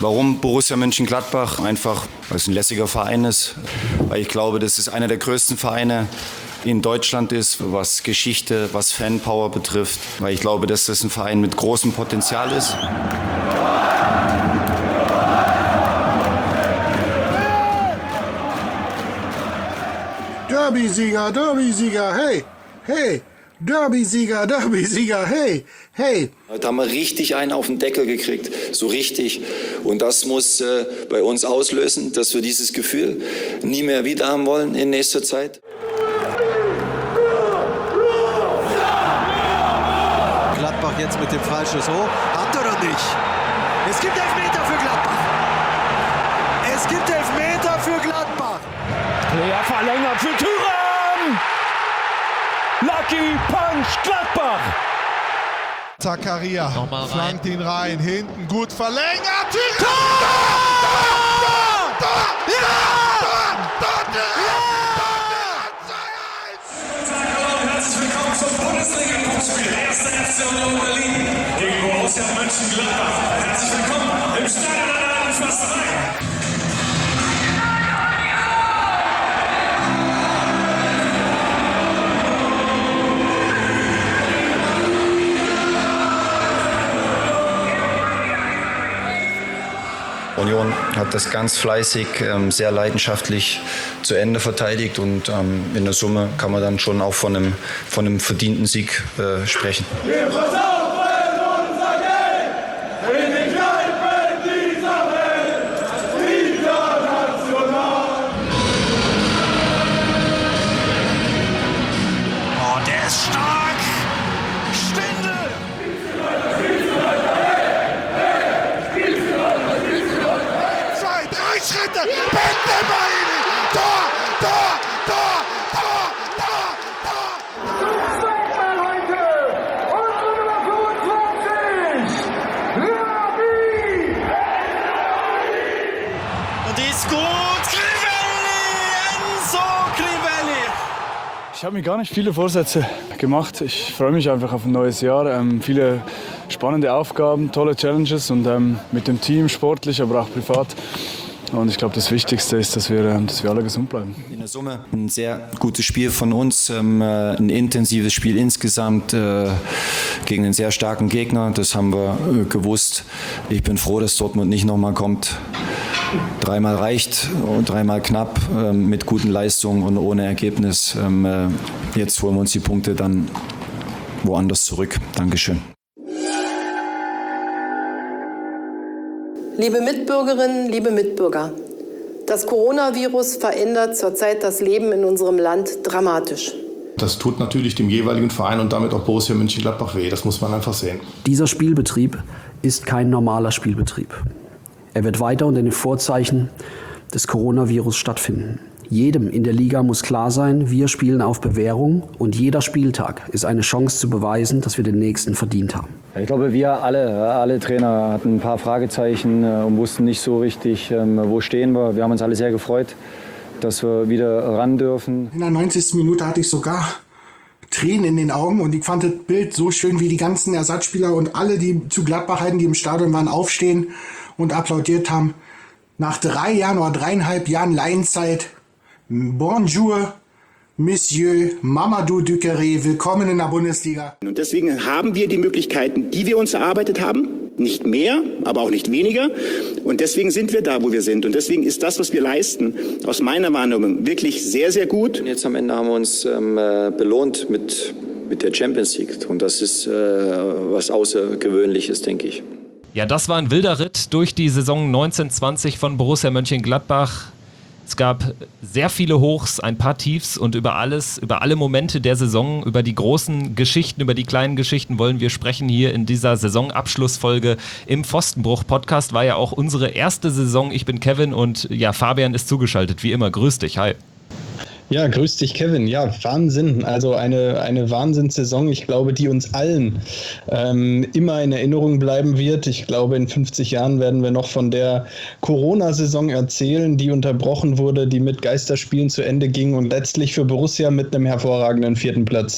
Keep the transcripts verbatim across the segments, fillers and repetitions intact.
Warum Borussia Mönchengladbach? Einfach, weil es ein lässiger Verein ist. Weil ich glaube, das ist einer der größten Vereine in Deutschland ist, was Geschichte, was Fanpower betrifft. Weil ich glaube, dass das ein Verein mit großem Potenzial ist. Derby-Sieger, Derby-Sieger, hey, hey, Derby-Sieger, Derby-Sieger, hey, hey. Heute haben wir richtig einen auf den Deckel gekriegt, so richtig. Und das muss äh, bei uns auslösen, dass wir dieses Gefühl nie mehr wieder haben wollen in nächster Zeit. Gladbach jetzt mit dem Freischuss hoch. Hat oder nicht? Es gibt Elfmeter für Gladbach. Es gibt Elfmeter für Gladbach. Player verlängert für Thuram. Lucky Punch Gladbach. Zakaria flankt ihn rein, hinten gut verlängert. Tor! Tor! Tor! Ja! Tor! Herzlich willkommen zum Bundesliga-Punktspiel. Erster F C Union Berlin gegen Borussia Mönchengladbach. Herzlich willkommen im Stadion an der Alten Försterei. Union hat das ganz fleißig, sehr leidenschaftlich zu Ende verteidigt und in der Summe kann man dann schon auch von einem, von einem verdienten Sieg äh, sprechen. Oh, der ist stark. Stindl. Schritte, Bentebaini, Tor, Tor, Tor, Tor, Tor, Tor. Zweitmal heute, unsere Nummer fünfundzwanzig, Rabi! Und die ist gut. Crivelli, Enzo Crivelli. Ich habe mir gar nicht viele Vorsätze gemacht. Ich freue mich einfach auf ein neues Jahr. Ähm, viele spannende Aufgaben, tolle Challenges und ähm, mit dem Team, sportlich, aber auch privat. Und ich glaube, das Wichtigste ist, dass wir, dass wir alle gesund bleiben. In der Summe ein sehr gutes Spiel von uns, ein intensives Spiel insgesamt gegen einen sehr starken Gegner. Das haben wir gewusst. Ich bin froh, dass Dortmund nicht nochmal kommt. Dreimal reicht und dreimal knapp mit guten Leistungen und ohne Ergebnis. Jetzt holen wir uns die Punkte dann woanders zurück. Dankeschön. Liebe Mitbürgerinnen, liebe Mitbürger, das Coronavirus verändert zurzeit das Leben in unserem Land dramatisch. Das tut natürlich dem jeweiligen Verein und damit auch Borussia Mönchengladbach weh, das muss man einfach sehen. Dieser Spielbetrieb ist kein normaler Spielbetrieb. Er wird weiter unter den Vorzeichen des Coronavirus stattfinden. Jedem in der Liga muss klar sein, wir spielen auf Bewährung und jeder Spieltag ist eine Chance zu beweisen, dass wir den nächsten verdient haben. Ich glaube, wir alle, alle Trainer hatten ein paar Fragezeichen und wussten nicht so richtig, wo stehen wir. Wir haben uns alle sehr gefreut, dass wir wieder ran dürfen. In der neunzigsten Minute hatte ich sogar Tränen in den Augen und ich fand das Bild so schön, wie die ganzen Ersatzspieler und alle, die zu Gladbach halten, die im Stadion waren, aufstehen und applaudiert haben. Nach drei Jahren oder dreieinhalb Jahren Laienzeit, Bonjour, Monsieur Mamadou Duqueré, willkommen in der Bundesliga. Und deswegen haben wir die Möglichkeiten, die wir uns erarbeitet haben, nicht mehr, aber auch nicht weniger. Und deswegen sind wir da, wo wir sind. Und deswegen ist das, was wir leisten, aus meiner Wahrnehmung wirklich sehr, sehr gut. Und jetzt am Ende haben wir uns ähm, belohnt mit, mit der Champions League. Und das ist äh, was Außergewöhnliches, denke ich. Ja, das war ein wilder Ritt durch die Saison neunzehn zwanzig von Borussia Mönchengladbach. Es gab sehr viele Hochs, ein paar Tiefs und über alles, über alle Momente der Saison, über die großen Geschichten, über die kleinen Geschichten wollen wir sprechen hier in dieser Saisonabschlussfolge im Pfostenbruch-Podcast. War ja auch unsere erste Saison. Ich bin Kevin und ja, Fabian ist zugeschaltet, wie immer. Grüß dich, hi. Ja, grüß dich, Kevin. Ja, Wahnsinn. Also eine, eine Wahnsinnssaison. Ich glaube, die uns allen ähm, immer in Erinnerung bleiben wird. Ich glaube, in fünfzig Jahren werden wir noch von der Corona-Saison erzählen, die unterbrochen wurde, die mit Geisterspielen zu Ende ging und letztlich für Borussia mit einem hervorragenden vierten Platz.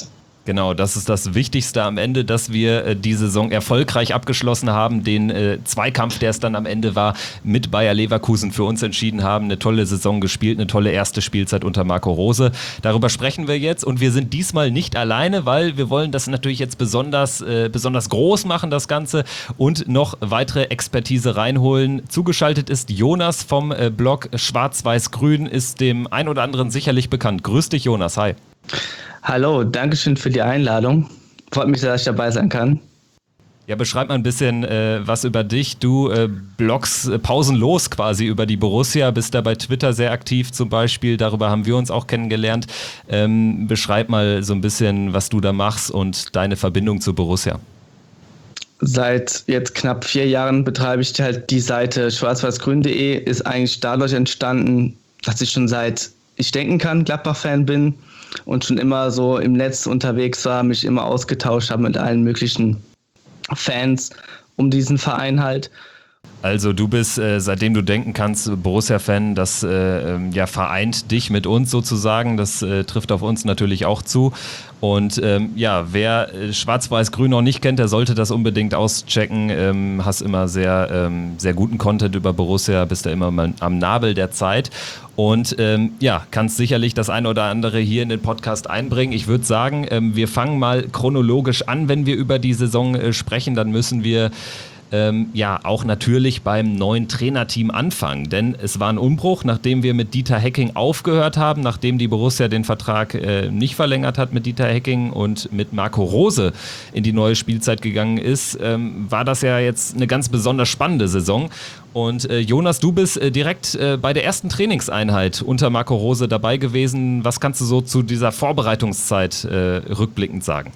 Genau, das ist das Wichtigste am Ende, dass wir äh, die Saison erfolgreich abgeschlossen haben, den äh, Zweikampf, der es dann am Ende war, mit Bayer Leverkusen für uns entschieden haben, eine tolle Saison gespielt, eine tolle erste Spielzeit unter Marco Rose. Darüber sprechen wir jetzt und wir sind diesmal nicht alleine, weil wir wollen das natürlich jetzt besonders, äh, besonders groß machen, das Ganze, und noch weitere Expertise reinholen. Zugeschaltet ist Jonas vom äh, Blog Schwarz-Weiß-Grün, ist dem ein oder anderen sicherlich bekannt. Grüß dich, Jonas, hi. Hallo, danke schön für die Einladung. Freut mich sehr, dass ich dabei sein kann. Ja, beschreib mal ein bisschen äh, was über dich. Du äh, bloggst äh, pausenlos quasi über die Borussia, bist da bei Twitter sehr aktiv zum Beispiel. Darüber haben wir uns auch kennengelernt. Ähm, beschreib mal so ein bisschen, was du da machst und deine Verbindung zu Borussia. Seit jetzt knapp vier Jahren betreibe ich halt die Seite schwarz weiß grün punkt de. Ist eigentlich dadurch entstanden, dass ich schon seit ich denken kann Gladbach-Fan bin und schon immer so im Netz unterwegs war, mich immer ausgetauscht habe mit allen möglichen Fans um diesen Verein halt. Also du bist, äh, seitdem du denken kannst, Borussia-Fan, das äh, ja, vereint dich mit uns sozusagen, das äh, trifft auf uns natürlich auch zu. Und ähm, ja, wer äh, Schwarz-Weiß-Grün noch nicht kennt, der sollte das unbedingt auschecken. Ähm, hast immer sehr, ähm, sehr guten Content über Borussia, bist da immer mal am Nabel der Zeit. Und ähm, ja, kannst sicherlich das eine oder andere hier in den Podcast einbringen. Ich würde sagen, ähm, wir fangen mal chronologisch an, wenn wir über die Saison äh, sprechen, dann müssen wir Ähm, ja, auch natürlich beim neuen Trainerteam anfangen, denn es war ein Umbruch, nachdem wir mit Dieter Hecking aufgehört haben, nachdem die Borussia den Vertrag äh, nicht verlängert hat mit Dieter Hecking und mit Marco Rose in die neue Spielzeit gegangen ist, ähm, war das ja jetzt eine ganz besonders spannende Saison. Und äh, Jonas, du bist äh, direkt äh, bei der ersten Trainingseinheit unter Marco Rose dabei gewesen. Was kannst du so zu dieser Vorbereitungszeit äh, rückblickend sagen?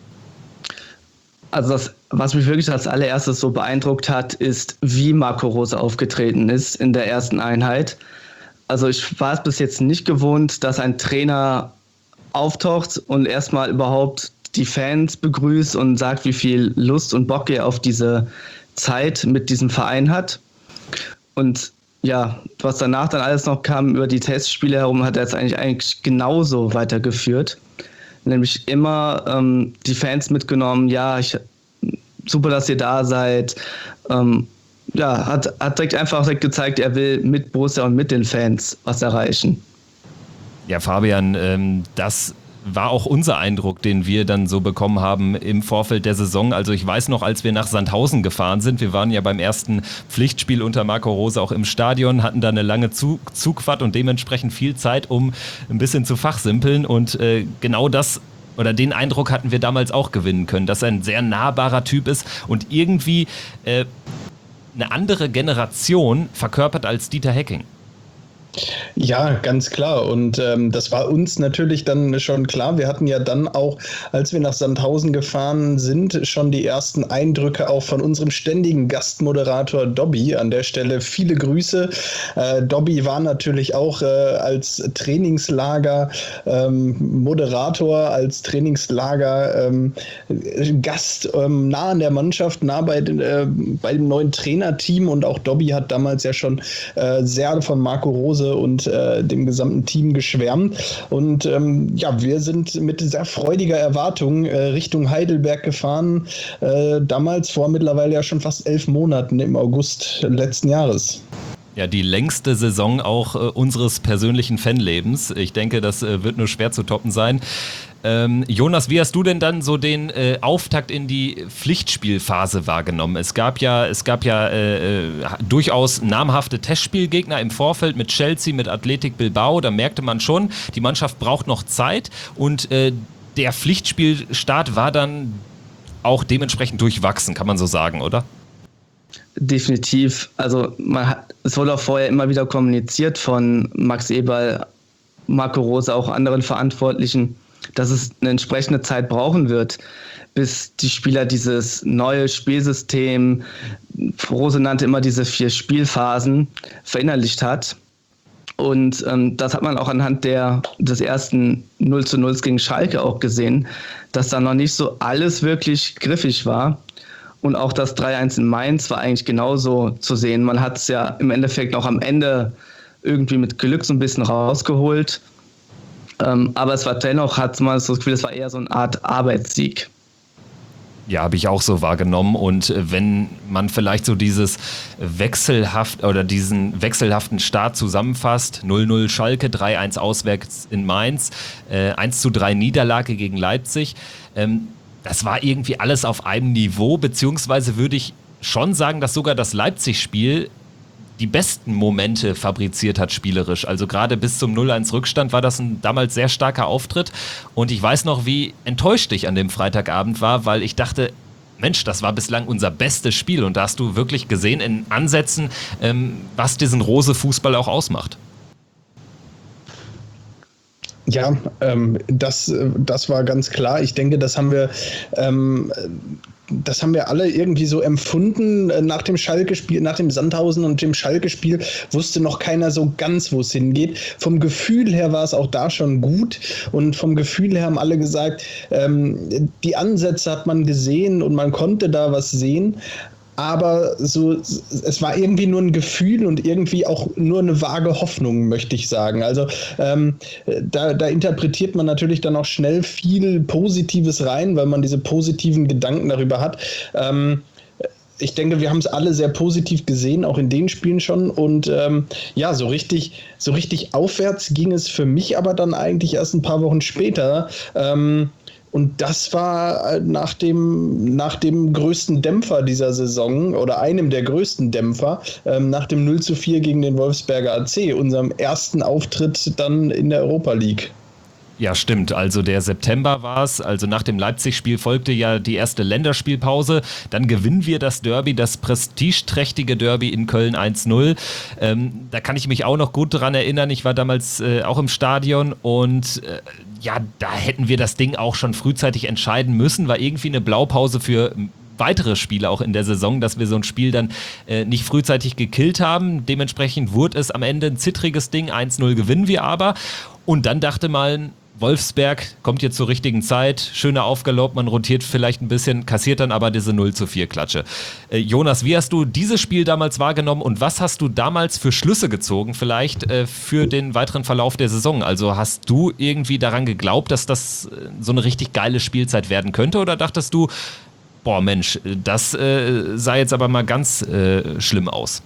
Also das, was mich wirklich als allererstes so beeindruckt hat, ist, wie Marco Rose aufgetreten ist in der ersten Einheit. Also ich war es bis jetzt nicht gewohnt, dass ein Trainer auftaucht und erstmal überhaupt die Fans begrüßt und sagt, wie viel Lust und Bock er auf diese Zeit mit diesem Verein hat. Und ja, was danach dann alles noch kam über die Testspiele herum, hat er jetzt eigentlich, eigentlich genauso weitergeführt. Nämlich immer ähm, die Fans mitgenommen, ja, ich, super, dass ihr da seid. Ähm, ja, hat, hat direkt einfach direkt gezeigt, er will mit Borussia und mit den Fans was erreichen. Ja, Fabian, ähm, das war auch unser Eindruck, den wir dann so bekommen haben im Vorfeld der Saison. Also ich weiß noch, als wir nach Sandhausen gefahren sind, wir waren ja beim ersten Pflichtspiel unter Marco Rose auch im Stadion, hatten da eine lange Zug- Zugfahrt und dementsprechend viel Zeit, um ein bisschen zu fachsimpeln, und äh, genau das oder den Eindruck hatten wir damals auch gewinnen können, dass er ein sehr nahbarer Typ ist und irgendwie äh, eine andere Generation verkörpert als Dieter Hecking. Ja, ganz klar. Und ähm, das war uns natürlich dann schon klar. Wir hatten ja dann auch, als wir nach Sandhausen gefahren sind, schon die ersten Eindrücke auch von unserem ständigen Gastmoderator Dobby. An der Stelle viele Grüße. Äh, Dobby war natürlich auch äh, als Trainingslager ähm, Moderator, als Trainingslager ähm, Gast ähm, nah an der Mannschaft, nah bei, äh, bei dem neuen Trainerteam. Und auch Dobby hat damals ja schon äh, sehr von Marco Rose und äh, dem gesamten Team geschwärmt. Und ähm, ja, wir sind mit sehr freudiger Erwartung äh, Richtung Heidelberg gefahren, äh, damals vor mittlerweile ja schon fast elf Monaten im August letzten Jahres. Ja, die längste Saison auch äh, unseres persönlichen Fanlebens. Ich denke, das äh, wird nur schwer zu toppen sein. Ähm, Jonas, wie hast du denn dann so den äh, Auftakt in die Pflichtspielphase wahrgenommen? Es gab ja, es gab ja äh, äh, durchaus namhafte Testspielgegner im Vorfeld mit Chelsea, mit Athletic Bilbao. Da merkte man schon, die Mannschaft braucht noch Zeit, und äh, der Pflichtspielstart war dann auch dementsprechend durchwachsen, kann man so sagen, oder? Definitiv. Also man hat, es wurde auch vorher immer wieder kommuniziert von Max Eberl, Marco Rose, auch anderen Verantwortlichen, dass es eine entsprechende Zeit brauchen wird, bis die Spieler dieses neue Spielsystem, Rose nannte immer diese vier Spielphasen, verinnerlicht hat. Und ähm, das hat man auch anhand der, des ersten null zu null gegen Schalke auch gesehen, dass da noch nicht so alles wirklich griffig war. Und auch das drei eins in Mainz war eigentlich genauso zu sehen. Man hat es ja im Endeffekt auch am Ende irgendwie mit Glück so ein bisschen rausgeholt. Ähm, aber es war dennoch, hat man so das Gefühl, es war eher so eine Art Arbeitssieg. Ja, habe ich auch so wahrgenommen. Und wenn man vielleicht so dieses wechselhaft oder diesen wechselhaften Start zusammenfasst, null null Schalke, drei eins auswärts in Mainz, äh, eins zu drei Niederlage gegen Leipzig, ähm, das war irgendwie alles auf einem Niveau, beziehungsweise würde ich schon sagen, dass sogar das Leipzig-Spiel die besten Momente fabriziert hat spielerisch. Also gerade bis zum null eins Rückstand war das ein damals sehr starker Auftritt. Und ich weiß noch, wie enttäuscht ich an dem Freitagabend war, weil ich dachte, Mensch, das war bislang unser bestes Spiel. Und da hast du wirklich gesehen in Ansätzen, ähm, was diesen Rose-Fußball auch ausmacht. Ja, ähm, das, das war ganz klar. Ich denke, das haben wir... Ähm, Das haben wir alle irgendwie so empfunden. Nach dem Schalke-Spiel, nach dem Sandhausen und dem Schalke-Spiel wusste noch keiner so ganz, wo es hingeht. Vom Gefühl her war es auch da schon gut und vom Gefühl her haben alle gesagt, ähm, die Ansätze hat man gesehen und man konnte da was sehen. Aber so, es war irgendwie nur ein Gefühl und irgendwie auch nur eine vage Hoffnung, möchte ich sagen. Also ähm, da, da interpretiert man natürlich dann auch schnell viel Positives rein, weil man diese positiven Gedanken darüber hat. Ähm, ich denke, wir haben es alle sehr positiv gesehen, auch in den Spielen schon. Und ähm, ja, so richtig, so richtig aufwärts ging es für mich aber dann eigentlich erst ein paar Wochen später. Ähm, Und das war nach dem, nach dem größten Dämpfer dieser Saison oder einem der größten Dämpfer, ähm, nach dem null zu vier gegen den Wolfsberger A C, unserem ersten Auftritt dann in der Europa League. Ja, stimmt. Also der September war es. Also nach dem Leipzig-Spiel folgte ja die erste Länderspielpause. Dann gewinnen wir das Derby, das prestigeträchtige Derby in Köln eins null. Ähm, da kann ich mich auch noch gut dran erinnern. Ich war damals äh, auch im Stadion und äh, ja, da hätten wir das Ding auch schon frühzeitig entscheiden müssen. War irgendwie eine Blaupause für weitere Spiele auch in der Saison, dass wir so ein Spiel dann äh, nicht frühzeitig gekillt haben. Dementsprechend wurde es am Ende ein zittriges Ding. eins null gewinnen wir aber. Und dann dachte man, Wolfsberg kommt jetzt zur richtigen Zeit, schöner Aufgalopp, man rotiert vielleicht ein bisschen, kassiert dann aber diese null zu vier Klatsche. Äh, Jonas, wie hast du dieses Spiel damals wahrgenommen und was hast du damals für Schlüsse gezogen vielleicht äh, für den weiteren Verlauf der Saison? Also hast du irgendwie daran geglaubt, dass das äh, so eine richtig geile Spielzeit werden könnte oder dachtest du, boah Mensch, das äh, sah jetzt aber mal ganz äh, schlimm aus?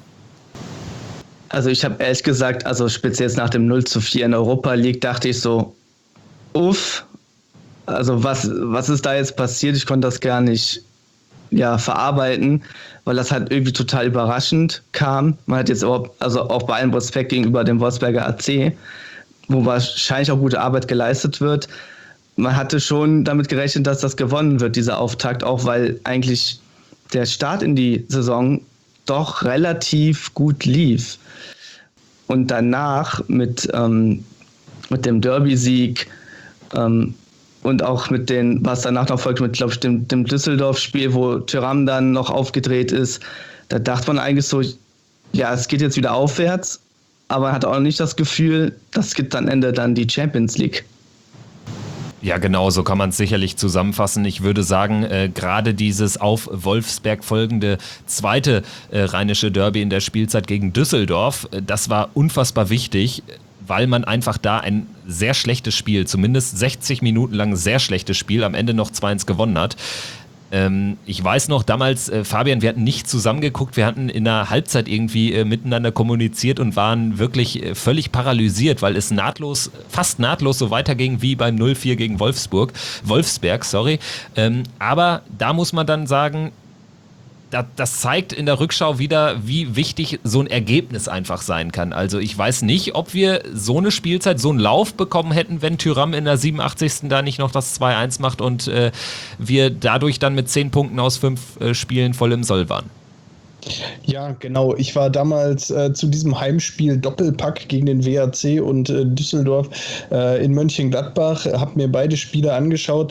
Also ich habe ehrlich gesagt, also speziell jetzt nach dem null zu vier in der Europa League, dachte ich so, uff, also was, was ist da jetzt passiert? Ich konnte das gar nicht ja, verarbeiten, weil das halt irgendwie total überraschend kam. Man hat jetzt auch, also auch bei allem Respekt gegenüber dem Wolfsberger A C, wo wahrscheinlich auch gute Arbeit geleistet wird. Man hatte schon damit gerechnet, dass das gewonnen wird, dieser Auftakt, auch weil eigentlich der Start in die Saison doch relativ gut lief. Und danach mit, ähm, mit dem Derby-Sieg ähm, und auch mit den, was danach noch folgt, mit, glaube ich, dem, dem Düsseldorf-Spiel, wo Thuram dann noch aufgedreht ist, da dachte man eigentlich so, ja, es geht jetzt wieder aufwärts, aber man hat auch nicht das Gefühl, das gibt am Ende dann die Champions League. Ja, genau, so kann man es sicherlich zusammenfassen. Ich würde sagen, äh, gerade dieses auf Wolfsberg folgende zweite äh, rheinische Derby in der Spielzeit gegen Düsseldorf, äh, das war unfassbar wichtig, weil man einfach da ein sehr schlechtes Spiel, zumindest sechzig Minuten lang sehr schlechtes Spiel, am Ende noch zwei eins gewonnen hat. Ähm, ich weiß noch, damals, äh, Fabian, wir hatten nicht zusammengeguckt, wir hatten in der Halbzeit irgendwie äh, miteinander kommuniziert und waren wirklich äh, völlig paralysiert, weil es nahtlos, fast nahtlos so weiterging wie beim null vier gegen Wolfsburg, Wolfsberg, sorry. Ähm, aber da muss man dann sagen, das zeigt in der Rückschau wieder, wie wichtig so ein Ergebnis einfach sein kann. Also ich weiß nicht, ob wir so eine Spielzeit, so einen Lauf bekommen hätten, wenn Thuram in der siebenundachtzigsten da nicht noch das zwei eins macht und äh, wir dadurch dann mit zehn Punkten aus fünf äh, Spielen voll im Soll waren. Ja, genau. Ich war damals äh, zu diesem Heimspiel Doppelpack gegen den W A C und äh, Düsseldorf äh, in Mönchengladbach, habe mir beide Spiele angeschaut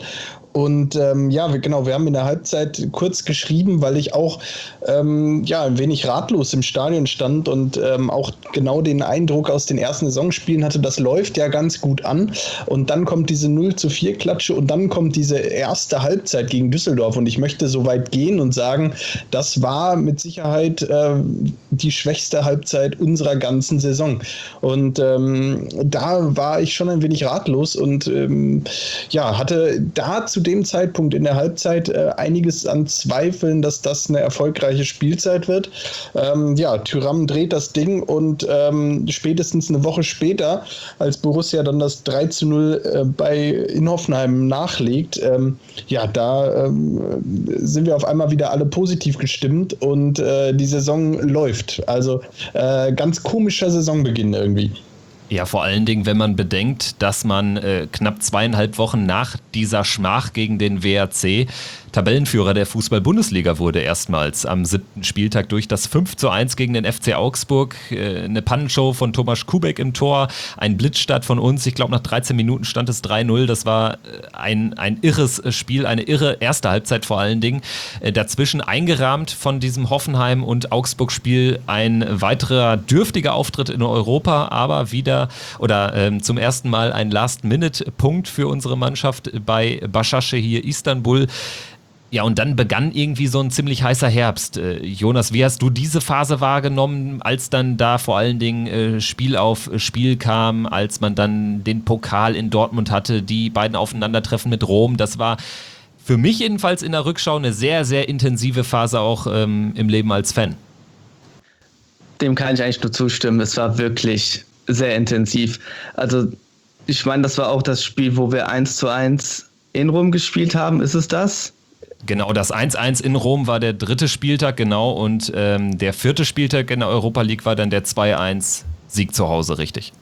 Und ähm, ja, wir, genau, wir haben in der Halbzeit kurz geschrieben, weil ich auch ähm, ja, ein wenig ratlos im Stadion stand und ähm, auch genau den Eindruck aus den ersten Saisonspielen hatte, das läuft ja ganz gut an. Und dann kommt diese null zu vier Klatsche und dann kommt diese erste Halbzeit gegen Düsseldorf. Und ich möchte so weit gehen und sagen, das war mit Sicherheit äh, die schwächste Halbzeit unserer ganzen Saison. Und ähm, da war ich schon ein wenig ratlos und ähm, ja, hatte da zu dem Zeitpunkt in der Halbzeit äh, einiges an Zweifeln, dass das eine erfolgreiche Spielzeit wird. Ähm, ja, Thuram dreht das Ding und ähm, spätestens eine Woche später, als Borussia dann das drei zu null äh, bei in Hoffenheim nachlegt, ähm, ja, da ähm, sind wir auf einmal wieder alle positiv gestimmt und äh, die Saison läuft. Also äh, ganz komischer Saisonbeginn irgendwie. Ja, vor allen Dingen, wenn man bedenkt, dass man äh, knapp zweieinhalb Wochen nach dieser Schmach gegen den W R C Tabellenführer der Fußball-Bundesliga wurde, erstmals am siebten Spieltag durch das fünf zu eins gegen den F C Augsburg. Äh, eine Pannenshow von Tomasz Kubek im Tor, ein Blitzstart von uns. Ich glaube, nach dreizehn Minuten stand es drei null. Das war ein, ein irres Spiel, eine irre erste Halbzeit vor allen Dingen. Äh, dazwischen eingerahmt von diesem Hoffenheim- und Augsburg-Spiel ein weiterer dürftiger Auftritt in Europa, aber wieder oder ähm, zum ersten Mal ein Last-Minute-Punkt für unsere Mannschaft bei Başakşehir Istanbul. Ja, und dann begann irgendwie so ein ziemlich heißer Herbst. Äh, Jonas, wie hast du diese Phase wahrgenommen, als dann da vor allen Dingen äh, Spiel auf Spiel kam, als man dann den Pokal in Dortmund hatte, die beiden Aufeinandertreffen mit Rom? Das war für mich jedenfalls in der Rückschau eine sehr, sehr intensive Phase auch ähm, im Leben als Fan. Dem kann ich eigentlich nur zustimmen. Es war wirklich sehr intensiv. Also ich meine, das war auch das Spiel, wo wir eins zu eins in Rom gespielt haben. Ist es das? Genau, das eins eins in Rom war der dritte Spieltag, genau, und ähm, der vierte Spieltag in der Europa League war dann der zwei eins Sieg zu Hause, richtig.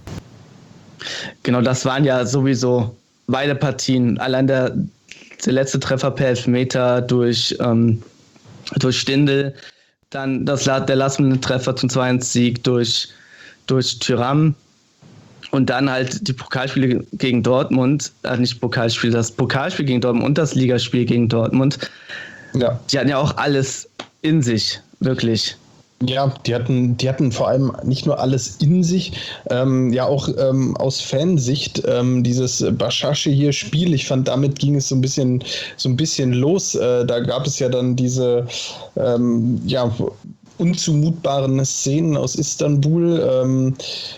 Genau, das waren ja sowieso beide Partien. Allein der, der letzte Treffer per Elfmeter durch, ähm, durch Stindl, dann das, der Last-Minute-Treffer zum zwei eins Sieg durch, durch Thuram. Und dann halt die Pokalspiele gegen Dortmund, äh nicht Pokalspiel, das Pokalspiel gegen Dortmund und das Ligaspiel gegen Dortmund. Ja. Die hatten ja auch alles in sich, wirklich. Ja, die hatten, die hatten vor allem nicht nur alles in sich, ähm, ja auch ähm, aus Fansicht ähm, dieses Başakşehir-Spiel. Ich fand, damit ging es so ein bisschen, so ein bisschen los. Äh, da gab es ja dann diese, ähm, ja, unzumutbaren Szenen aus Istanbul, ähm,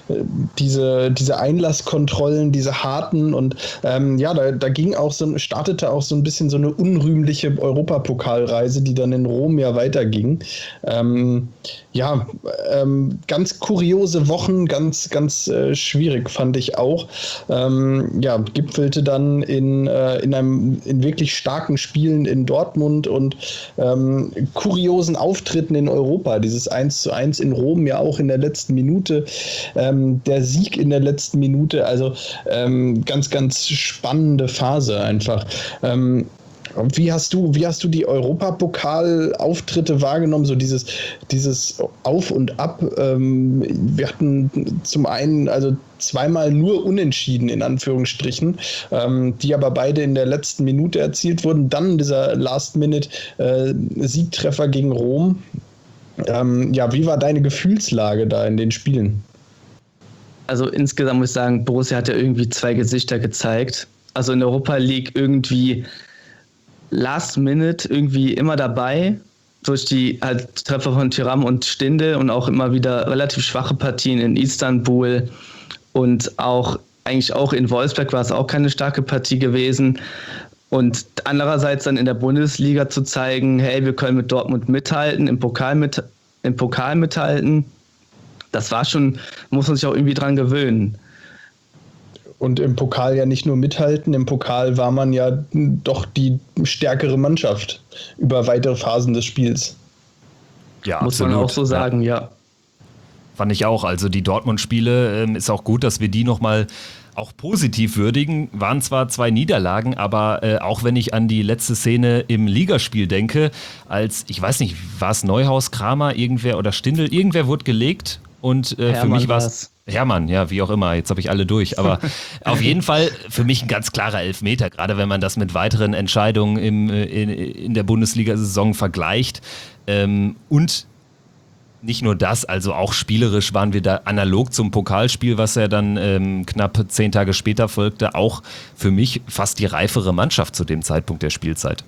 diese, diese Einlasskontrollen, diese harten und ähm, ja, da, da ging auch so, startete auch so ein bisschen so eine unrühmliche Europapokalreise, die dann in Rom ja weiterging. Ähm, ja, ähm, ganz kuriose Wochen, ganz, ganz äh, schwierig fand ich auch. Ähm, ja, gipfelte dann in, äh, in einem in wirklich starken Spielen in Dortmund und ähm, kuriosen Auftritten in Europa. Dieses eins zu eins in Rom ja auch in der letzten Minute, ähm, der Sieg in der letzten Minute, also ähm, ganz, ganz spannende Phase einfach. Ähm, Wie hast du, wie hast du die Europapokal-Auftritte wahrgenommen? So dieses, dieses Auf und Ab. Ähm, wir hatten zum einen also zweimal nur Unentschieden in Anführungsstrichen, ähm, die aber beide in der letzten Minute erzielt wurden. Dann dieser Last-Minute-Siegtreffer gegen Rom. Ähm, ja, wie war deine Gefühlslage da in den Spielen? Also insgesamt muss ich sagen, Borussia hat ja irgendwie zwei Gesichter gezeigt. Also in der Europa League irgendwie Last Minute irgendwie immer dabei, durch die halt Treffer von Thuram und Stindl und auch immer wieder relativ schwache Partien in Istanbul und auch eigentlich auch in Wolfsburg war es auch keine starke Partie gewesen. Und andererseits dann in der Bundesliga zu zeigen, hey, wir können mit Dortmund mithalten, im Pokal, mit, im Pokal mithalten, das war schon, muss man sich auch irgendwie dran gewöhnen. Und im Pokal ja nicht nur mithalten, im Pokal war man ja doch die stärkere Mannschaft über weitere Phasen des Spiels. Ja, muss absolut. Man auch so sagen, ja. ja. Fand ich auch. Also die Dortmund-Spiele ähm, ist auch gut, dass wir die nochmal auch positiv würdigen. Waren zwar zwei Niederlagen, aber äh, auch wenn ich an die letzte Szene im Ligaspiel denke, als, ich weiß nicht, war es Neuhaus, Kramer, irgendwer oder Stindl, irgendwer wurde gelegt und äh, für mich war es Hermann, ja, wie auch immer, jetzt habe ich alle durch, aber auf jeden Fall für mich ein ganz klarer Elfmeter, gerade wenn man das mit weiteren Entscheidungen im, in, in der Bundesliga-Saison vergleicht. Ähm, und nicht nur das, also auch spielerisch waren wir da analog zum Pokalspiel, was ja dann ähm, knapp zehn Tage später folgte, auch für mich fast die reifere Mannschaft zu dem Zeitpunkt der Spielzeit.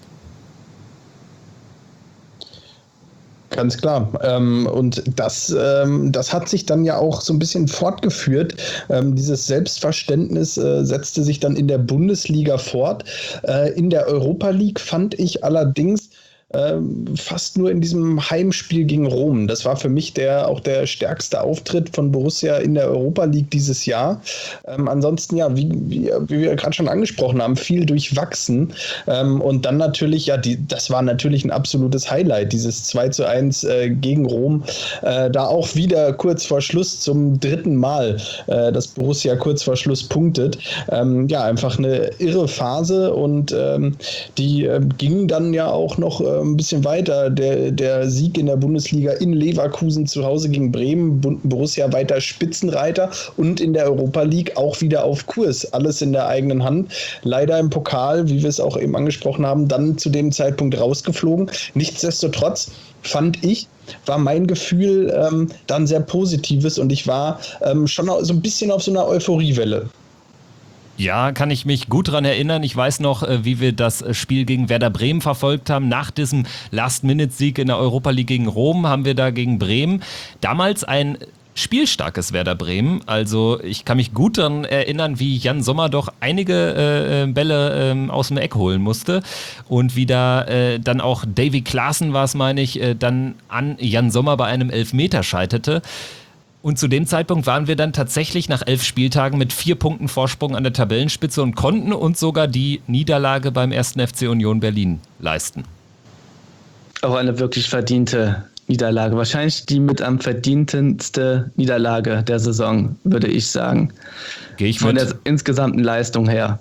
Ganz klar. Ähm, und das, ähm, das hat sich dann ja auch so ein bisschen fortgeführt. Ähm, dieses Selbstverständnis äh, setzte sich dann in der Bundesliga fort. Äh, in der Europa League fand ich allerdings Ähm, fast nur in diesem Heimspiel gegen Rom. Das war für mich der auch der stärkste Auftritt von Borussia in der Europa League dieses Jahr. Ähm, ansonsten, ja, wie, wie, wie wir gerade schon angesprochen haben, viel durchwachsen. Ähm, und dann natürlich, ja, die, das war natürlich ein absolutes Highlight, dieses zwei zu eins äh, gegen Rom. Äh, da auch wieder kurz vor Schluss zum dritten Mal, äh, dass Borussia kurz vor Schluss punktet. Ähm, ja, einfach eine irre Phase und ähm, die äh, ging dann ja auch noch äh, ein bisschen weiter. Der, der Sieg in der Bundesliga in Leverkusen zu Hause gegen Bremen, Borussia weiter Spitzenreiter und in der Europa League auch wieder auf Kurs. Alles in der eigenen Hand. Leider im Pokal, wie wir es auch eben angesprochen haben, dann zu dem Zeitpunkt rausgeflogen. Nichtsdestotrotz fand ich, war mein Gefühl ähm, dann sehr positives und ich war ähm, schon so ein bisschen auf so einer Euphoriewelle. Ja, kann ich mich gut dran erinnern. Ich weiß noch, wie wir das Spiel gegen Werder Bremen verfolgt haben. Nach diesem Last-Minute-Sieg in der Europa League gegen Rom haben wir da gegen Bremen damals ein spielstarkes Werder Bremen. Also ich kann mich gut daran erinnern, wie Jan Sommer doch einige äh, Bälle äh, aus dem Eck holen musste und wie da äh, dann auch Davy Klaassen war es, meine ich, äh, dann an Jan Sommer bei einem Elfmeter scheiterte. Und zu dem Zeitpunkt waren wir dann tatsächlich nach elf Spieltagen mit vier Punkten Vorsprung an der Tabellenspitze und konnten uns sogar die Niederlage beim ersten F C Union Berlin leisten. Auch eine wirklich verdiente Niederlage. Wahrscheinlich die mit am verdientendste Niederlage der Saison, würde ich sagen. Gehe ich Von mit. der insgesamten Leistung her.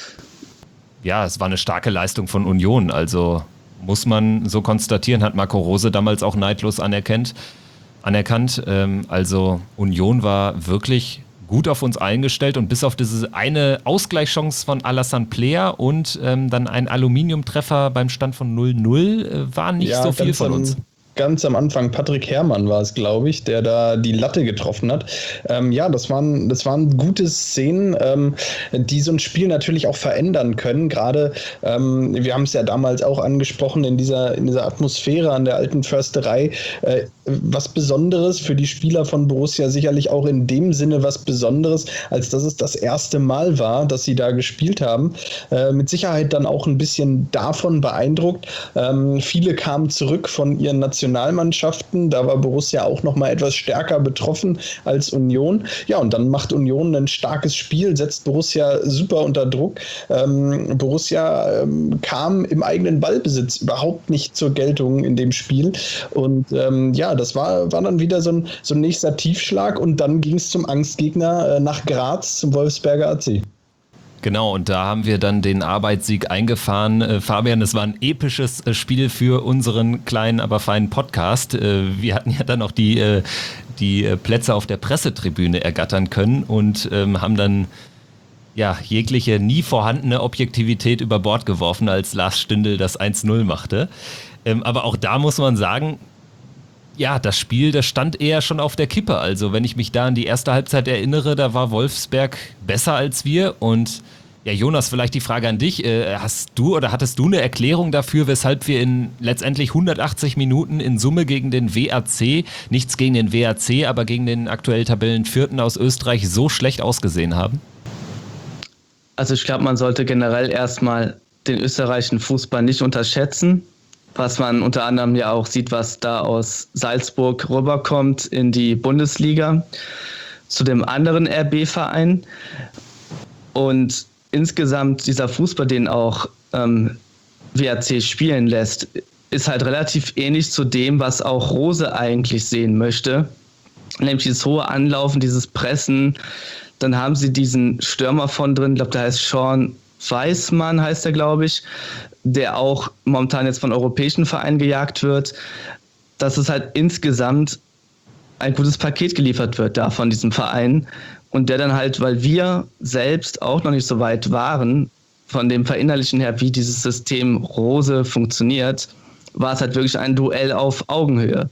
Ja, es war eine starke Leistung von Union. Also muss man so konstatieren, hat Marco Rose damals auch neidlos anerkannt. anerkannt. Also Union war wirklich gut auf uns eingestellt und bis auf diese eine Ausgleichschance von Alassane Player und ähm, dann ein Aluminiumtreffer beim Stand von null null äh, war nicht ja, so viel von uns. Ganz am Anfang, Patrick Herrmann war es, glaube ich, der da die Latte getroffen hat. Ähm, ja, das waren, das waren gute Szenen, ähm, die so ein Spiel natürlich auch verändern können. Gerade, ähm, wir haben es ja damals auch angesprochen, in dieser, in dieser Atmosphäre an der alten Försterei, äh, was Besonderes für die Spieler von Borussia, sicherlich auch in dem Sinne was Besonderes, als dass es das erste Mal war, dass sie da gespielt haben. Äh, mit Sicherheit dann auch ein bisschen davon beeindruckt. Ähm, viele kamen zurück von ihren Nationalmannschaften. Nationalmannschaften, da war Borussia auch noch mal etwas stärker betroffen als Union. Ja, und dann macht Union ein starkes Spiel, setzt Borussia super unter Druck. Ähm, Borussia ähm, kam im eigenen Ballbesitz überhaupt nicht zur Geltung in dem Spiel. Und ähm, ja, das war, war dann wieder so ein, so ein nächster Tiefschlag und dann ging es zum Angstgegner äh, nach Graz, zum Wolfsberger A C. Genau, und da haben wir dann den Arbeitssieg eingefahren. Äh, Fabian, es war ein episches äh, Spiel für unseren kleinen, aber feinen Podcast. Äh, wir hatten ja dann auch die, äh, die äh, Plätze auf der Pressetribüne ergattern können und ähm, haben dann ja jegliche nie vorhandene Objektivität über Bord geworfen, als Lars Stindl das eins null machte. Ähm, aber auch da muss man sagen, ja, das Spiel, das stand eher schon auf der Kippe. Also wenn ich mich da an die erste Halbzeit erinnere, da war Wolfsberg besser als wir. Und ja, Jonas, vielleicht die Frage an dich. Hast du oder hattest du eine Erklärung dafür, weshalb wir in letztendlich hundertachtzig Minuten in Summe gegen den W A C, nichts gegen den W A C, aber gegen den aktuell Tabellenvierten aus Österreich so schlecht ausgesehen haben? Also ich glaube, man sollte generell erstmal den österreichischen Fußball nicht unterschätzen. Was man unter anderem ja auch sieht, was da aus Salzburg rüberkommt in die Bundesliga, zu dem anderen R B-Verein. Und insgesamt dieser Fußball, den auch ähm, W A C spielen lässt, ist halt relativ ähnlich zu dem, was auch Rose eigentlich sehen möchte. Nämlich dieses hohe Anlaufen, dieses Pressen. Dann haben sie diesen Stürmer von drin, ich glaube, der heißt Sean Weismann, heißt er, glaube ich, der auch momentan jetzt von europäischen Vereinen gejagt wird. Das ist halt insgesamt ein gutes Paket geliefert wird da von diesem Verein und der dann halt, weil wir selbst auch noch nicht so weit waren, von dem Verinnerlichen her, wie dieses System Rose funktioniert, war es halt wirklich ein Duell auf Augenhöhe.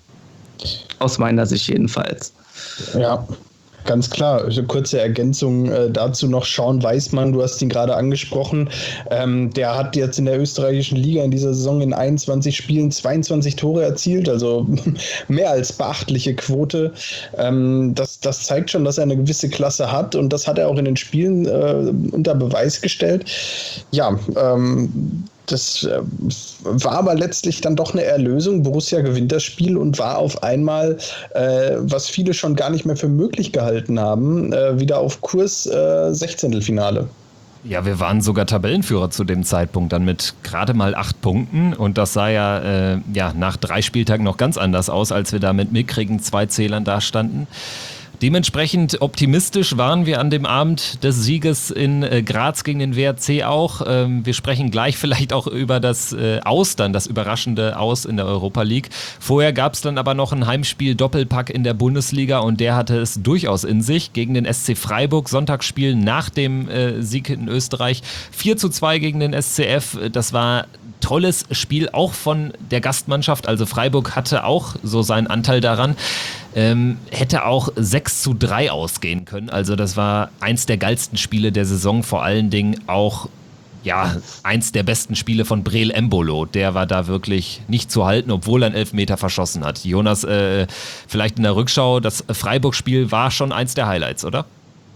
Aus meiner Sicht jedenfalls. Ja, ganz klar. Also kurze Ergänzung äh, dazu noch. Sean Weismann, du hast ihn gerade angesprochen. Ähm, der hat jetzt in der österreichischen Liga in dieser Saison in einundzwanzig Spielen zweiundzwanzig Tore erzielt, also mehr als beachtliche Quote. Ähm, das, das zeigt schon, dass er eine gewisse Klasse hat und das hat er auch in den Spielen äh, unter Beweis gestellt. Ja, ähm, das äh, war aber letztlich dann doch eine Erlösung. Borussia gewinnt das Spiel und war auf einmal, äh, was viele schon gar nicht mehr für möglich gehalten haben, äh, wieder auf Kurs äh, Sechzehntelfinale. Ja, wir waren sogar Tabellenführer zu dem Zeitpunkt, dann mit gerade mal acht Punkten. Und das sah ja, äh, ja nach drei Spieltagen noch ganz anders aus, als wir da mit mickrigen zwei Zählern da standen. Dementsprechend optimistisch waren wir an dem Abend des Sieges in äh, Graz gegen den W R C auch. Ähm, wir sprechen gleich vielleicht auch über das äh, Aus, dann das überraschende Aus in der Europa League. Vorher gab es dann aber noch ein Heimspiel-Doppelpack in der Bundesliga und der hatte es durchaus in sich gegen den S C Freiburg. Sonntagsspiel nach dem äh, Sieg in Österreich. vier zu zwei gegen den S C F. Das war tolles Spiel, auch von der Gastmannschaft. Also Freiburg hatte auch so seinen Anteil daran. Ähm, hätte auch sechs zu drei ausgehen können. Also das war eins der geilsten Spiele der Saison. Vor allen Dingen auch ja, eins der besten Spiele von Breel Embolo. Der war da wirklich nicht zu halten, obwohl er einen Elfmeter verschossen hat. Jonas, äh, vielleicht in der Rückschau, das Freiburg-Spiel war schon eins der Highlights, oder?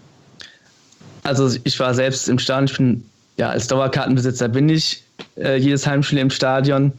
Also ich war selbst im Stadion. Ich bin, ja, als Dauerkartenbesitzer bin ich äh, jedes Heimspiel im Stadion.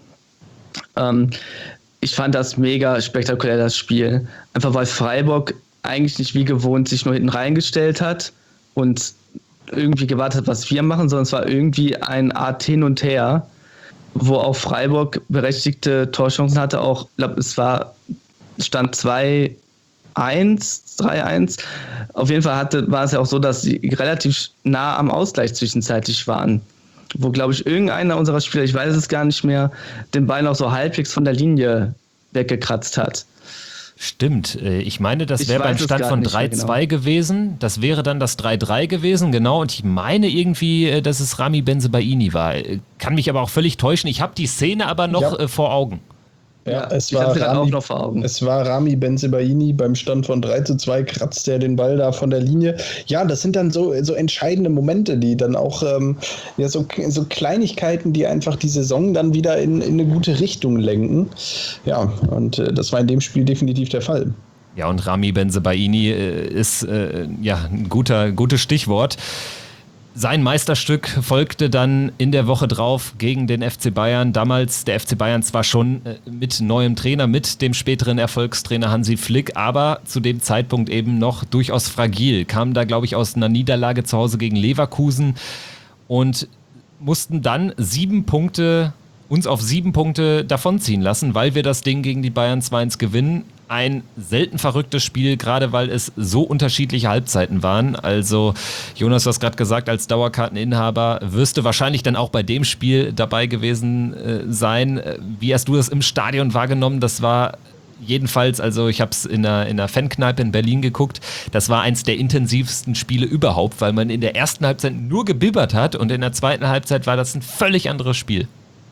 Ähm, Ich fand das mega spektakulär, das Spiel. Einfach weil Freiburg eigentlich nicht wie gewohnt sich nur hinten reingestellt hat und irgendwie gewartet hat, was wir machen, sondern es war irgendwie eine Art Hin und Her, wo auch Freiburg berechtigte Torchancen hatte. Auch, ich glaube, es war Stand zwei eins, drei eins. Auf jeden Fall hatte, war es ja auch so, dass sie relativ nah am Ausgleich zwischenzeitlich waren. Wo, glaube ich, irgendeiner unserer Spieler, ich weiß es gar nicht mehr, den Ball noch so halbwegs von der Linie weggekratzt hat. Stimmt, ich meine, das wäre beim Stand von drei zwei genau. gewesen, das wäre dann das drei drei gewesen, genau, und ich meine irgendwie, dass es Rami Bensebaini war. Kann mich aber auch völlig täuschen, ich habe die Szene aber noch ja. vor Augen. Ja, es war, Rami, auch noch vor Augen. es war Rami Bensebaini beim Stand von drei zu zwei, kratzt er den Ball da von der Linie. Ja, das sind dann so, so entscheidende Momente, die dann auch, ähm, ja, so, so Kleinigkeiten, die einfach die Saison dann wieder in, in eine gute Richtung lenken. Ja, und äh, das war in dem Spiel definitiv der Fall. Ja, und Rami Bensebaini äh, ist äh, ja ein guter, gutes Stichwort. Sein Meisterstück folgte dann in der Woche drauf gegen den F C Bayern. Damals der F C Bayern zwar schon mit neuem Trainer, mit dem späteren Erfolgstrainer Hansi Flick, aber zu dem Zeitpunkt eben noch durchaus fragil. Kamen da, glaube ich, aus einer Niederlage zu Hause gegen Leverkusen und mussten dann sieben Punkte, uns auf sieben Punkte davonziehen lassen, weil wir das Ding gegen die Bayern zwei eins gewinnen. Ein selten verrücktes Spiel, gerade weil es so unterschiedliche Halbzeiten waren. Also Jonas, du hast gerade gesagt, als Dauerkarteninhaber wirst du wahrscheinlich dann auch bei dem Spiel dabei gewesen äh, sein. Wie hast du das im Stadion wahrgenommen? Das war jedenfalls, also ich habe es in einer, in einer Fankneipe in Berlin geguckt, das war eins der intensivsten Spiele überhaupt, weil man in der ersten Halbzeit nur gebibbert hat und in der zweiten Halbzeit war das ein völlig anderes Spiel.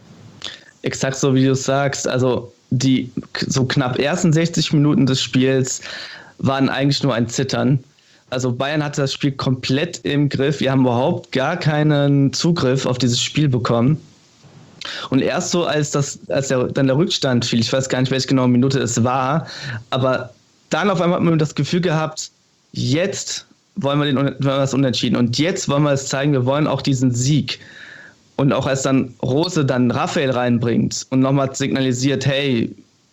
Exakt so, wie du es sagst. Also die so knapp ersten sechzig Minuten des Spiels waren eigentlich nur ein Zittern. Also Bayern hatte das Spiel komplett im Griff. Wir haben überhaupt gar keinen Zugriff auf dieses Spiel bekommen. Und erst so, als, das, als der, dann der Rückstand fiel, ich weiß gar nicht, welche genaue Minute es war, aber dann auf einmal hat man das Gefühl gehabt, jetzt wollen wir, den, wollen wir das unentschieden und jetzt wollen wir es zeigen, wir wollen auch diesen Sieg. Und auch als dann Rose dann Raphael reinbringt und nochmal signalisiert, hey,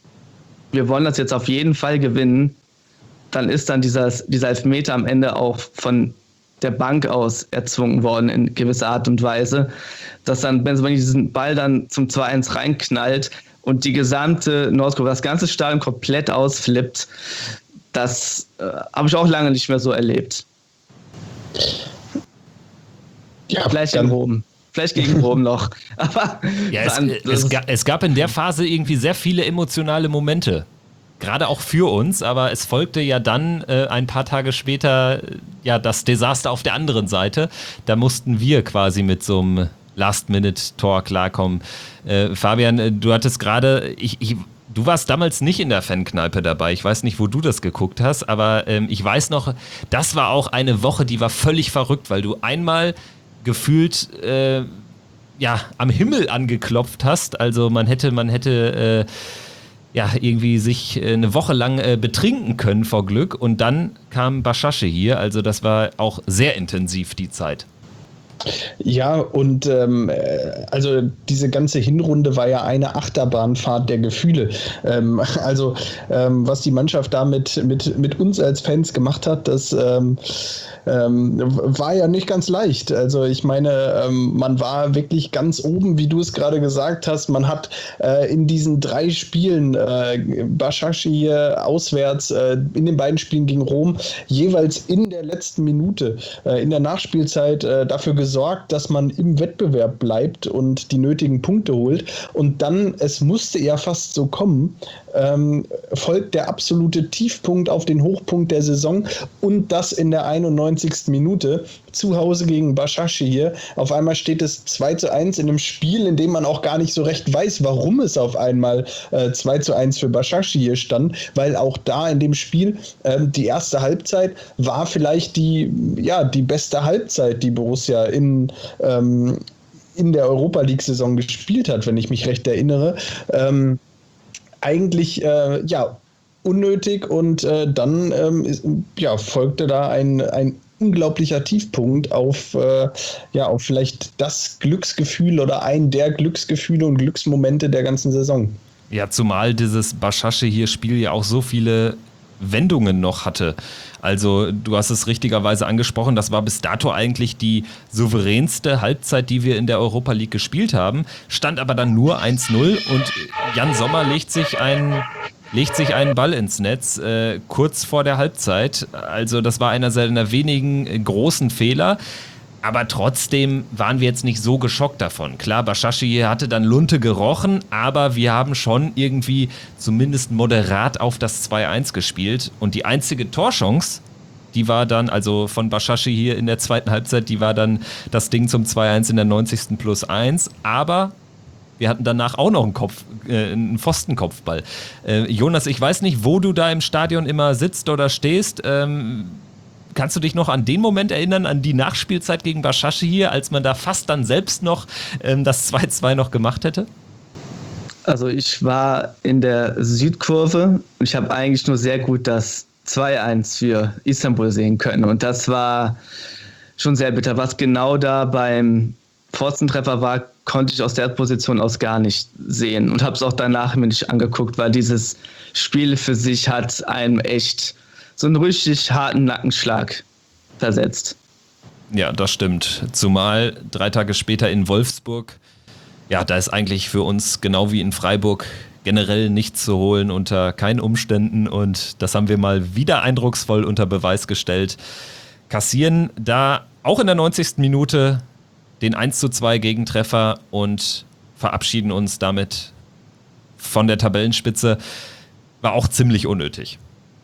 wir wollen das jetzt auf jeden Fall gewinnen, dann ist dann dieser, dieser Elfmeter am Ende auch von der Bank aus erzwungen worden in gewisser Art und Weise, dass dann Bensebaini diesen Ball dann zum zwei eins reinknallt und die gesamte Nordkurve, das ganze Stadion komplett ausflippt. Das äh, habe ich auch lange nicht mehr so erlebt. Ja, Vielleicht in Rom. Vielleicht gegen Rom noch. Aber ja, es, es, ga, es gab in der Phase irgendwie sehr viele emotionale Momente. gerade auch für uns, aber es folgte ja dann äh, ein paar Tage später äh, ja das Desaster auf der anderen Seite. Da mussten wir quasi mit so einem Last-Minute-Tor klarkommen. Äh, Fabian, äh, du hattest gerade, ich, ich, du warst damals nicht in der Fankneipe dabei. Ich weiß nicht, wo du das geguckt hast, aber ähm, ich weiß noch, das war auch eine Woche, die war völlig verrückt, weil du einmal gefühlt äh, ja, am Himmel angeklopft hast. Also man hätte, man hätte äh, ja, irgendwie sich äh, eine Woche lang äh, betrinken können vor Glück und dann kam Başakşehir hier. Also das war auch sehr intensiv, die Zeit. Ja, und ähm, also diese ganze Hinrunde war ja eine Achterbahnfahrt der Gefühle. Ähm, also ähm, was die Mannschaft da mit, mit, mit uns als Fans gemacht hat, das ähm, ähm, war ja nicht ganz leicht. Also ich meine, ähm, man war wirklich ganz oben, wie du es gerade gesagt hast. Man hat äh, in diesen drei Spielen, äh, Başakşehir auswärts, äh, in den beiden Spielen gegen Rom, jeweils in der letzten Minute, äh, in der Nachspielzeit äh, dafür gesorgt, dass man im Wettbewerb bleibt und die nötigen Punkte holt. Und dann, es musste ja fast so kommen, ähm, folgt der absolute Tiefpunkt auf den Hochpunkt der Saison und das in der einundneunzigsten Minute zu Hause gegen Başakşehir. Auf einmal steht es zwei zu eins in einem Spiel, in dem man auch gar nicht so recht weiß, warum es auf einmal äh, zwei zu eins für Başakşehir stand, weil auch da in dem Spiel äh, die erste Halbzeit war vielleicht die, ja, die beste Halbzeit, die Borussia in, ähm, in der Europa-League-Saison gespielt hat, wenn ich mich recht erinnere. Ähm, eigentlich, äh, ja, unnötig und äh, dann ähm, ist, ja, folgte da ein, ein unglaublicher Tiefpunkt auf, äh, ja, auf vielleicht das Glücksgefühl oder ein der Glücksgefühle und Glücksmomente der ganzen Saison. Ja, zumal dieses Başakşehir-Spiel ja auch so viele Wendungen noch hatte. Also du hast es richtigerweise angesprochen, das war bis dato eigentlich die souveränste Halbzeit, die wir in der Europa League gespielt haben, stand aber dann nur eins null und Jan Sommer legt sich einen, legt sich einen Ball ins Netz, äh, kurz vor der Halbzeit. Also das war einer seiner wenigen äh, großen Fehler. Aber trotzdem waren wir jetzt nicht so geschockt davon. Klar, Başakşehir hatte dann Lunte gerochen, aber wir haben schon irgendwie zumindest moderat auf das zwei eins gespielt. Und die einzige Torchance, die war dann, also von Başakşehir in der zweiten Halbzeit, die war dann das Ding zum zwei eins in der neunzigsten plus eins. Aber wir hatten danach auch noch einen, Kopf, äh, einen Pfostenkopfball. Äh, Jonas, ich weiß nicht, wo du da im Stadion immer sitzt oder stehst. Ähm, Kannst du dich noch an den Moment erinnern, an die Nachspielzeit gegen Başakşehir, als man da fast dann selbst noch ähm, das zwei zwei noch gemacht hätte? Also ich war in der Südkurve und ich habe eigentlich nur sehr gut das zwei eins für Istanbul sehen können. Und das war schon sehr bitter. Was genau da beim Pfostentreffer war, konnte ich aus der Position aus gar nicht sehen. Und habe es auch danach mir nicht angeguckt, weil dieses Spiel für sich hat einem echt so einen richtig harten Nackenschlag versetzt. Ja, das stimmt. Zumal drei Tage später in Wolfsburg, ja, da ist eigentlich für uns genau wie in Freiburg generell nichts zu holen unter keinen Umständen und das haben wir mal wieder eindrucksvoll unter Beweis gestellt. Kassieren da auch in der neunzigsten Minute den eins zu zwei Gegentreffer und verabschieden uns damit von der Tabellenspitze. War auch ziemlich unnötig.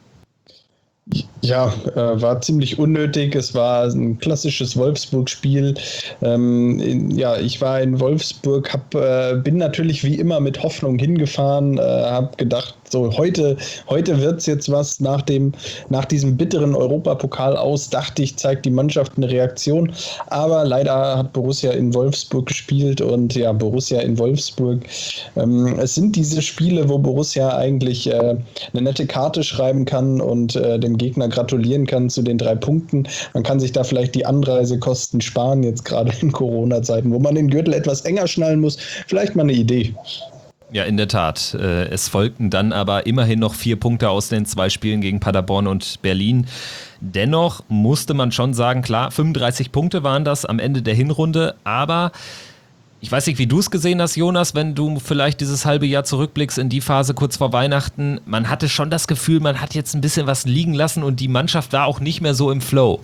Ja, äh, war ziemlich unnötig. Es war ein klassisches Wolfsburg-Spiel. Ähm, in, ja, ich war in Wolfsburg, hab, äh, bin natürlich wie immer mit Hoffnung hingefahren, äh, habe gedacht, so heute, heute wird es jetzt was nach dem, nach diesem bitteren Europapokal aus, dachte ich, zeigt die Mannschaft eine Reaktion. Aber leider hat Borussia in Wolfsburg gespielt und ja, Borussia in Wolfsburg. Ähm, es sind diese Spiele, wo Borussia eigentlich äh, eine nette Karte schreiben kann und äh, dem Gegner gratulieren kann zu den drei Punkten. Man kann sich da vielleicht die Anreisekosten sparen, jetzt gerade in Corona-Zeiten, wo man den Gürtel etwas enger schnallen muss. Vielleicht mal eine Idee. Ja, in der Tat. Es folgten dann aber immerhin noch vier Punkte aus den zwei Spielen gegen Paderborn und Berlin. Dennoch musste man schon sagen, klar, fünfunddreißig Punkte waren das am Ende der Hinrunde, aber ich weiß nicht, wie du es gesehen hast, Jonas, wenn du vielleicht dieses halbe Jahr zurückblickst in die Phase kurz vor Weihnachten. Man hatte schon das Gefühl, man hat jetzt ein bisschen was liegen lassen und die Mannschaft war auch nicht mehr so im Flow.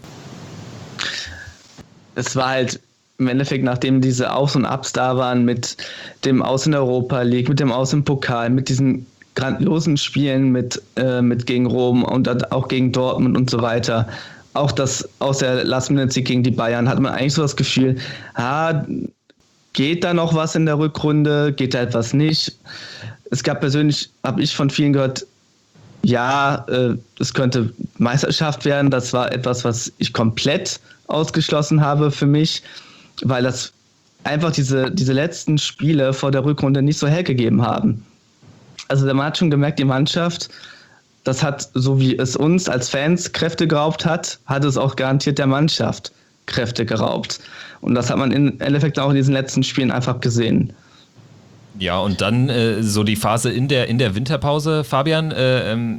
Es war halt im Endeffekt, nachdem diese Aufs und Abs da waren mit dem Aus in der Europa League, mit dem Aus im Pokal, mit diesen grandiosen Spielen mit, äh, mit gegen Rom und dann auch gegen Dortmund und so weiter. Auch das aus der Last-Minute-Sieg gegen die Bayern hat man eigentlich so das Gefühl, ah, geht da noch was in der Rückrunde, geht da etwas nicht? Es gab persönlich, habe ich von vielen gehört, ja, äh, es könnte Meisterschaft werden. Das war etwas, was ich komplett ausgeschlossen habe für mich, weil das einfach diese, diese letzten Spiele vor der Rückrunde nicht so hell gegeben haben. Also man hat schon gemerkt, die Mannschaft, das hat, so wie es uns als Fans Kräfte geraubt hat, hat es auch garantiert der Mannschaft Kräfte geraubt. Und das hat man im Endeffekt auch in diesen letzten Spielen einfach gesehen. Ja, und dann äh, so die Phase in der, in der Winterpause, Fabian, äh, ähm,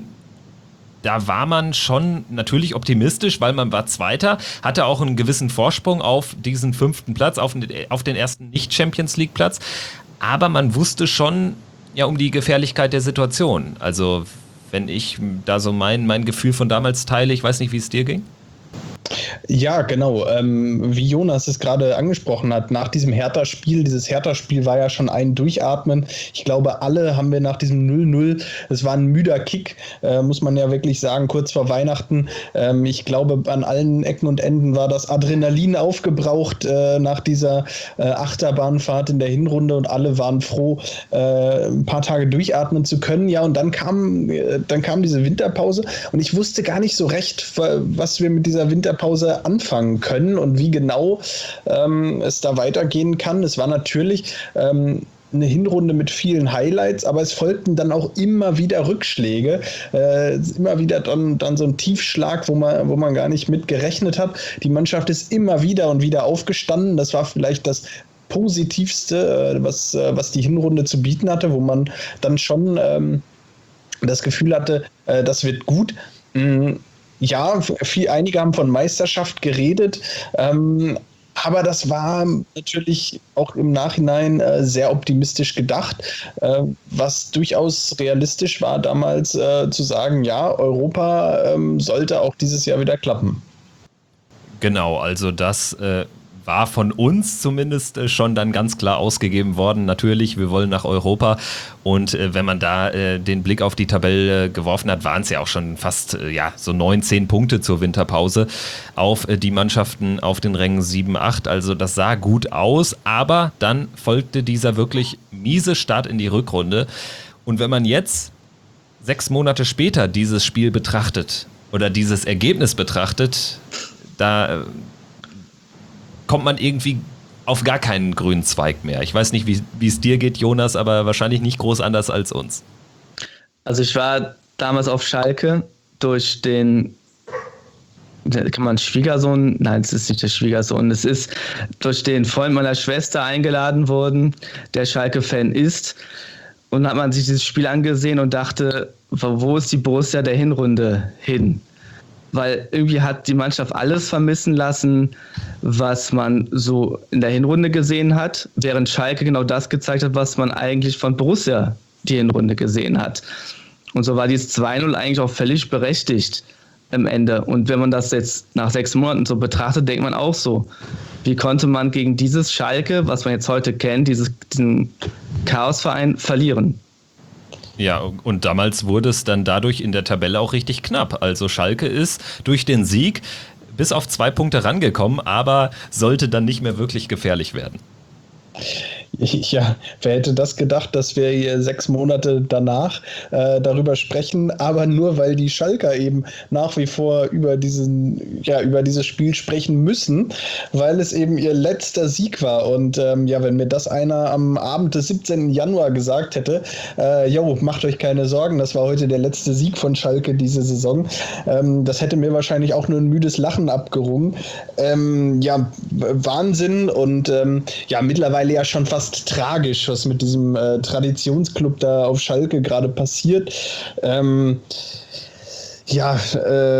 da war man schon natürlich optimistisch, weil man war Zweiter, hatte auch einen gewissen Vorsprung auf diesen fünften Platz, auf, auf den ersten Nicht-Champions-League-Platz. Aber man wusste schon ja um die Gefährlichkeit der Situation. Also wenn ich da so mein, mein Gefühl von damals teile, ich weiß nicht, wie es dir ging. Ja, genau. Ähm, wie Jonas es gerade angesprochen hat, nach diesem Hertha-Spiel, dieses Hertha-Spiel war ja schon ein Durchatmen. Ich glaube, alle haben wir nach diesem null null, es war ein müder Kick, äh, muss man ja wirklich sagen, kurz vor Weihnachten. Ähm, ich glaube, an allen Ecken und Enden war das Adrenalin aufgebraucht äh, nach dieser äh, Achterbahnfahrt in der Hinrunde und alle waren froh, äh, ein paar Tage durchatmen zu können. Ja, und dann kam, äh, dann kam diese Winterpause und ich wusste gar nicht so recht, was wir mit dieser Winterpause anfangen können und wie genau ähm, es da weitergehen kann. Es war natürlich ähm, eine Hinrunde mit vielen Highlights, aber es folgten dann auch immer wieder Rückschläge, äh, immer wieder dann, dann so ein Tiefschlag, wo man, wo man gar nicht mit gerechnet hat. Die Mannschaft ist immer wieder und wieder aufgestanden. Das war vielleicht das Positivste, was, was die Hinrunde zu bieten hatte, wo man dann schon ähm, das Gefühl hatte, äh, das wird gut. Mhm. Ja, viel, einige haben von Meisterschaft geredet, ähm, aber das war natürlich auch im Nachhinein äh, sehr optimistisch gedacht, äh, was durchaus realistisch war damals äh, zu sagen, ja, Europa ähm, sollte auch dieses Jahr wieder klappen. Genau, also das äh, war von uns zumindest äh, schon dann ganz klar ausgegeben worden. Natürlich, wir wollen nach Europa und äh, wenn man da äh, den Blick auf die Tabelle äh, geworfen hat, waren es ja auch schon fast äh, ja, so neun, zehn Punkte zur Winterpause auf äh, die Mannschaften auf den Rängen sieben, acht. Also das sah gut aus, aber dann folgte dieser wirklich miese Start in die Rückrunde. Und wenn man jetzt sechs Monate später dieses Spiel betrachtet oder dieses Ergebnis betrachtet, da äh, kommt man irgendwie auf gar keinen grünen Zweig mehr. Ich weiß nicht, wie wie es dir geht, Jonas, aber wahrscheinlich nicht groß anders als uns. Also ich war damals auf Schalke durch den, kann man Schwiegersohn, nein, es ist nicht der Schwiegersohn, es ist durch den Freund meiner Schwester eingeladen worden, der Schalke-Fan ist. Und dann hat man sich dieses Spiel angesehen und dachte, wo ist die Borussia der Hinrunde hin? Weil irgendwie hat die Mannschaft alles vermissen lassen, was man so in der Hinrunde gesehen hat, während Schalke genau das gezeigt hat, was man eigentlich von Borussia die Hinrunde gesehen hat. Und so war dieses zwei null eigentlich auch völlig berechtigt am Ende. Und wenn man das jetzt nach sechs Monaten so betrachtet, denkt man auch so, wie konnte man gegen dieses Schalke, was man jetzt heute kennt, dieses, diesen Chaosverein verlieren? Ja, und damals wurde es dann dadurch in der Tabelle auch richtig knapp. Also Schalke ist durch den Sieg bis auf zwei Punkte rangekommen, aber sollte dann nicht mehr wirklich gefährlich werden. Ja, wer hätte das gedacht, dass wir hier sechs Monate danach äh, darüber sprechen, aber nur weil die Schalker eben nach wie vor über diesen, ja, über dieses Spiel sprechen müssen, weil es eben ihr letzter Sieg war. Und ähm, ja, wenn mir das einer am Abend des siebzehnten Januar gesagt hätte, äh, jo, macht euch keine Sorgen, das war heute der letzte Sieg von Schalke diese Saison, ähm, das hätte mir wahrscheinlich auch nur ein müdes Lachen abgerungen. Ähm, ja, Wahnsinn und ähm, ja, mittlerweile ja schon fast tragisch, was mit diesem äh, Traditionsclub da auf Schalke gerade passiert. Ähm, ja, äh,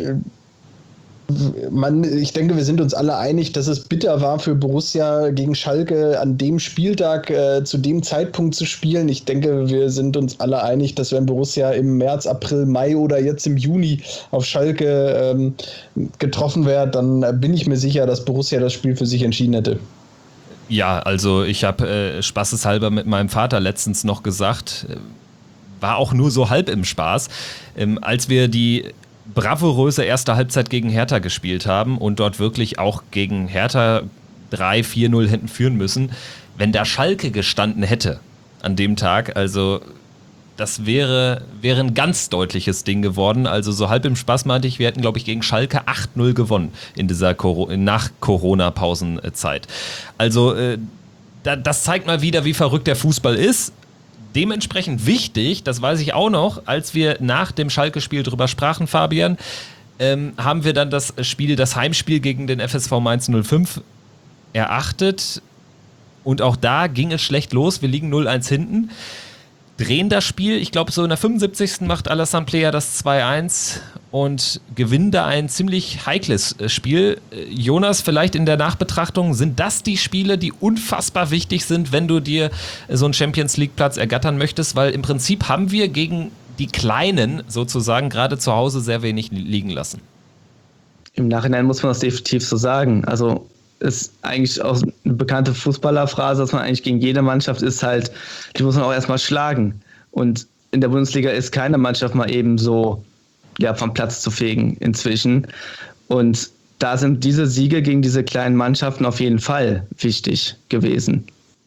man, ich denke, wir sind uns alle einig, dass es bitter war für Borussia gegen Schalke an dem Spieltag äh, zu dem Zeitpunkt zu spielen. Ich denke, wir sind uns alle einig, dass wenn Borussia im März, April, Mai oder jetzt im Juni auf Schalke ähm, getroffen wäre, dann äh, bin ich mir sicher, dass Borussia das Spiel für sich entschieden hätte. Ja, also ich habe äh, spaßeshalber mit meinem Vater letztens noch gesagt, war auch nur so halb im Spaß. Ähm, als wir die bravouröse erste Halbzeit gegen Hertha gespielt haben und dort wirklich auch gegen Hertha drei vier null hätten führen müssen, wenn da Schalke gestanden hätte an dem Tag, also das wäre, wäre ein ganz deutliches Ding geworden. Also so halb im Spaß meinte ich, wir hätten, glaube ich, gegen Schalke acht null gewonnen in dieser Coro- Nach-Corona-Pausenzeit. Also äh, da, das zeigt mal wieder, wie verrückt der Fußball ist. Dementsprechend wichtig, das weiß ich auch noch, als wir nach dem Schalke-Spiel drüber sprachen, Fabian, ähm, haben wir dann das Spiel, das Heimspiel gegen den F S V Mainz null fünf erachtet. Und auch da ging es schlecht los. Wir liegen null eins hinten. Drehen das Spiel, ich glaube so in der fünfundsiebzigsten macht Alassane Plea das zwei eins und gewinnen da ein ziemlich heikles Spiel. Jonas, vielleicht in der Nachbetrachtung, sind das die Spiele, die unfassbar wichtig sind, wenn du dir so einen Champions-League-Platz ergattern möchtest? Weil im Prinzip haben wir gegen die Kleinen sozusagen gerade zu Hause sehr wenig liegen lassen. Im Nachhinein muss man das definitiv so sagen. Also ist eigentlich auch eine bekannte Fußballerphrase, dass man eigentlich gegen jede Mannschaft ist halt, die muss man auch erstmal schlagen. Und in der Bundesliga ist keine Mannschaft mal eben so ja, vom Platz zu fegen inzwischen. Und da sind diese Siege gegen diese kleinen Mannschaften auf jeden Fall wichtig gewesen.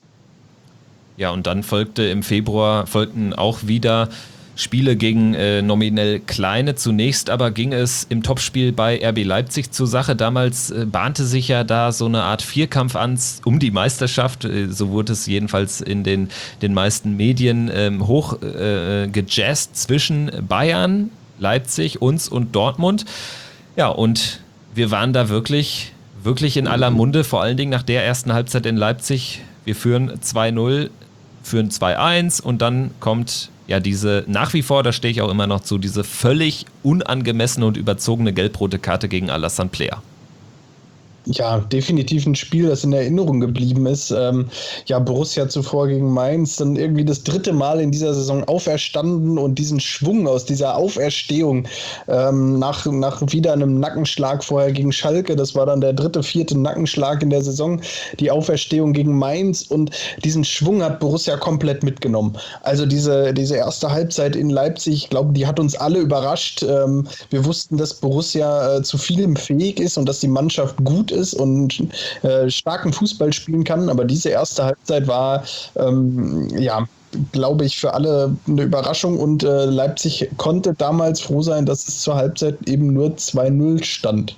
Ja, und dann folgte im Februar, folgten auch wieder Spiele gegen äh, nominell Kleine. Zunächst aber ging es im Topspiel bei R B Leipzig zur Sache. Damals äh, bahnte sich ja da so eine Art Vierkampf an um die Meisterschaft. Äh, so wurde es jedenfalls in den, den meisten Medien ähm, hoch äh, gejazzt zwischen Bayern, Leipzig, uns und Dortmund. Ja, und wir waren da wirklich, wirklich in aller Munde, vor allen Dingen nach der ersten Halbzeit in Leipzig. Wir führen zwei null, führen zwei eins und dann kommt ja diese, nach wie vor, da stehe ich auch immer noch zu, diese völlig unangemessene und überzogene gelb-rote Karte gegen Alassane Plea. Ja, definitiv ein Spiel, das in Erinnerung geblieben ist. Ähm, ja, Borussia zuvor gegen Mainz, dann irgendwie das dritte Mal in dieser Saison auferstanden und diesen Schwung aus dieser Auferstehung ähm, nach, nach wieder einem Nackenschlag vorher gegen Schalke, das war dann der dritte, vierte Nackenschlag in der Saison, die Auferstehung gegen Mainz und diesen Schwung hat Borussia komplett mitgenommen. Also diese, diese erste Halbzeit in Leipzig, ich glaube, die hat uns alle überrascht. Ähm, wir wussten, dass Borussia äh, zu vielem fähig ist und dass die Mannschaft gut ist und äh, starken Fußball spielen kann, aber diese erste Halbzeit war, ähm, ja, glaube ich, für alle eine Überraschung und äh, Leipzig konnte damals froh sein, dass es zur Halbzeit eben nur zwei null stand.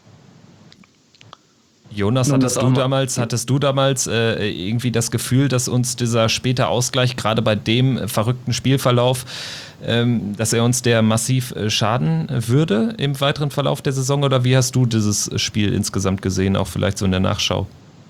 Jonas, hattest du damals, hattest du damals äh, irgendwie das Gefühl, dass uns dieser späte Ausgleich, gerade bei dem verrückten Spielverlauf, ähm, dass er uns der massiv äh, schaden würde im weiteren Verlauf der Saison? Oder wie hast du dieses Spiel insgesamt gesehen, auch vielleicht so in der Nachschau?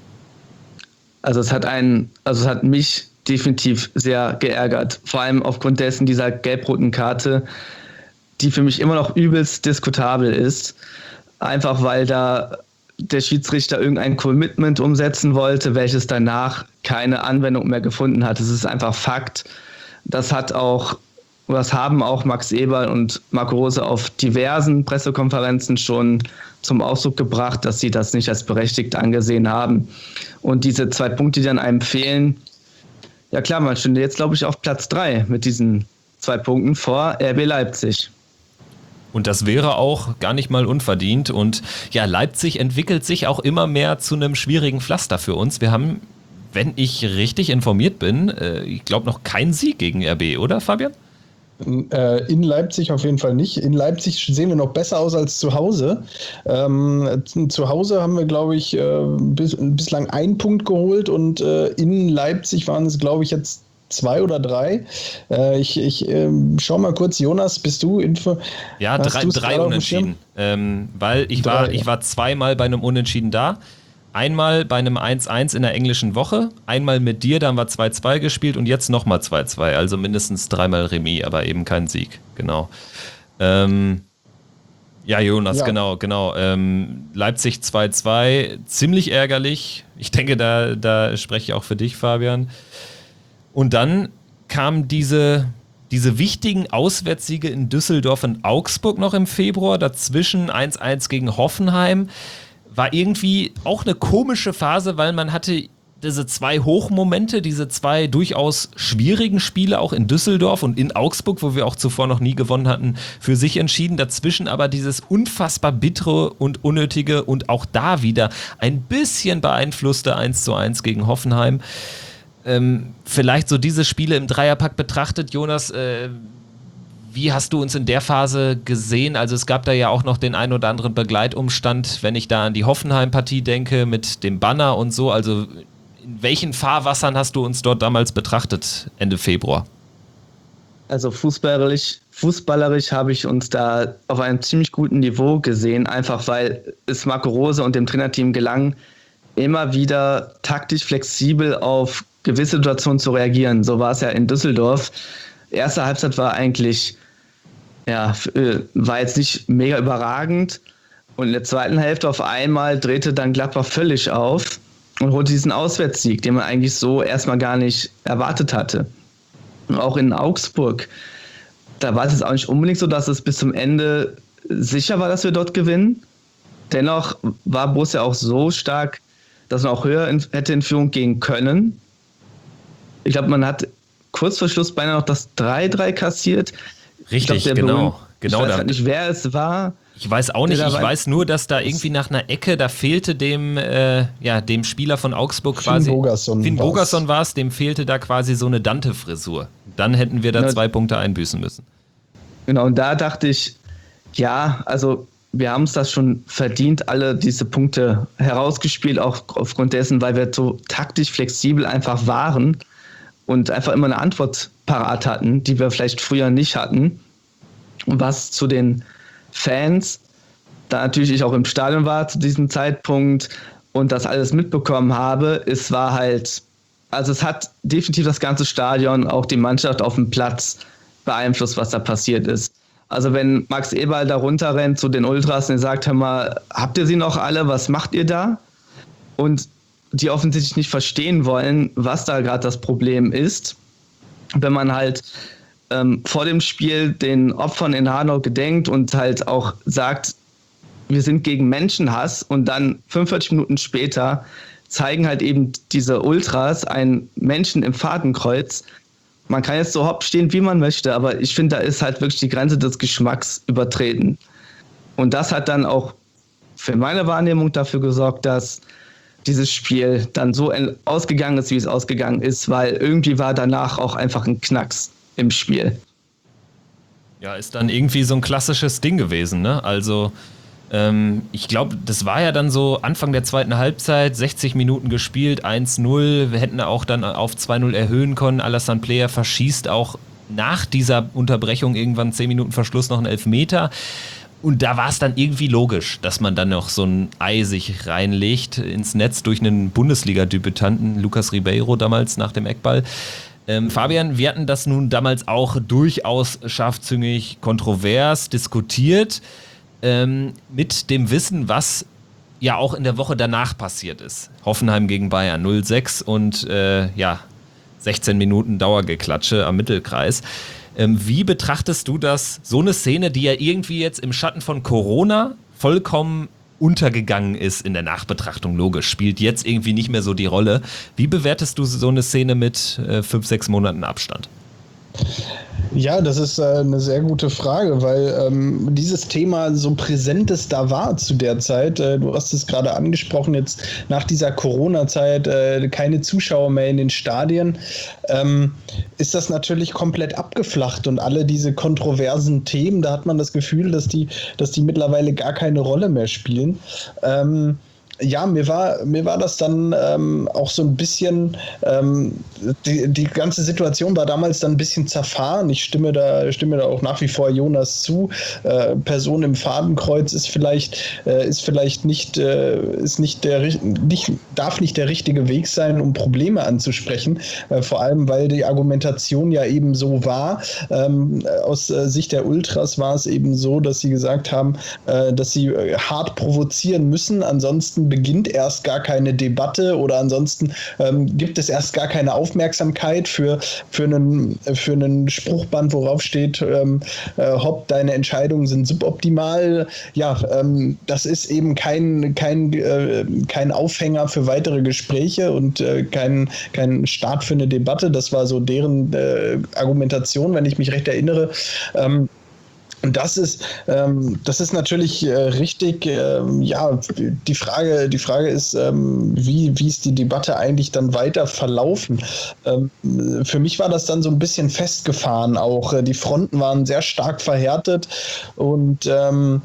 Also es hat einen, also es hat mich definitiv sehr geärgert. Vor allem aufgrund dessen dieser gelb-roten Karte, die für mich immer noch übelst diskutabel ist. Einfach weil da der Schiedsrichter irgendein Commitment umsetzen wollte, welches danach keine Anwendung mehr gefunden hat. Es ist einfach Fakt. Das hat auch, das haben auch Max Eberl und Marco Rose auf diversen Pressekonferenzen schon zum Ausdruck gebracht, dass sie das nicht als berechtigt angesehen haben. Und diese zwei Punkte, die dann einem fehlen, ja klar, man stünde jetzt, glaube ich, auf Platz drei mit diesen zwei Punkten vor R B Leipzig. Und das wäre auch gar nicht mal unverdient. Und ja, Leipzig entwickelt sich auch immer mehr zu einem schwierigen Pflaster für uns. Wir haben, wenn ich richtig informiert bin, äh, ich glaube noch keinen Sieg gegen R B, oder Fabian? In Leipzig auf jeden Fall nicht. In Leipzig sehen wir noch besser aus als zu Hause. Ähm, zu Hause haben wir, glaube ich, äh, bis, bislang einen Punkt geholt und äh, in Leipzig waren es, glaube ich, jetzt zwei oder drei. Äh, ich ich äh, schau mal kurz, Jonas, bist du Info? Ja, drei, drei Unentschieden. Ähm, weil ich drei, war, ich war zweimal bei einem Unentschieden da. Einmal bei einem eins eins in der englischen Woche, einmal mit dir, da haben wir zwei zwei gespielt und jetzt nochmal zwei zwei. Also mindestens dreimal Remis, aber eben kein Sieg. Genau. Ähm, ja, Jonas, ja. genau, genau. Ähm, Leipzig zwei zwei, ziemlich ärgerlich. Ich denke, da, da spreche ich auch für dich, Fabian. Und dann kamen diese, diese wichtigen Auswärtssiege in Düsseldorf und Augsburg noch im Februar, dazwischen eins eins gegen Hoffenheim. War irgendwie auch eine komische Phase, weil man hatte diese zwei Hochmomente, diese zwei durchaus schwierigen Spiele auch in Düsseldorf und in Augsburg, wo wir auch zuvor noch nie gewonnen hatten, für sich entschieden. Dazwischen aber dieses unfassbar bittere und unnötige und auch da wieder ein bisschen beeinflusste eins zu eins gegen Hoffenheim. Ähm, vielleicht so diese Spiele im Dreierpack betrachtet, Jonas, äh, wie hast du uns in der Phase gesehen? Also es gab da ja auch noch den ein oder anderen Begleitumstand, wenn ich da an die Hoffenheim-Partie denke, mit dem Banner und so. Also in welchen Fahrwassern hast du uns dort damals betrachtet, Ende Februar? Also fußballerisch, fußballerisch habe ich uns da auf einem ziemlich guten Niveau gesehen, einfach weil es Marco Rose und dem Trainerteam gelang, immer wieder taktisch flexibel auf gewisse Situationen zu reagieren. So war es ja in Düsseldorf. Erste Halbzeit war eigentlich, ja, war jetzt nicht mega überragend. Und in der zweiten Hälfte auf einmal drehte dann Gladbach völlig auf und holte diesen Auswärtssieg, den man eigentlich so erstmal gar nicht erwartet hatte. Und auch in Augsburg, da war es jetzt auch nicht unbedingt so, dass es bis zum Ende sicher war, dass wir dort gewinnen. Dennoch war Borussia auch so stark, dass man auch höher in, hätte in Führung gehen können. Ich glaube, man hat kurz vor Schluss beinahe noch das drei drei kassiert. Richtig, glaub, genau. Berühmt, genau ich weiß nicht, wer es war. Ich weiß auch nicht, ich weiß nur, dass da irgendwie nach einer Ecke, da fehlte dem, äh, ja, dem Spieler von Augsburg quasi. Finn Bogerson. Finn Bogerson war es, dem fehlte da quasi so eine Dante-Frisur. Dann hätten wir da Genau. zwei Punkte einbüßen müssen. Genau, und da dachte ich, ja, also wir haben es das schon verdient, alle diese Punkte herausgespielt, auch aufgrund dessen, weil wir so taktisch flexibel einfach waren und einfach immer eine Antwort parat hatten, die wir vielleicht früher nicht hatten. Und was zu den Fans, da natürlich ich auch im Stadion war zu diesem Zeitpunkt und das alles mitbekommen habe, es war halt, also es hat definitiv das ganze Stadion, auch die Mannschaft auf dem Platz beeinflusst, was da passiert ist. Also wenn Max Eberl da runterrennt zu den Ultras und sagt, hör mal, habt ihr sie noch alle, was macht ihr da? Und die offensichtlich nicht verstehen wollen, was da gerade das Problem ist. Wenn man halt ähm, vor dem Spiel den Opfern in Hanau gedenkt und halt auch sagt, wir sind gegen Menschenhass und dann fünfundvierzig Minuten später zeigen halt eben diese Ultras einen Menschen im Fadenkreuz. Man kann jetzt so hopp stehen, wie man möchte, aber ich finde, da ist halt wirklich die Grenze des Geschmacks übertreten. Und das hat dann auch für meine Wahrnehmung dafür gesorgt, dass dieses Spiel dann so ausgegangen ist, wie es ausgegangen ist, weil irgendwie war danach auch einfach ein Knacks im Spiel. Ja, ist dann irgendwie so ein klassisches Ding gewesen, ne? Also ähm, ich glaube, das war ja dann so Anfang der zweiten Halbzeit, sechzig Minuten gespielt, eins null. Wir hätten auch dann auf zwei null erhöhen können. Alassane Player verschießt auch nach dieser Unterbrechung irgendwann zehn Minuten Verschluss noch einen Elfmeter. Und da war es dann irgendwie logisch, dass man dann noch so ein Ei sich reinlegt ins Netz durch einen Bundesliga-Debütanten, Lucas Ribeiro damals nach dem Eckball. Ähm, Fabian, wir hatten das nun damals auch durchaus scharfzüngig kontrovers diskutiert, ähm, mit dem Wissen, was ja auch in der Woche danach passiert ist. Hoffenheim gegen Bayern null sechs und äh, ja, sechzehn Minuten Dauergeklatsche am Mittelkreis. Ähm, wie betrachtest du das, so eine Szene, die ja irgendwie jetzt im Schatten von Corona vollkommen untergegangen ist in der Nachbetrachtung, logisch, spielt jetzt irgendwie nicht mehr so die Rolle. Wie bewertest du so eine Szene mit äh, fünf, sechs Monaten Abstand? Ja, das ist äh, eine sehr gute Frage, weil ähm, dieses Thema so präsent es da war zu der Zeit. Äh, du hast es gerade angesprochen, jetzt nach dieser Corona-Zeit äh, keine Zuschauer mehr in den Stadien. Ähm, ist das natürlich komplett abgeflacht und alle diese kontroversen Themen, da hat man das Gefühl, dass die, dass die mittlerweile gar keine Rolle mehr spielen. Ähm, Ja, mir war, mir war das dann ähm, auch so ein bisschen, ähm, die, die ganze Situation war damals dann ein bisschen zerfahren. Ich stimme da, stimme da auch nach wie vor Jonas zu. Äh, Person im Fadenkreuz ist vielleicht, äh, ist vielleicht nicht, äh, ist nicht der, nicht, darf nicht der richtige Weg sein, um Probleme anzusprechen. Äh, vor allem, weil die Argumentation ja eben so war. Ähm, aus äh, Sicht der Ultras war es eben so, dass sie gesagt haben, äh, dass sie äh, hart provozieren müssen. Ansonsten ansonsten beginnt erst gar keine Debatte oder ansonsten ähm, gibt es erst gar keine Aufmerksamkeit für, für, einen, für einen Spruchband, worauf steht, ähm, äh, Hopp, deine Entscheidungen sind suboptimal. Ja, ähm, das ist eben kein, kein, äh, kein Aufhänger für weitere Gespräche und äh, kein, kein Start für eine Debatte. Das war so deren äh, Argumentation, wenn ich mich recht erinnere. Ähm, Und das ist, ähm, das ist natürlich äh, richtig, ähm, ja, die Frage, die Frage ist, ähm, wie, wie ist die Debatte eigentlich dann weiter verlaufen? Ähm, für mich war das dann so ein bisschen festgefahren auch. Die Fronten waren sehr stark verhärtet und ähm,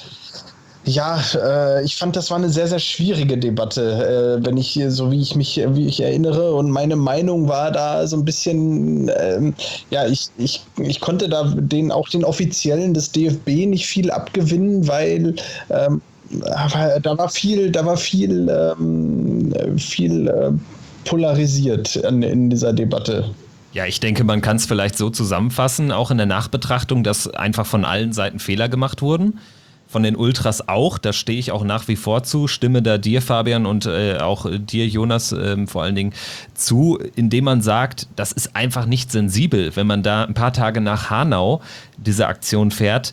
ja, äh, ich fand, das war eine sehr, sehr schwierige Debatte, äh, wenn ich, so wie ich mich, wie ich erinnere. Und meine Meinung war da so ein bisschen, ähm, ja, ich, ich, ich konnte da den, auch den Offiziellen des D F B nicht viel abgewinnen, weil ähm, da war viel, da war viel, ähm, viel äh, polarisiert in, in dieser Debatte. Ja, ich denke, man kann es vielleicht so zusammenfassen, auch in der Nachbetrachtung, dass einfach von allen Seiten Fehler gemacht wurden. Von den Ultras auch, da stehe ich auch nach wie vor zu, stimme da dir, Fabian, und äh, auch dir, Jonas, äh, vor allen Dingen zu, indem man sagt, das ist einfach nicht sensibel, wenn man da ein paar Tage nach Hanau diese Aktion fährt.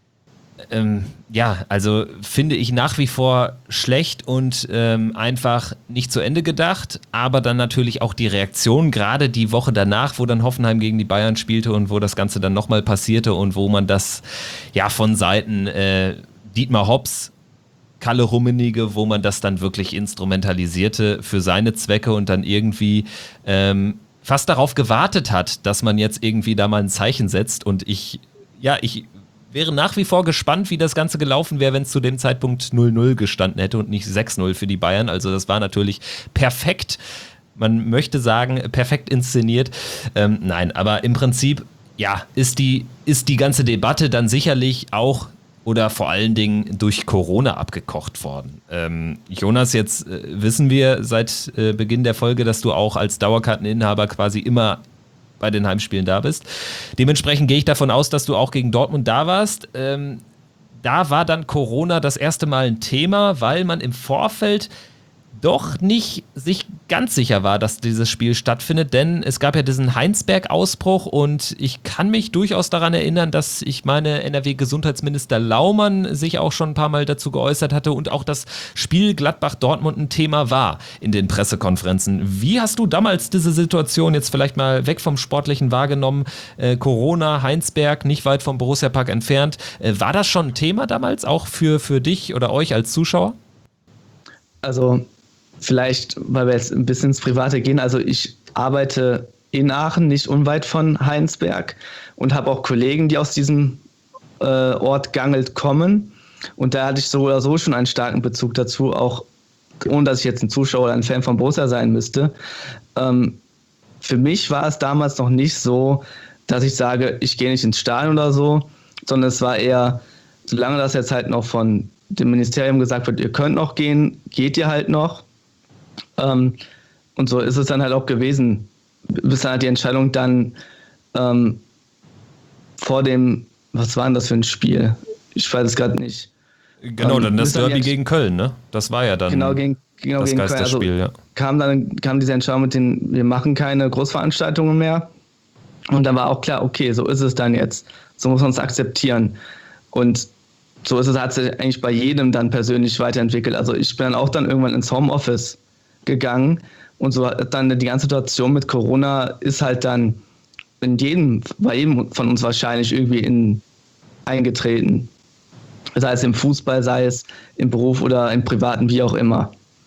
Ähm, ja, also finde ich nach wie vor schlecht und ähm, einfach nicht zu Ende gedacht, aber dann natürlich auch die Reaktion, gerade die Woche danach, wo dann Hoffenheim gegen die Bayern spielte und wo das Ganze dann nochmal passierte und wo man das ja von Seiten äh, Dietmar Hops, Kalle Rummenigge, wo man das dann wirklich instrumentalisierte für seine Zwecke und dann irgendwie ähm, fast darauf gewartet hat, dass man jetzt irgendwie da mal ein Zeichen setzt und ich, ja, ich wäre nach wie vor gespannt, wie das Ganze gelaufen wäre, wenn es zu dem Zeitpunkt null null gestanden hätte und nicht sechs null für die Bayern. Also das war natürlich perfekt. Man möchte sagen, perfekt inszeniert. Ähm, nein, aber im Prinzip, ja, ist die, ist die ganze Debatte dann sicherlich auch oder vor allen Dingen durch Corona abgekocht worden. Ähm, Jonas, jetzt äh, wissen wir seit äh, Beginn der Folge, dass du auch als Dauerkarteninhaber quasi immer bei den Heimspielen da bist. Dementsprechend gehe ich davon aus, dass du auch gegen Dortmund da warst. Ähm, da war dann Corona das erste Mal ein Thema, weil man im Vorfeld doch nicht sich ganz sicher war, dass dieses Spiel stattfindet, denn es gab ja diesen Heinsberg-Ausbruch und ich kann mich durchaus daran erinnern, dass ich meine N R W-Gesundheitsminister Laumann sich auch schon ein paar Mal dazu geäußert hatte und auch das Spiel Gladbach-Dortmund ein Thema war in den Pressekonferenzen. Wie hast du damals diese Situation jetzt vielleicht mal weg vom Sportlichen wahrgenommen? Äh, Corona, Heinsberg, nicht weit vom Borussia-Park entfernt. Äh, war das schon ein Thema damals, auch für, für dich oder euch als Zuschauer? Also vielleicht, weil wir jetzt ein bisschen ins Private gehen, also ich arbeite in Aachen, nicht unweit von Heinsberg und habe auch Kollegen, die aus diesem äh, Ort Gangelt kommen und da hatte ich so oder so schon einen starken Bezug dazu, auch ohne dass ich jetzt ein Zuschauer oder ein Fan von Borussia sein müsste. Ähm, für mich war es damals noch nicht so, dass ich sage, ich gehe nicht ins Stadion oder so, sondern es war eher, solange das jetzt halt noch von dem Ministerium gesagt wird, ihr könnt noch gehen, geht ihr halt noch. Ähm, und so ist es dann halt auch gewesen, bis dann halt die Entscheidung dann ähm, vor dem, was war denn das für ein Spiel? Ich weiß es gerade nicht. Genau, ähm, dann das Derby dann gegen Köln, ne? Das war ja dann genau, gegen, genau, das gegen Geisterspiel, Köln. Also ja. Kam dann kam diese Entscheidung mit den, wir machen keine Großveranstaltungen mehr. Und dann war auch klar, okay, so ist es dann jetzt. So muss man es akzeptieren. Und so ist es, hat sich eigentlich bei jedem dann persönlich weiterentwickelt. Also ich bin dann auch dann irgendwann ins Homeoffice gegangen und so dann die ganze Situation mit Corona ist halt dann in jedem, bei jedem von uns wahrscheinlich irgendwie in, eingetreten. Sei es im Fußball, sei es im Beruf oder im Privaten, wie auch immer.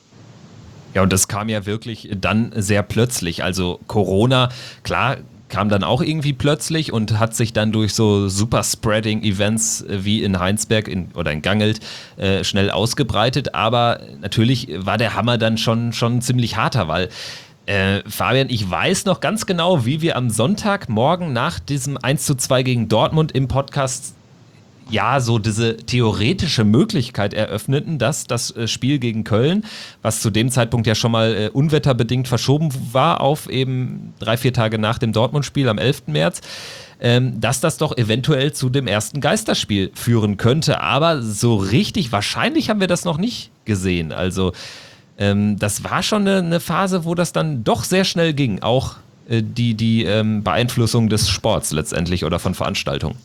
Ja, und das kam ja wirklich dann sehr plötzlich. Also Corona, klar, kam dann auch irgendwie plötzlich und hat sich dann durch so Super-Spreading-Events wie in Heinsberg in, oder in Gangelt äh, schnell ausgebreitet. Aber natürlich war der Hammer dann schon, schon ziemlich harter, weil äh, Fabian, ich weiß noch ganz genau, wie wir am Sonntagmorgen nach diesem eins zu zwei gegen Dortmund im Podcast ja, so diese theoretische Möglichkeit eröffneten, dass das Spiel gegen Köln, was zu dem Zeitpunkt ja schon mal äh, unwetterbedingt verschoben war auf eben drei, vier Tage nach dem Dortmund-Spiel am elften März, ähm, dass das doch eventuell zu dem ersten Geisterspiel führen könnte. Aber so richtig wahrscheinlich haben wir das noch nicht gesehen. Also ähm, das war schon eine, eine Phase, wo das dann doch sehr schnell ging, auch äh, die, die ähm, Beeinflussung des Sports letztendlich oder von Veranstaltungen.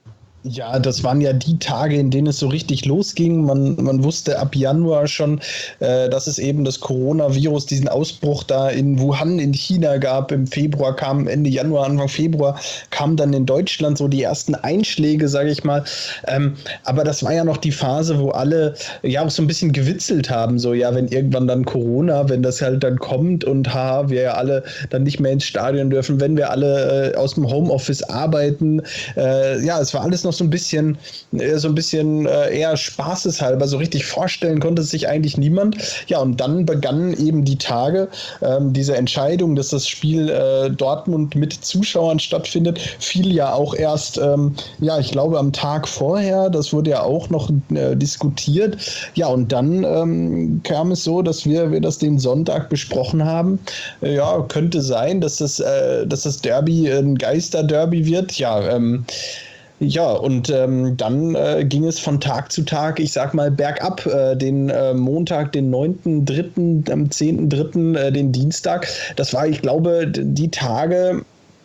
Ja, das waren ja die Tage, in denen es so richtig losging. Man, man wusste ab Januar schon, äh, dass es eben das Coronavirus, diesen Ausbruch da in Wuhan in China gab. Im Februar kam, Ende Januar, Anfang Februar, kamen dann in Deutschland so die ersten Einschläge, sage ich mal. Ähm, aber das war ja noch die Phase, wo alle ja auch so ein bisschen gewitzelt haben. So, ja, wenn irgendwann dann Corona, wenn das halt dann kommt und ha, wir ja alle dann nicht mehr ins Stadion dürfen, wenn wir alle äh, aus dem Homeoffice arbeiten. Äh, ja, es war alles noch so ein bisschen, so ein bisschen äh, eher spaßeshalber, so richtig vorstellen konnte es sich eigentlich niemand. Ja, und dann begannen eben die Tage, ähm, diese Entscheidung, dass das Spiel äh, Dortmund mit Zuschauern stattfindet, fiel ja auch erst, ähm, ja, ich glaube am Tag vorher, das wurde ja auch noch äh, diskutiert. Ja, und dann ähm, kam es so, dass wir, wir das den Sonntag besprochen haben. Äh, ja, könnte sein, dass das, äh, dass das Derby ein Geisterderby wird. Ja, ähm, Ja, und ähm, dann äh, ging es von Tag zu Tag, ich sag mal, bergab. Äh, den äh, Montag, den neunten dritten, am zehnten dritten, äh, den Dienstag. Das war, ich glaube, die Tage,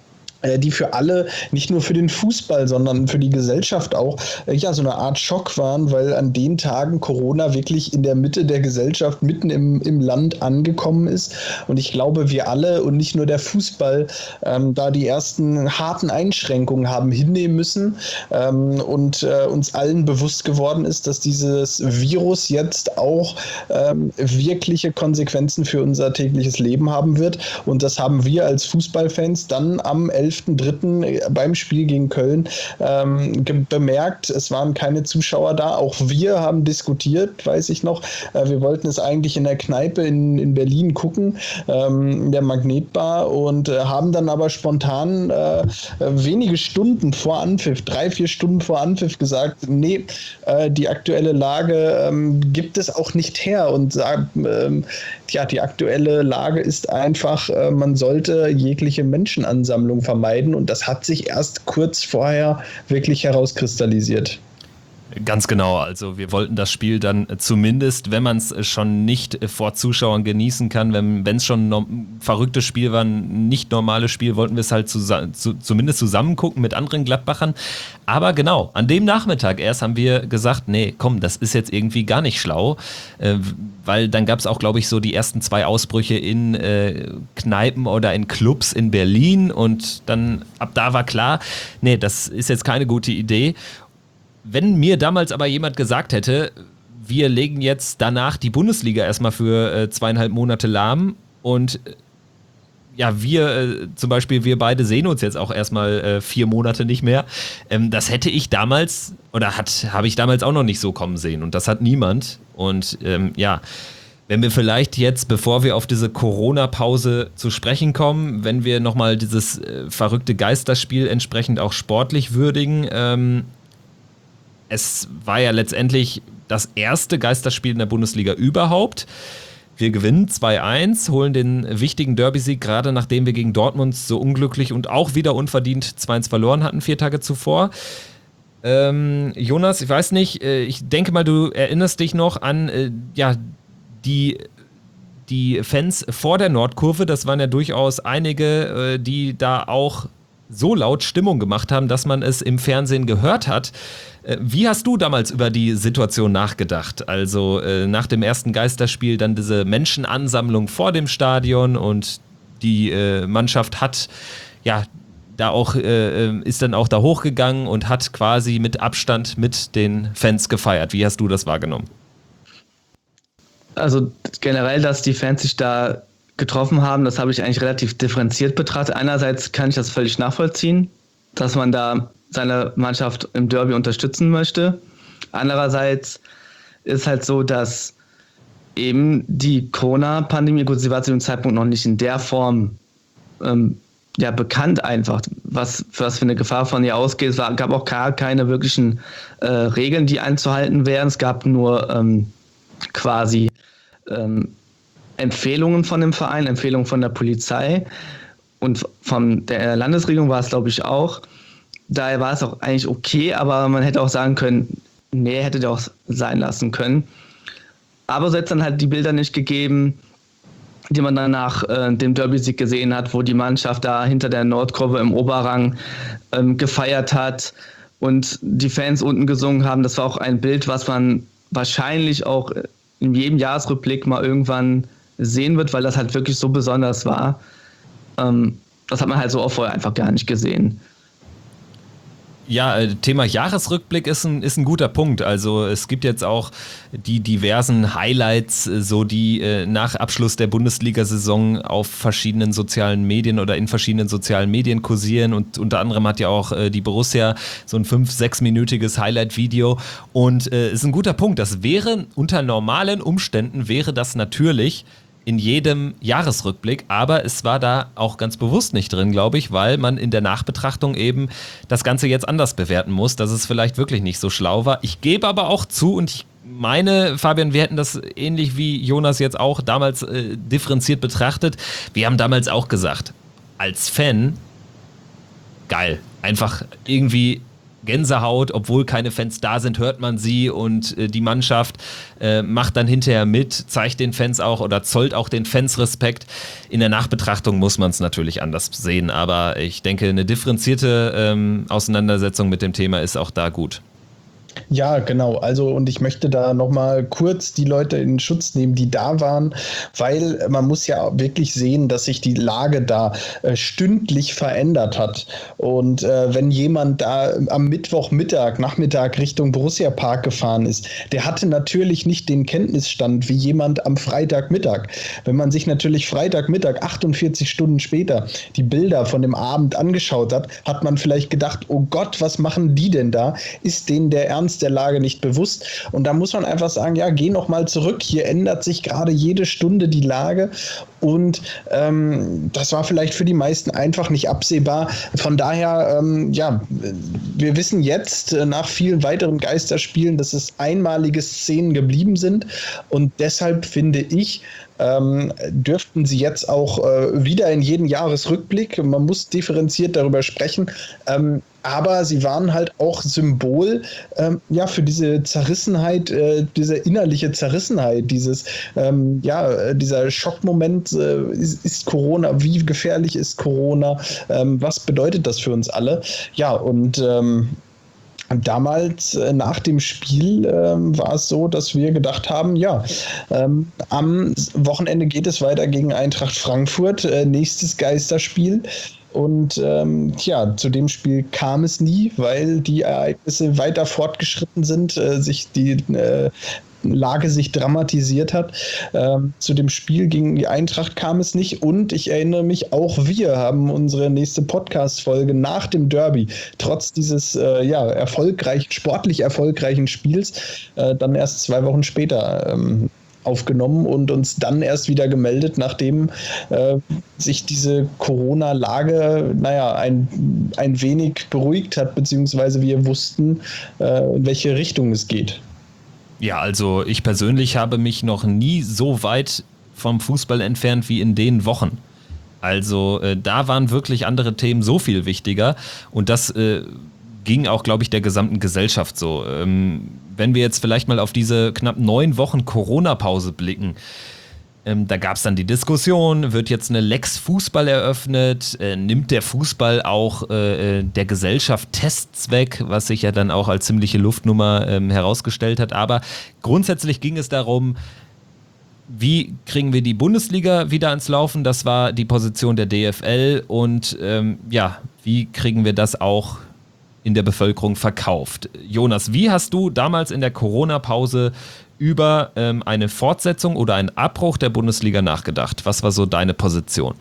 die für alle, nicht nur für den Fußball, sondern für die Gesellschaft auch, ja, so eine Art Schock waren, weil an den Tagen Corona wirklich in der Mitte der Gesellschaft, mitten im, im Land angekommen ist. Und ich glaube, wir alle und nicht nur der Fußball ähm, da die ersten harten Einschränkungen haben hinnehmen müssen ähm, und äh, uns allen bewusst geworden ist, dass dieses Virus jetzt auch ähm, wirkliche Konsequenzen für unser tägliches Leben haben wird. Und das haben wir als Fußballfans dann am elften dritten beim Spiel gegen Köln ähm, ge- bemerkt. Es waren keine Zuschauer da. Auch wir haben diskutiert, weiß ich noch. Äh, wir wollten es eigentlich in der Kneipe in, in Berlin gucken, ähm, in der Magnetbar, und äh, haben dann aber spontan äh, wenige Stunden vor Anpfiff, drei, vier Stunden vor Anpfiff gesagt, nee, äh, die aktuelle Lage ähm, gibt es auch nicht her, und sagt, ähm, ja, die aktuelle Lage ist einfach, äh, man sollte jegliche Menschenansammlung vermeiden. Und das hat sich erst kurz vorher wirklich herauskristallisiert. Ganz genau, also wir wollten das Spiel dann zumindest, wenn man es schon nicht vor Zuschauern genießen kann, wenn es schon ein verrücktes Spiel war, ein nicht normales Spiel, wollten wir es halt zu, zu, zumindest zusammen gucken mit anderen Gladbachern. Aber genau, an dem Nachmittag erst haben wir gesagt, nee, komm, das ist jetzt irgendwie gar nicht schlau, äh, weil dann gab es auch, glaube ich, so die ersten zwei Ausbrüche in äh, Kneipen oder in Clubs in Berlin, und dann ab da war klar, nee, das ist jetzt keine gute Idee. Wenn mir damals aber jemand gesagt hätte, wir legen jetzt danach die Bundesliga erstmal für äh, zweieinhalb Monate lahm, und äh, ja, wir äh, zum Beispiel, wir beide sehen uns jetzt auch erstmal äh, vier Monate nicht mehr, ähm, das hätte ich damals, oder hat habe ich damals auch noch nicht so kommen sehen, und das hat niemand. Und ähm, ja, wenn wir vielleicht jetzt, bevor wir auf diese Corona-Pause zu sprechen kommen, wenn wir nochmal dieses äh, verrückte Geisterspiel entsprechend auch sportlich würdigen, ähm, es war ja letztendlich das erste Geisterspiel in der Bundesliga überhaupt. Wir gewinnen zwei eins, holen den wichtigen Derby-Sieg, gerade nachdem wir gegen Dortmund so unglücklich und auch wieder unverdient zwei eins verloren hatten, vier Tage zuvor. Ähm, Jonas, ich weiß nicht, äh, ich denke mal, du erinnerst dich noch an äh, ja, die, die Fans vor der Nordkurve. Das waren ja durchaus einige, äh, die da auch so laut Stimmung gemacht haben, dass man es im Fernsehen gehört hat. Wie hast du damals über die Situation nachgedacht? Also äh, nach dem ersten Geisterspiel dann diese Menschenansammlung vor dem Stadion, und die äh, Mannschaft hat ja da auch äh, ist dann auch da hochgegangen und hat quasi mit Abstand mit den Fans gefeiert. Wie hast du das wahrgenommen? Also generell, dass die Fans sich da getroffen haben, das habe ich eigentlich relativ differenziert betrachtet. Einerseits kann ich das völlig nachvollziehen, dass man da seine Mannschaft im Derby unterstützen möchte. Andererseits ist halt so, dass eben die Corona-Pandemie, gut, sie war zu dem Zeitpunkt noch nicht in der Form ähm, ja, bekannt einfach, was für, was für eine Gefahr von ihr ausgeht. Es war, gab auch gar keine wirklichen äh, Regeln, die einzuhalten wären. Es gab nur ähm, quasi ähm, Empfehlungen von dem Verein, Empfehlungen von der Polizei, und von der Landesregierung war es, glaube ich, auch. Daher war es auch eigentlich okay, aber man hätte auch sagen können, nee, hätte der auch sein lassen können. Aber so hat es dann halt die Bilder nicht gegeben, die man dann nach äh, dem Derby-Sieg gesehen hat, wo die Mannschaft da hinter der Nordkurve im Oberrang ähm, gefeiert hat und die Fans unten gesungen haben. Das war auch ein Bild, was man wahrscheinlich auch in jedem Jahresrückblick mal irgendwann sehen wird, weil das halt wirklich so besonders war. Ähm, das hat man halt so auch vorher einfach gar nicht gesehen. Ja, Thema Jahresrückblick ist ein, ist ein guter Punkt. Also es gibt jetzt auch die diversen Highlights, so die äh, nach Abschluss der Bundesliga-Saison auf verschiedenen sozialen Medien oder in verschiedenen sozialen Medien kursieren. Und unter anderem hat ja auch äh, die Borussia so ein fünf-, sechsminütiges Highlight-Video. Und äh, ist ein guter Punkt. Das wäre unter normalen Umständen wäre das natürlich in jedem Jahresrückblick, aber es war da auch ganz bewusst nicht drin, glaube ich, weil man in der Nachbetrachtung eben das Ganze jetzt anders bewerten muss, dass es vielleicht wirklich nicht so schlau war. Ich gebe aber auch zu und ich meine, Fabian, wir hätten das ähnlich wie Jonas jetzt auch damals äh, differenziert betrachtet. Wir haben damals auch gesagt, als Fan, geil, einfach irgendwie Gänsehaut, obwohl keine Fans da sind, hört man sie und äh, die Mannschaft äh, macht dann hinterher mit, zeigt den Fans auch oder zollt auch den Fans Respekt. In der Nachbetrachtung muss man es natürlich anders sehen, aber ich denke, eine differenzierte ähm, Auseinandersetzung mit dem Thema ist auch da gut. Ja, genau. Also, und ich möchte da nochmal kurz die Leute in Schutz nehmen, die da waren, weil man muss ja wirklich sehen, dass sich die Lage da äh, stündlich verändert hat. Und äh, wenn jemand da am Mittwochmittag, Nachmittag Richtung Borussia Park gefahren ist, der hatte natürlich nicht den Kenntnisstand wie jemand am Freitagmittag. Wenn man sich natürlich Freitagmittag, achtundvierzig Stunden später, die Bilder von dem Abend angeschaut hat, hat man vielleicht gedacht, oh Gott, was machen die denn da? Ist denen der Ernst der Lage nicht bewusst? Und da muss man einfach sagen, ja, geh noch mal zurück. Hier ändert sich gerade jede Stunde die Lage und ähm, das war vielleicht für die meisten einfach nicht absehbar. Von daher, ähm, ja, wir wissen jetzt äh, nach vielen weiteren Geisterspielen, dass es einmalige Szenen geblieben sind und deshalb finde ich, Ähm, dürften sie jetzt auch äh, wieder in jeden Jahresrückblick, man muss differenziert darüber sprechen, ähm, aber sie waren halt auch Symbol ähm, ja, für diese Zerrissenheit, äh, diese innerliche Zerrissenheit, dieses, ähm, ja, dieser Schockmoment, äh, ist, ist Corona, wie gefährlich ist Corona, ähm, was bedeutet das für uns alle? Ja, und ähm, damals äh, nach dem Spiel ähm, war es so, dass wir gedacht haben, ja, ähm, am Wochenende geht es weiter gegen Eintracht Frankfurt, äh, nächstes Geisterspiel. Und ähm, ja, zu dem Spiel kam es nie, weil die Ereignisse weiter fortgeschritten sind, äh, sich die äh, Lage sich dramatisiert hat. Ähm, zu dem Spiel gegen die Eintracht kam es nicht und ich erinnere mich, auch wir haben unsere nächste Podcast-Folge nach dem Derby, trotz dieses äh, ja, erfolgreich, sportlich erfolgreichen Spiels, äh, dann erst zwei Wochen später ähm, aufgenommen und uns dann erst wieder gemeldet, nachdem äh, sich diese Corona-Lage, naja, ein, ein wenig beruhigt hat, beziehungsweise wir wussten, äh, in welche Richtung es geht. Ja, also ich persönlich habe mich noch nie so weit vom Fußball entfernt wie in den Wochen. Also äh, da waren wirklich andere Themen so viel wichtiger und das äh, ging auch, glaube ich, der gesamten Gesellschaft so. Ähm, wenn wir jetzt vielleicht mal auf diese knapp neun Wochen Corona-Pause blicken, ähm, da gab es dann die Diskussion, wird jetzt eine Lex Fußball eröffnet, äh, nimmt der Fußball auch äh, der Gesellschaft Tests weg, was sich ja dann auch als ziemliche Luftnummer ähm, herausgestellt hat, aber grundsätzlich ging es darum, wie kriegen wir die Bundesliga wieder ans Laufen, das war die Position der D F L und ähm, ja, wie kriegen wir das auch in der Bevölkerung verkauft. Jonas, wie hast du damals in der Corona-Pause über ähm, eine Fortsetzung oder einen Abbruch der Bundesliga nachgedacht? Was war so deine Position?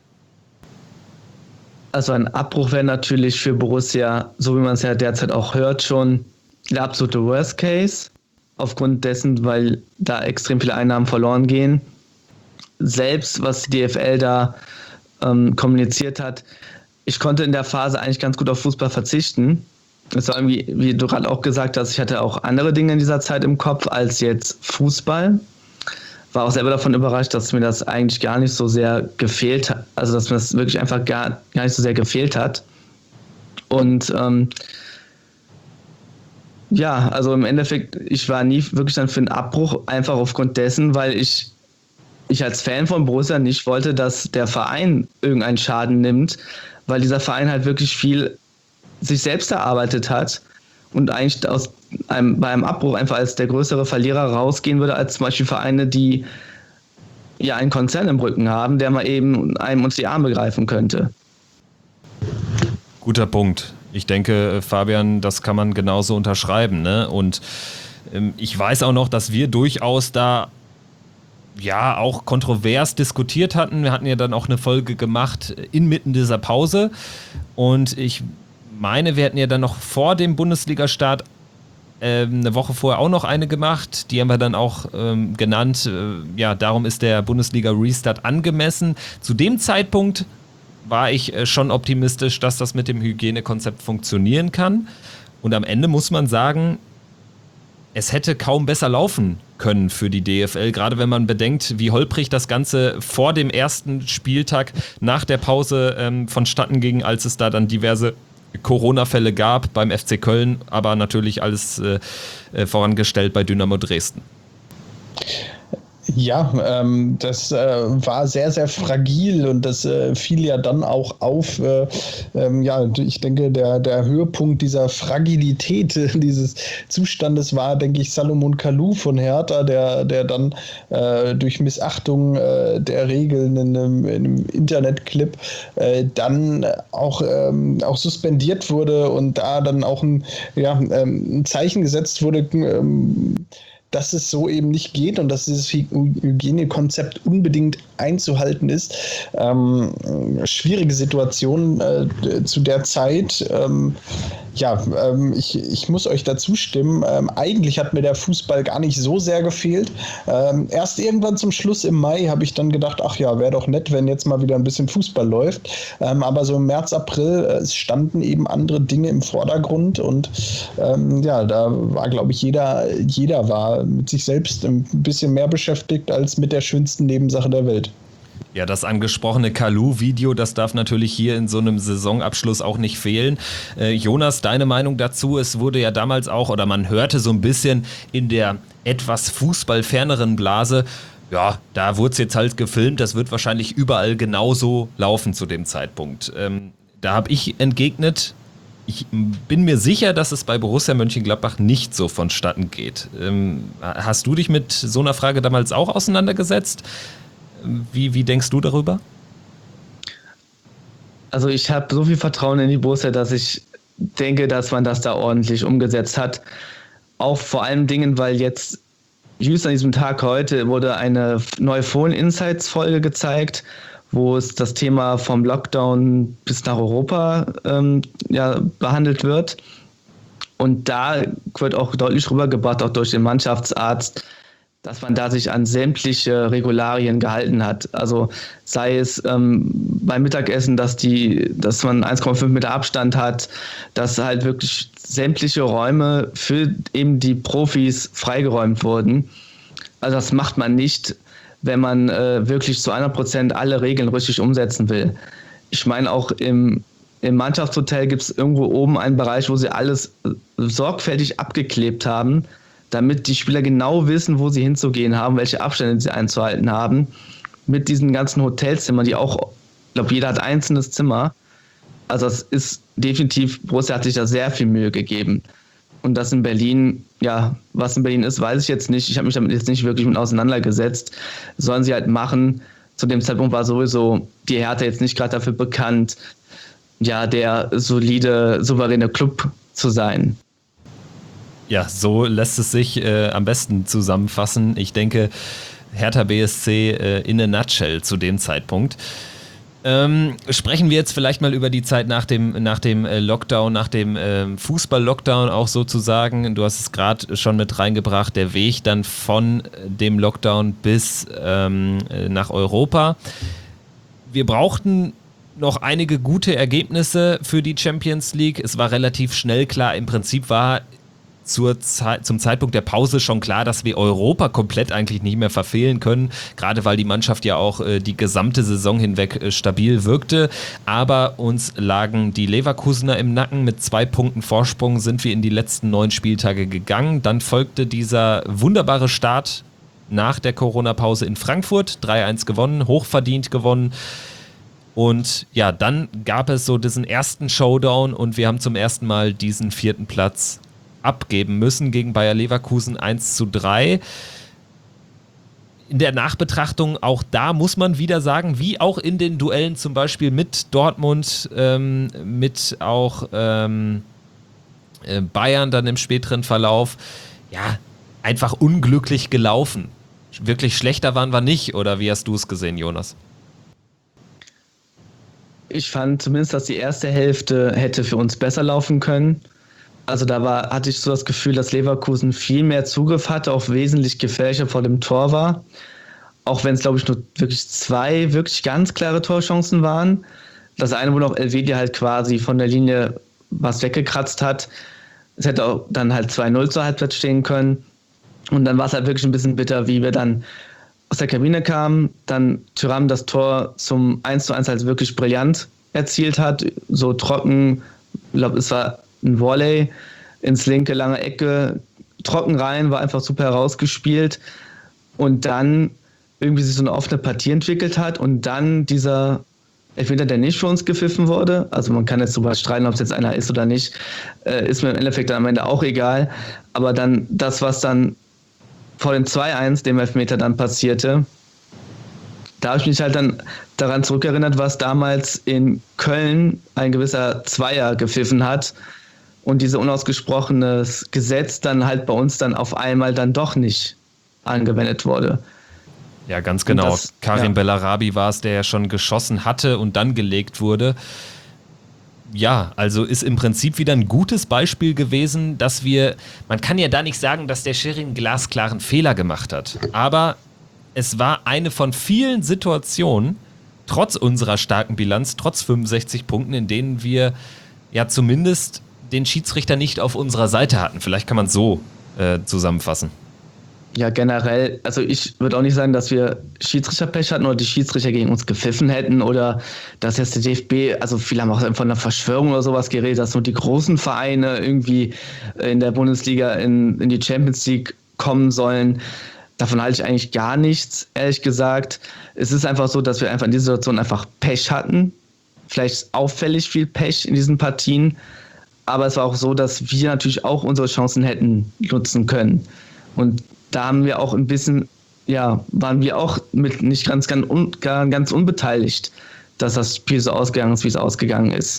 Also ein Abbruch wäre natürlich für Borussia, so wie man es ja derzeit auch hört, schon der absolute Worst Case. Aufgrund dessen, weil da extrem viele Einnahmen verloren gehen. Selbst was die D F L da ähm, kommuniziert hat, ich konnte in der Phase eigentlich ganz gut auf Fußball verzichten. Es war irgendwie, wie du gerade auch gesagt hast, ich hatte auch andere Dinge in dieser Zeit im Kopf als jetzt Fußball. War auch selber davon überrascht, dass mir das eigentlich gar nicht so sehr gefehlt hat. Also dass mir das wirklich einfach gar, gar nicht so sehr gefehlt hat. Und ähm, Ja, also im Endeffekt, ich war nie wirklich dann für einen Abbruch, einfach aufgrund dessen, weil ich, ich als Fan von Borussia nicht wollte, dass der Verein irgendeinen Schaden nimmt, weil dieser Verein halt wirklich viel sich selbst erarbeitet hat und eigentlich aus einem, bei einem Abbruch einfach als der größere Verlierer rausgehen würde, als zum Beispiel Vereine, die ja einen Konzern im Rücken haben, der mal eben einem uns die Arme greifen könnte. Guter Punkt. Ich denke, Fabian, das kann man genauso unterschreiben, ne? Und ähm, ich weiß auch noch, dass wir durchaus da ja auch kontrovers diskutiert hatten. Wir hatten ja dann auch eine Folge gemacht inmitten dieser Pause. Und ich meine, wir hatten ja dann noch vor dem Bundesliga-Start ähm, eine Woche vorher auch noch eine gemacht. Die haben wir dann auch ähm, genannt. Äh, ja, darum ist der Bundesliga-Restart angemessen. Zu dem Zeitpunkt war ich schon optimistisch, dass das mit dem Hygienekonzept funktionieren kann. Und am Ende muss man sagen, es hätte kaum besser laufen können für die D F L, gerade wenn man bedenkt, wie holprig das Ganze vor dem ersten Spieltag nach der Pause ähm, vonstatten ging, als es da dann diverse Corona-Fälle gab beim F C Köln, aber natürlich alles äh, äh, vorangestellt bei Dynamo Dresden. Ja, ähm, das äh, war sehr, sehr fragil und das äh, fiel ja dann auch auf. Äh, ähm, ja, ich denke, der, der Höhepunkt dieser Fragilität äh, dieses Zustandes war, denke ich, Salomon Kalou von Hertha, der, der dann äh, durch Missachtung äh, der Regeln in einem, in einem Internetclip äh, dann auch, ähm, auch suspendiert wurde und da dann auch ein, ja, ähm, ein Zeichen gesetzt wurde, ähm, dass es so eben nicht geht und dass dieses Hygienekonzept unbedingt einzuhalten ist. Ähm, schwierige Situation äh, zu der Zeit. Ähm, ja, ähm, ich, ich muss euch dazu stimmen. Ähm, eigentlich hat mir der Fußball gar nicht so sehr gefehlt. Ähm, erst irgendwann zum Schluss im Mai habe ich dann gedacht, ach ja, wäre doch nett, wenn jetzt mal wieder ein bisschen Fußball läuft. Ähm, aber so im März, April, äh, es standen eben andere Dinge im Vordergrund und ähm, ja, da war, glaube ich, jeder, jeder war mit sich selbst ein bisschen mehr beschäftigt als mit der schönsten Nebensache der Welt. Ja, das angesprochene Kalou-Video, das darf natürlich hier in so einem Saisonabschluss auch nicht fehlen. Äh, Jonas, deine Meinung dazu? Es wurde ja damals auch, oder man hörte so ein bisschen in der etwas fußballferneren Blase, ja, da wurde es jetzt halt gefilmt, das wird wahrscheinlich überall genauso laufen zu dem Zeitpunkt. Ähm, da habe ich entgegnet, ich bin mir sicher, dass es bei Borussia Mönchengladbach nicht so vonstatten geht. Ähm, hast du dich mit so einer Frage damals auch auseinandergesetzt? Wie, wie denkst du darüber? Also ich habe so viel Vertrauen in die Borussia, dass ich denke, dass man das da ordentlich umgesetzt hat. Auch vor allen Dingen, weil jetzt just an diesem Tag heute wurde eine neue Phone Insights Folge gezeigt, wo es das Thema vom Lockdown bis nach Europa ähm, ja, behandelt wird. Und da wird auch deutlich rübergebracht, auch durch den Mannschaftsarzt, dass man da sich an sämtliche Regularien gehalten hat. Also sei es ähm, beim Mittagessen, dass, die, dass man eins Komma fünf Meter Abstand hat, dass halt wirklich sämtliche Räume für eben die Profis freigeräumt wurden. Also das macht man nicht, wenn man äh, wirklich zu hundert Prozent alle Regeln richtig umsetzen will. Ich meine, auch im, im Mannschaftshotel gibt es irgendwo oben einen Bereich, wo sie alles sorgfältig abgeklebt haben, damit die Spieler genau wissen, wo sie hinzugehen haben, welche Abstände sie einzuhalten haben. Mit diesen ganzen Hotelzimmern, die auch, ich glaube, jeder hat ein einzelnes Zimmer. Also es ist definitiv, Borussia hat sich da sehr viel Mühe gegeben. Und das in Berlin, ja, was in Berlin ist, weiß ich jetzt nicht. Ich habe mich damit jetzt nicht wirklich mit auseinandergesetzt. Sollen sie halt machen. Zu dem Zeitpunkt war sowieso die Hertha jetzt nicht gerade dafür bekannt, ja, der solide, souveräne Club zu sein. Ja, so lässt es sich äh, am besten zusammenfassen. Ich denke, Hertha B S C äh, in a nutshell zu dem Zeitpunkt. Ähm, sprechen wir jetzt vielleicht mal über die Zeit nach dem, nach dem äh, Lockdown, nach dem äh, Fußball-Lockdown auch sozusagen. Du hast es gerade schon mit reingebracht, der Weg dann von dem Lockdown bis ähm, nach Europa. Wir brauchten noch einige gute Ergebnisse für die Champions League. Es war relativ schnell klar, im Prinzip war zur Zeit, zum Zeitpunkt der Pause schon klar, dass wir Europa komplett eigentlich nicht mehr verfehlen können, gerade weil die Mannschaft ja auch äh, die gesamte Saison hinweg äh, stabil wirkte, aber uns lagen die Leverkusener im Nacken. Mit zwei Punkten Vorsprung sind wir in die letzten neun Spieltage gegangen. Dann folgte dieser wunderbare Start nach der Corona-Pause in Frankfurt, drei eins gewonnen, hochverdient gewonnen. Und ja, dann gab es so diesen ersten Showdown und wir haben zum ersten Mal diesen vierten Platz abgeben müssen gegen Bayer Leverkusen eins zu drei. In der Nachbetrachtung, auch da muss man wieder sagen, wie auch in den Duellen zum Beispiel mit Dortmund, ähm, mit auch ähm, äh, Bayern dann im späteren Verlauf, ja, einfach unglücklich gelaufen. Wirklich schlechter waren wir nicht, oder wie hast du es gesehen, Jonas? Ich fand zumindest, dass die erste Hälfte hätte für uns besser laufen können. Also da war, hatte ich so das Gefühl, dass Leverkusen viel mehr Zugriff hatte, auch wesentlich gefährlicher vor dem Tor war. Auch wenn es, glaube ich, nur wirklich zwei wirklich ganz klare Torchancen waren. Das eine, wo noch Elvedi halt quasi von der Linie was weggekratzt hat. Es hätte auch dann halt zwei null zur Halbzeit stehen können. Und dann war es halt wirklich ein bisschen bitter, wie wir dann aus der Kabine kamen. Dann Thuram das Tor zum eins zu eins halt wirklich brillant erzielt hat. So trocken, ich glaube, es war ein Volley ins linke, lange Ecke, trocken rein, war einfach super herausgespielt. Und dann irgendwie sich so eine offene Partie entwickelt hat und dann dieser Elfmeter, der nicht für uns gepfiffen wurde, also man kann jetzt darüber streiten, ob es jetzt einer ist oder nicht, äh, ist mir im Endeffekt dann am Ende auch egal. Aber dann das, was dann vor dem zwei eins, dem Elfmeter dann passierte, da habe ich mich halt dann daran zurückerinnert, was damals in Köln ein gewisser Zweier gepfiffen hat. Und dieses unausgesprochenes Gesetz dann halt bei uns dann auf einmal dann doch nicht angewendet wurde. Ja, ganz genau. Das, Karim ja. Bellarabi war es, der ja schon geschossen hatte und dann gelegt wurde. Ja, also ist im Prinzip wieder ein gutes Beispiel gewesen, dass wir, man kann ja da nicht sagen, dass der Schiri einen glasklaren Fehler gemacht hat, aber es war eine von vielen Situationen, trotz unserer starken Bilanz, trotz fünfundsechzig Punkten, in denen wir ja zumindest den Schiedsrichter nicht auf unserer Seite hatten. Vielleicht kann man es so äh, zusammenfassen. Ja, generell, also ich würde auch nicht sagen, dass wir Schiedsrichterpech hatten oder die Schiedsrichter gegen uns gepfiffen hätten oder dass jetzt der D F B, also viele haben auch von einer Verschwörung oder sowas geredet, dass nur die großen Vereine irgendwie in der Bundesliga in, in die Champions League kommen sollen. Davon halte ich eigentlich gar nichts, ehrlich gesagt. Es ist einfach so, dass wir einfach in dieser Situation einfach Pech hatten. Vielleicht auffällig viel Pech in diesen Partien. Aber es war auch so, dass wir natürlich auch unsere Chancen hätten nutzen können. Und da haben wir auch ein bisschen, ja, waren wir auch mit nicht ganz, ganz, un, ganz unbeteiligt, dass das Spiel so ausgegangen ist, wie es ausgegangen ist.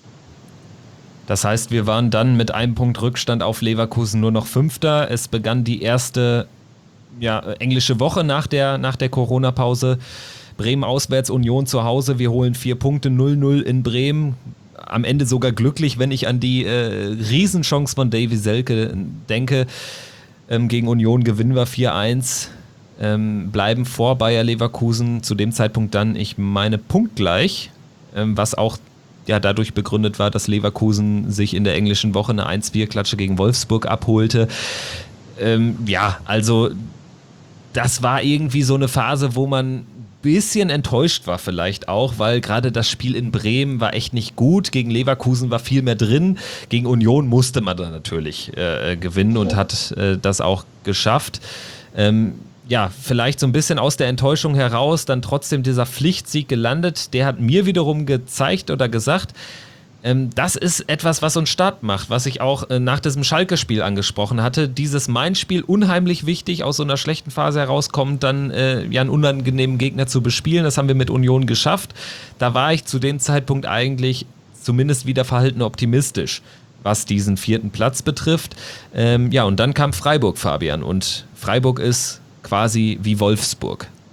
Das heißt, wir waren dann mit einem Punkt Rückstand auf Leverkusen nur noch Fünfter. Es begann die erste ja, englische Woche nach der, nach der Corona-Pause. Bremen auswärts, Union zu Hause. Wir holen vier Punkte, null null in Bremen. Am Ende sogar glücklich, wenn ich an die äh, Riesenchance von Davy Selke denke. Ähm, gegen Union gewinnen wir vier eins, ähm, bleiben vor Bayer Leverkusen. Zu dem Zeitpunkt dann, ich meine, punktgleich, ähm, was auch ja, dadurch begründet war, dass Leverkusen sich in der englischen Woche eine eins vier Klatsche gegen Wolfsburg abholte. Ähm, ja, also das war irgendwie so eine Phase, wo man bisschen enttäuscht war vielleicht auch, weil gerade das Spiel in Bremen war echt nicht gut. Gegen Leverkusen war viel mehr drin. Gegen Union musste man dann natürlich äh, gewinnen und hat äh, das auch geschafft. Ähm, ja, vielleicht so ein bisschen aus der Enttäuschung heraus dann trotzdem dieser Pflichtsieg gelandet. Der hat mir wiederum gezeigt oder gesagt, ähm, das ist etwas, was uns stark macht, was ich auch äh, nach diesem Schalke-Spiel angesprochen hatte. Dieses Main-Spiel unheimlich wichtig, aus so einer schlechten Phase herauskommt, dann äh, ja einen unangenehmen Gegner zu bespielen. Das haben wir mit Union geschafft. Da war ich zu dem Zeitpunkt eigentlich zumindest wieder verhalten optimistisch, was diesen vierten Platz betrifft. Ähm, ja, und dann kam Freiburg, Fabian. Und Freiburg ist quasi wie Wolfsburg.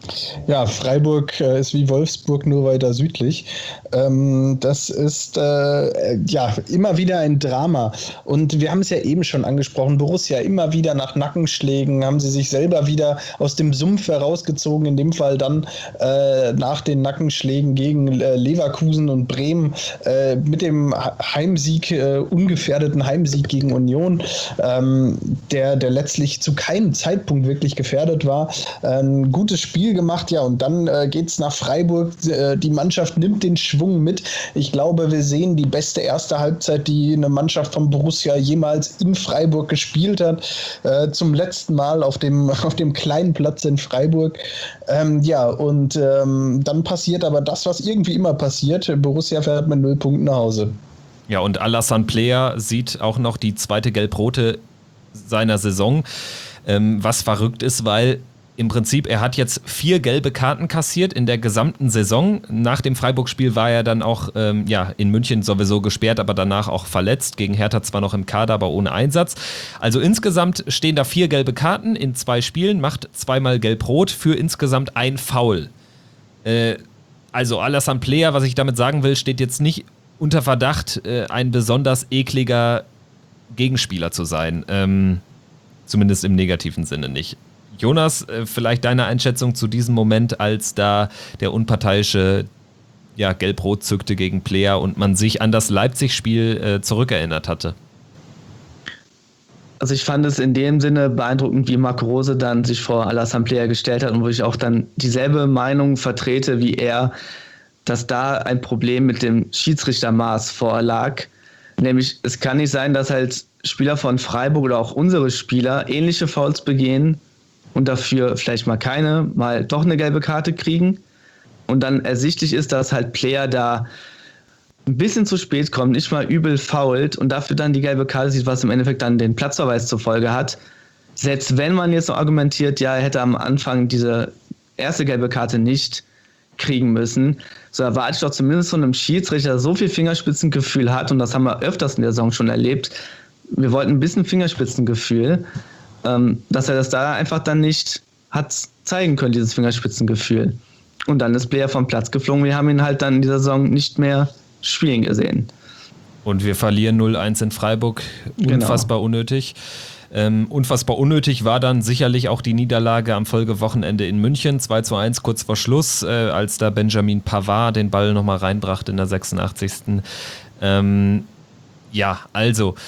Ja, Freiburg äh, ist wie Wolfsburg, nur weiter südlich. Ähm, das ist äh, ja immer wieder ein Drama. Und wir haben es ja eben schon angesprochen, Borussia immer wieder nach Nackenschlägen, haben sie sich selber wieder aus dem Sumpf herausgezogen, in dem Fall dann äh, nach den Nackenschlägen gegen äh, Leverkusen und Bremen äh, mit dem Heimsieg, äh, ungefährdeten Heimsieg gegen Union, ähm, der, der letztlich zu keinem Zeitpunkt wirklich gefährdet war. Ein gutes Spiel gemacht, ja, und dann äh, geht's nach Freiburg. Äh, die Mannschaft nimmt den Schwung mit. Ich glaube, wir sehen die beste erste Halbzeit, die eine Mannschaft von Borussia jemals in Freiburg gespielt hat. Äh, zum letzten Mal auf dem, auf dem kleinen Platz in Freiburg. Ähm, ja, und ähm, dann passiert aber das, was irgendwie immer passiert. Borussia fährt mit null Punkten nach Hause. Ja, und Alassane Player sieht auch noch die zweite Gelb-Rote seiner Saison, ähm, was verrückt ist, weil im Prinzip, er hat jetzt vier gelbe Karten kassiert in der gesamten Saison. Nach dem Freiburg-Spiel war er dann auch ähm, ja, in München sowieso gesperrt, aber danach auch verletzt. Gegen Hertha zwar noch im Kader, aber ohne Einsatz. Also insgesamt stehen da vier gelbe Karten in zwei Spielen, macht zweimal gelb-rot für insgesamt ein Foul. Äh, also Alassane Player, was ich damit sagen will, steht jetzt nicht unter Verdacht, äh, ein besonders ekliger Gegenspieler zu sein. Ähm, zumindest im negativen Sinne nicht. Jonas, vielleicht deine Einschätzung zu diesem Moment, als da der unparteiische ja, Gelb-Rot zückte gegen Player und man sich an das Leipzig-Spiel äh, zurückerinnert hatte. Also ich fand es in dem Sinne beeindruckend, wie Marco Rose dann sich vor Alassane Player gestellt hat und wo ich auch dann dieselbe Meinung vertrete wie er, dass da ein Problem mit dem Schiedsrichtermaß vorlag. Nämlich, es kann nicht sein, dass halt Spieler von Freiburg oder auch unsere Spieler ähnliche Fouls begehen und dafür vielleicht mal keine, mal doch eine gelbe Karte kriegen und dann ersichtlich ist, dass halt Player da ein bisschen zu spät kommt, nicht mal übel foult und dafür dann die gelbe Karte sieht, was im Endeffekt dann den Platzverweis zur Folge hat. Selbst wenn man jetzt noch argumentiert, ja, er hätte am Anfang diese erste gelbe Karte nicht kriegen müssen, so erwarte ich doch zumindest von einem Schiedsrichter, der so viel Fingerspitzengefühl hat, und das haben wir öfters in der Saison schon erlebt, wir wollten ein bisschen Fingerspitzengefühl, ähm, dass er das da einfach dann nicht hat zeigen können, dieses Fingerspitzengefühl. Und dann ist Player vom Platz geflogen, wir haben ihn halt dann in dieser Saison nicht mehr spielen gesehen. Und wir verlieren null eins in Freiburg, unfassbar genau. unnötig. Ähm, unfassbar unnötig war dann sicherlich auch die Niederlage am Folgewochenende in München, zwei zu eins kurz vor Schluss, äh, als da Benjamin Pavard den Ball nochmal reinbrachte in der sechsundachtzigsten Ähm, ja, also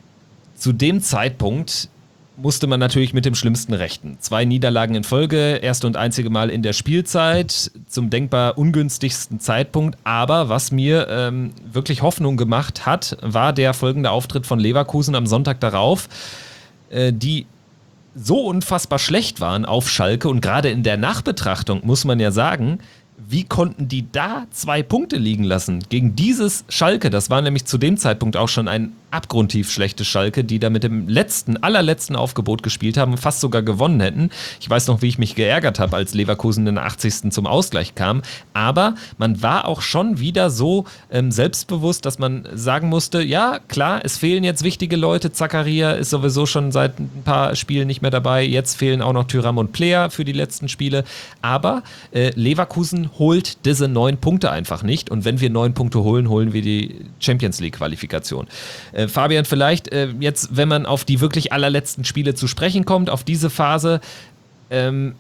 zu dem Zeitpunkt musste man natürlich mit dem Schlimmsten rechnen. Zwei Niederlagen in Folge, erste und einzige Mal in der Spielzeit, zum denkbar ungünstigsten Zeitpunkt. Aber was mir ähm, wirklich Hoffnung gemacht hat, war der folgende Auftritt von Leverkusen am Sonntag darauf, äh, die so unfassbar schlecht waren auf Schalke. Und gerade in der Nachbetrachtung muss man ja sagen, wie konnten die da zwei Punkte liegen lassen gegen dieses Schalke? Das war nämlich zu dem Zeitpunkt auch schon ein abgrundtief schlechtes Schalke, die da mit dem letzten, allerletzten Aufgebot gespielt haben und fast sogar gewonnen hätten. Ich weiß noch, wie ich mich geärgert habe, als Leverkusen in der achtzigsten zum Ausgleich kam. Aber man war auch schon wieder so ähm, selbstbewusst, dass man sagen musste, ja, klar, es fehlen jetzt wichtige Leute. Zakaria ist sowieso schon seit ein paar Spielen nicht mehr dabei. Jetzt fehlen auch noch Thuram und Player für die letzten Spiele. Aber äh, Leverkusen holt diese neun Punkte einfach nicht. Und wenn wir neun Punkte holen, holen wir die Champions-League-Qualifikation. Äh, Fabian, vielleicht äh, jetzt, wenn man auf die wirklich allerletzten Spiele zu sprechen kommt, auf diese Phase, ähm,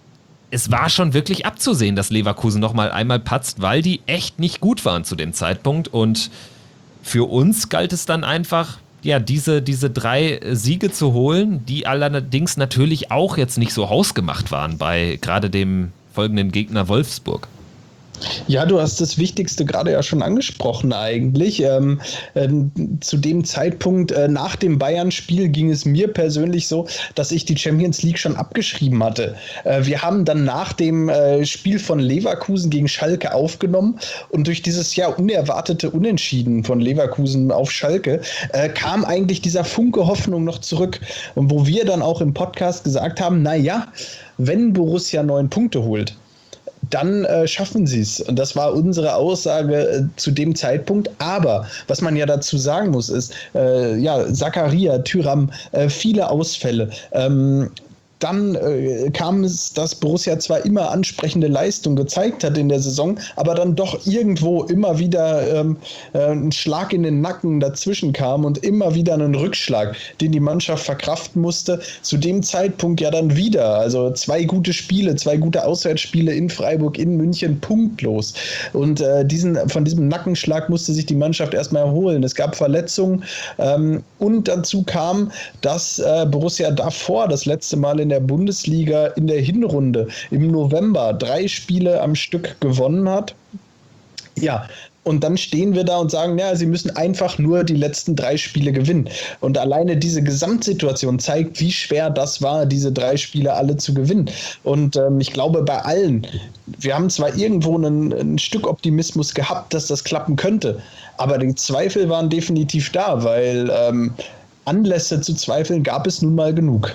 es war schon wirklich abzusehen, dass Leverkusen noch mal einmal patzt, weil die echt nicht gut waren zu dem Zeitpunkt. Und für uns galt es dann einfach, ja, diese, diese drei Siege zu holen, die allerdings natürlich auch jetzt nicht so hausgemacht waren bei gerade dem folgenden Gegner Wolfsburg. Ja, du hast das Wichtigste gerade ja schon angesprochen eigentlich. Ähm, äh, zu dem Zeitpunkt äh, nach dem Bayern-Spiel ging es mir persönlich so, dass ich die Champions League schon abgeschrieben hatte. Äh, wir haben dann nach dem äh, Spiel von Leverkusen gegen Schalke aufgenommen und durch dieses ja unerwartete Unentschieden von Leverkusen auf Schalke äh, kam eigentlich dieser Funke Hoffnung noch zurück. Und wo wir dann auch im Podcast gesagt haben, naja, wenn Borussia neun Punkte holt, dann äh, schaffen sie es. Und das war unsere Aussage äh, zu dem Zeitpunkt. Aber was man ja dazu sagen muss, ist, äh, ja, Zakaria, Thuram, äh, viele Ausfälle. Ähm, dann äh, kam es, dass Borussia zwar immer ansprechende Leistung gezeigt hat in der Saison, aber dann doch irgendwo immer wieder ähm, äh, ein Schlag in den Nacken dazwischen kam und immer wieder einen Rückschlag, den die Mannschaft verkraften musste. Zu dem Zeitpunkt ja dann wieder, also zwei gute Spiele, zwei gute Auswärtsspiele in Freiburg, in München, punktlos. Und äh, diesen, von diesem Nackenschlag musste sich die Mannschaft erstmal erholen. Es gab Verletzungen ähm, und dazu kam, dass äh, Borussia davor das letzte Mal in der Bundesliga in der Hinrunde im November drei Spiele am Stück gewonnen hat. Ja, und dann stehen wir da und sagen, ja, sie müssen einfach nur die letzten drei Spiele gewinnen. Und alleine diese Gesamtsituation zeigt, wie schwer das war, diese drei Spiele alle zu gewinnen. Und ähm, ich glaube, bei allen, wir haben zwar irgendwo einen, ein Stück Optimismus gehabt, dass das klappen könnte, aber die Zweifel waren definitiv da, weil ähm, Anlässe zu zweifeln gab es nun mal genug.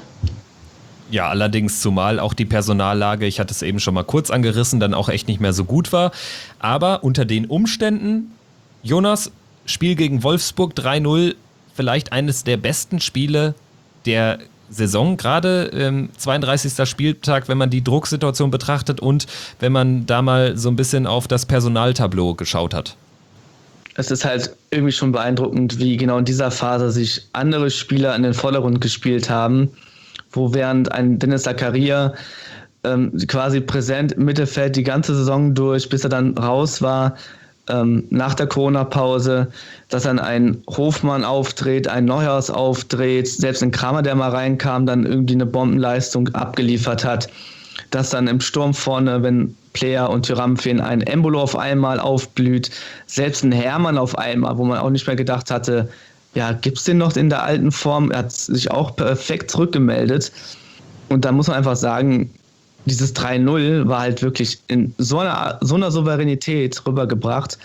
Ja, allerdings zumal auch die Personallage, ich hatte es eben schon mal kurz angerissen, dann auch echt nicht mehr so gut war. Aber unter den Umständen, Jonas, Spiel gegen Wolfsburg drei null, vielleicht eines der besten Spiele der Saison, gerade ähm, zweiunddreißigster Spieltag, wenn man die Drucksituation betrachtet und wenn man da mal so ein bisschen auf das Personaltableau geschaut hat. Es ist halt irgendwie schon beeindruckend, wie genau in dieser Phase sich andere Spieler in den Vordergrund gespielt haben, wo während ein Dennis Zakaria ähm, quasi präsent im Mittelfeld die ganze Saison durch, bis er dann raus war, ähm, nach der Corona-Pause, dass dann ein Hofmann auftritt, ein Neuhaus auftritt, selbst ein Kramer, der mal reinkam, dann irgendwie eine Bombenleistung abgeliefert hat, dass dann im Sturm vorne, wenn Player und Thuram fehlen, ein Embolo auf einmal aufblüht, selbst ein Hermann auf einmal, wo man auch nicht mehr gedacht hatte, ja, gibt's den noch in der alten Form? Er hat sich auch perfekt zurückgemeldet. Und da muss man einfach sagen, dieses drei null war halt wirklich in so einer, so einer Souveränität rübergebracht,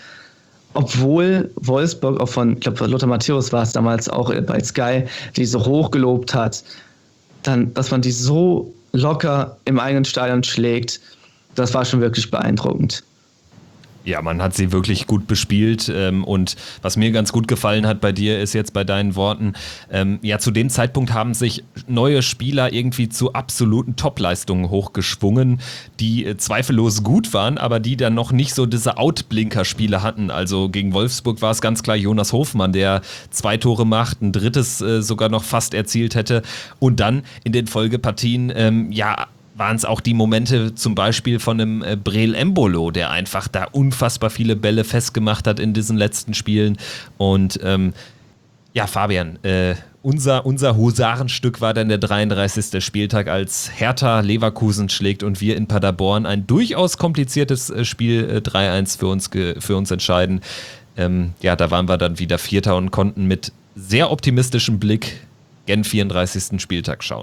obwohl Wolfsburg auch von, ich glaube, Lothar Matthäus war es damals auch bei Sky, die so hoch gelobt hat, dann, dass man die so locker im eigenen Stadion schlägt, das war schon wirklich beeindruckend. Ja, man hat sie wirklich gut bespielt ähm, und was mir ganz gut gefallen hat bei dir ist jetzt bei deinen Worten, ähm, ja, zu dem Zeitpunkt haben sich neue Spieler irgendwie zu absoluten Topleistungen hochgeschwungen, die äh, zweifellos gut waren, aber die dann noch nicht so diese Outblinker-Spiele hatten. Also gegen Wolfsburg war es ganz klar Jonas Hofmann, der zwei Tore macht, ein drittes äh, sogar noch fast erzielt hätte und dann in den Folgepartien, ähm, ja, waren es auch die Momente zum Beispiel von einem äh, Breel Embolo, der einfach da unfassbar viele Bälle festgemacht hat in diesen letzten Spielen. Und ähm, ja, Fabian, äh, unser, unser Husarenstück war dann der dreiunddreißigste Spieltag, als Hertha Leverkusen schlägt und wir in Paderborn ein durchaus kompliziertes äh, Spiel äh, drei eins für uns, ge- für uns entscheiden. Ähm, ja, da waren wir dann wieder Vierter und konnten mit sehr optimistischem Blick gen vierunddreißigsten Spieltag schauen.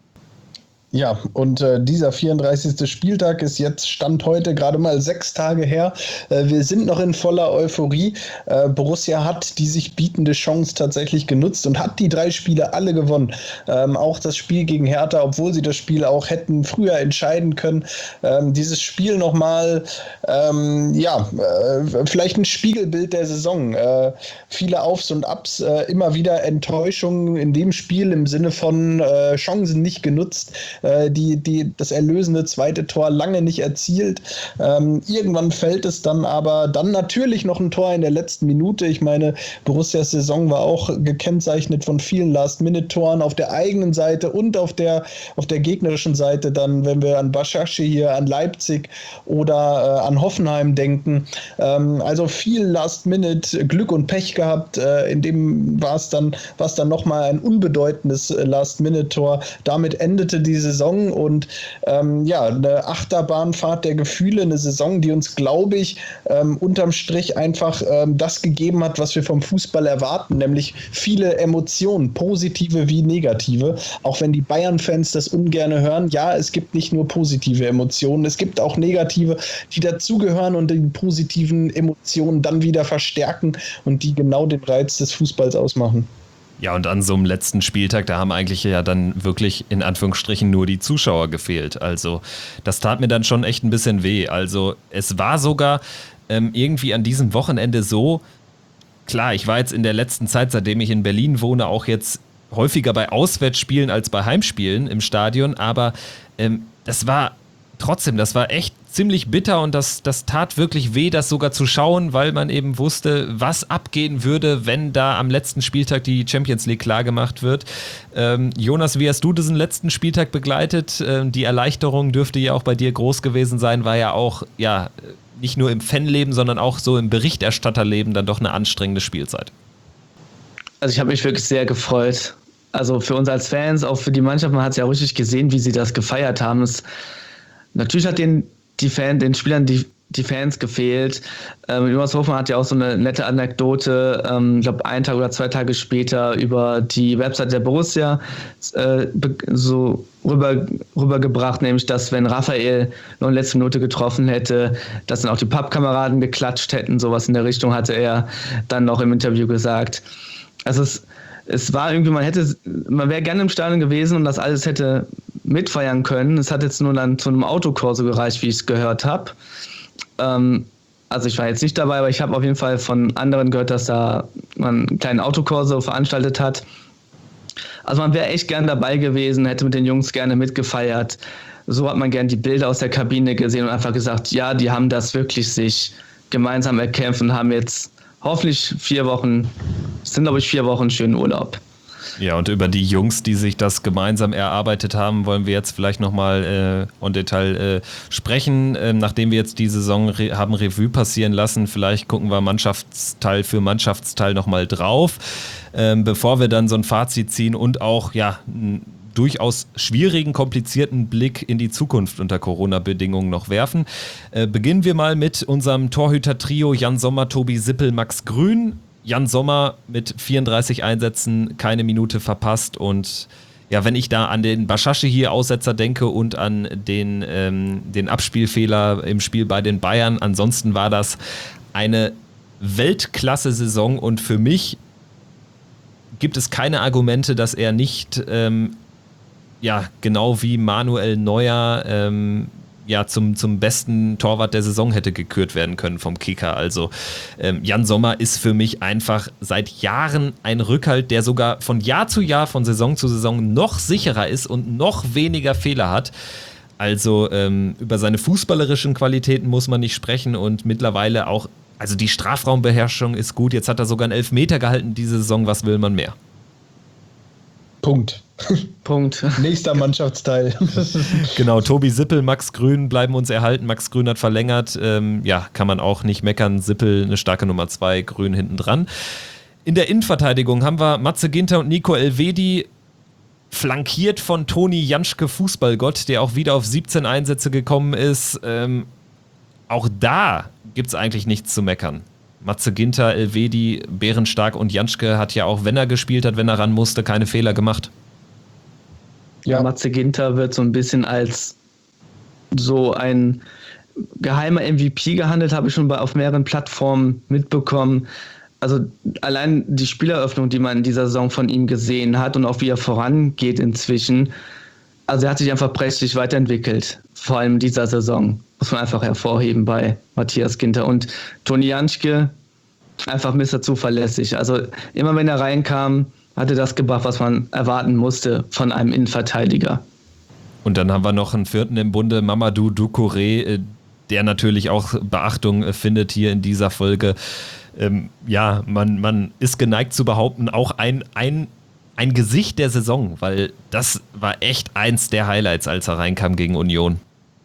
Ja, und äh, dieser vierunddreißigste Spieltag ist jetzt, Stand heute, gerade mal sechs Tage her. Äh, wir sind noch in voller Euphorie. Äh, Borussia hat die sich bietende Chance tatsächlich genutzt und hat die drei Spiele alle gewonnen. Ähm, auch das Spiel gegen Hertha, obwohl sie das Spiel auch hätten früher entscheiden können. Ähm, dieses Spiel nochmal, ähm, ja, äh, vielleicht ein Spiegelbild der Saison. Äh, viele Aufs und Abs, äh, immer wieder Enttäuschungen in dem Spiel im Sinne von äh, Chancen nicht genutzt. Die, die, das erlösende zweite Tor lange nicht erzielt. Ähm, irgendwann fällt es dann aber dann natürlich noch ein Tor in der letzten Minute. Ich meine, Borussias Saison war auch gekennzeichnet von vielen Last-Minute-Toren auf der eigenen Seite und auf der, auf der gegnerischen Seite dann, wenn wir an Başakşehir hier, an Leipzig oder äh, an Hoffenheim denken. Ähm, also viel Last-Minute, Glück und Pech gehabt. Äh, in dem war es dann, war es dann nochmal ein unbedeutendes äh, Last-Minute-Tor. Damit endete diese Saison und ähm, ja, eine Achterbahnfahrt der Gefühle, eine Saison, die uns, glaube ich, ähm, unterm Strich einfach ähm, das gegeben hat, was wir vom Fußball erwarten, nämlich viele Emotionen, positive wie negative, auch wenn die Bayern-Fans das ungern hören. Ja, es gibt nicht nur positive Emotionen, es gibt auch negative, die dazugehören und die positiven Emotionen dann wieder verstärken und die genau den Reiz des Fußballs ausmachen. Ja, und an so einem letzten Spieltag, da haben eigentlich ja dann wirklich in Anführungsstrichen nur die Zuschauer gefehlt. Also das tat mir dann schon echt ein bisschen weh. Also es war sogar ähm, irgendwie an diesem Wochenende so, klar, ich war jetzt in der letzten Zeit, seitdem ich in Berlin wohne, auch jetzt häufiger bei Auswärtsspielen als bei Heimspielen im Stadion, aber ähm, das war trotzdem, das war echt ziemlich bitter und das, das tat wirklich weh, das sogar zu schauen, weil man eben wusste, was abgehen würde, wenn da am letzten Spieltag die Champions League klargemacht wird. Ähm, Jonas, wie hast du diesen letzten Spieltag begleitet? Ähm, die Erleichterung dürfte ja auch bei dir groß gewesen sein, war ja auch, ja, nicht nur im Fanleben, sondern auch so im Berichterstatterleben dann doch eine anstrengende Spielzeit. Also ich habe mich wirklich sehr gefreut. Also für uns als Fans, auch für die Mannschaft, man hat es ja richtig gesehen, wie sie das gefeiert haben. Es, natürlich hat den, die Fan, den Spielern die, die Fans gefehlt. Ähm, Jonas Hofmann hat ja auch so eine nette Anekdote, ähm, ich glaube einen Tag oder zwei Tage später über die Website der Borussia äh, so rüber, rübergebracht, nämlich dass wenn Raphael noch in letzter Minute getroffen hätte, dass dann auch die Pappkameraden geklatscht hätten, sowas in der Richtung hatte er dann noch im Interview gesagt. Also es, es war irgendwie, man hätte, man wäre gerne im Stadion gewesen und das alles hätte mitfeiern können. Es hat jetzt nur dann zu einem Autokorso gereicht, wie ich es gehört habe. Ähm, also ich war jetzt nicht dabei, aber ich habe auf jeden Fall von anderen gehört, dass da man einen kleinen Autokorso veranstaltet hat. Also man wäre echt gern dabei gewesen, hätte mit den Jungs gerne mitgefeiert. So hat man gern die Bilder aus der Kabine gesehen und einfach gesagt, ja, die haben das wirklich sich gemeinsam erkämpft und haben jetzt hoffentlich vier Wochen, es sind glaube ich vier Wochen schönen Urlaub. Ja, und über die Jungs, die sich das gemeinsam erarbeitet haben, wollen wir jetzt vielleicht nochmal äh, en Detail äh, sprechen. Ähm, nachdem wir jetzt die Saison re- haben Revue passieren lassen, vielleicht gucken wir Mannschaftsteil für Mannschaftsteil nochmal drauf, ähm, bevor wir dann so ein Fazit ziehen und auch, ja, n- durchaus schwierigen, komplizierten Blick in die Zukunft unter Corona-Bedingungen noch werfen. Äh, beginnen wir mal mit unserem Torhüter-Trio Jan Sommer, Tobi Sippel, Max Grün. Jan Sommer mit vierunddreißig Einsätzen, keine Minute verpasst und ja, wenn ich da an den Baschashi hier Aussetzer denke und an den, ähm, den Abspielfehler im Spiel bei den Bayern, ansonsten war das eine Weltklasse-Saison und für mich gibt es keine Argumente, dass er nicht ähm, ja, genau wie Manuel Neuer ähm, ja, zum, zum besten Torwart der Saison hätte gekürt werden können vom Kicker. Also ähm, Jan Sommer ist für mich einfach seit Jahren ein Rückhalt, der sogar von Jahr zu Jahr, von Saison zu Saison noch sicherer ist und noch weniger Fehler hat. Also ähm, über seine fußballerischen Qualitäten muss man nicht sprechen und mittlerweile auch, also die Strafraumbeherrschung ist gut. Jetzt hat er sogar einen Elfmeter gehalten diese Saison, was will man mehr? Punkt. Punkt. Nächster Mannschaftsteil. Genau, Tobi Sippel, Max Grün bleiben uns erhalten. Max Grün hat verlängert. Ähm, ja, kann man auch nicht meckern. Sippel eine starke Nummer zwei, Grün hinten dran. In der Innenverteidigung haben wir Matze Ginter und Nico Elvedi, flankiert von Toni Janschke, Fußballgott, der auch wieder auf siebzehn Einsätze gekommen ist. Ähm, auch da gibt es eigentlich nichts zu meckern. Matze Ginter, Elvedi, bärenstark und Janschke hat ja auch, wenn er gespielt hat, wenn er ran musste, keine Fehler gemacht. Ja, Matze Ginter wird so ein bisschen als so ein geheimer M V P gehandelt, habe ich schon bei, auf mehreren Plattformen mitbekommen. Also allein die Spieleröffnung, die man in dieser Saison von ihm gesehen hat und auch wie er vorangeht inzwischen, also er hat sich einfach prächtig weiterentwickelt, vor allem in dieser Saison, muss man einfach hervorheben bei Matthias Ginter. Und Toni Janschke, einfach Mister Zuverlässig. Also immer wenn er reinkam, hatte das gebracht, was man erwarten musste von einem Innenverteidiger. Und dann haben wir noch einen vierten im Bunde, Mamadou Doucouré, der natürlich auch Beachtung findet hier in dieser Folge. Ähm, ja, man, man ist geneigt zu behaupten, auch ein, ein, ein Gesicht der Saison, weil das war echt eins der Highlights, als er reinkam gegen Union.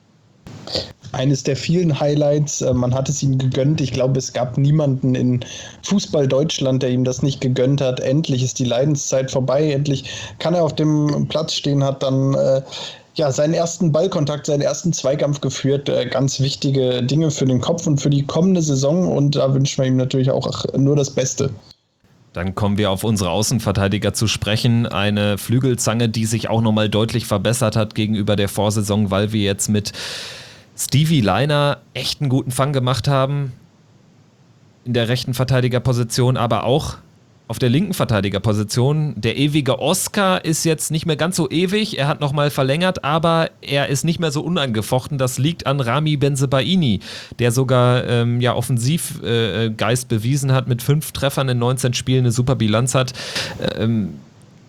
Eines der vielen Highlights, man hat es ihm gegönnt. Ich glaube, es gab niemanden in Fußball Deutschland, der ihm das nicht gegönnt hat. Endlich ist die Leidenszeit vorbei. Endlich kann er auf dem Platz stehen, hat dann äh, ja, seinen ersten Ballkontakt, seinen ersten Zweikampf geführt. Äh, ganz wichtige Dinge für den Kopf und für die kommende Saison. Und da wünschen wir ihm natürlich auch nur das Beste. Dann kommen wir auf unsere Außenverteidiger zu sprechen. Eine Flügelzange, die sich auch nochmal deutlich verbessert hat gegenüber der Vorsaison, weil wir jetzt mit Stevie Leiner echt einen guten Fang gemacht haben in der rechten Verteidigerposition, aber auch auf der linken Verteidigerposition. Der ewige Oscar ist jetzt nicht mehr ganz so ewig, er hat nochmal verlängert, aber er ist nicht mehr so unangefochten. Das liegt an Rami Bensebaini, der sogar ähm, ja, Offensivgeist äh, bewiesen hat, mit fünf Treffern in neunzehn Spielen eine super Bilanz hat. Ähm,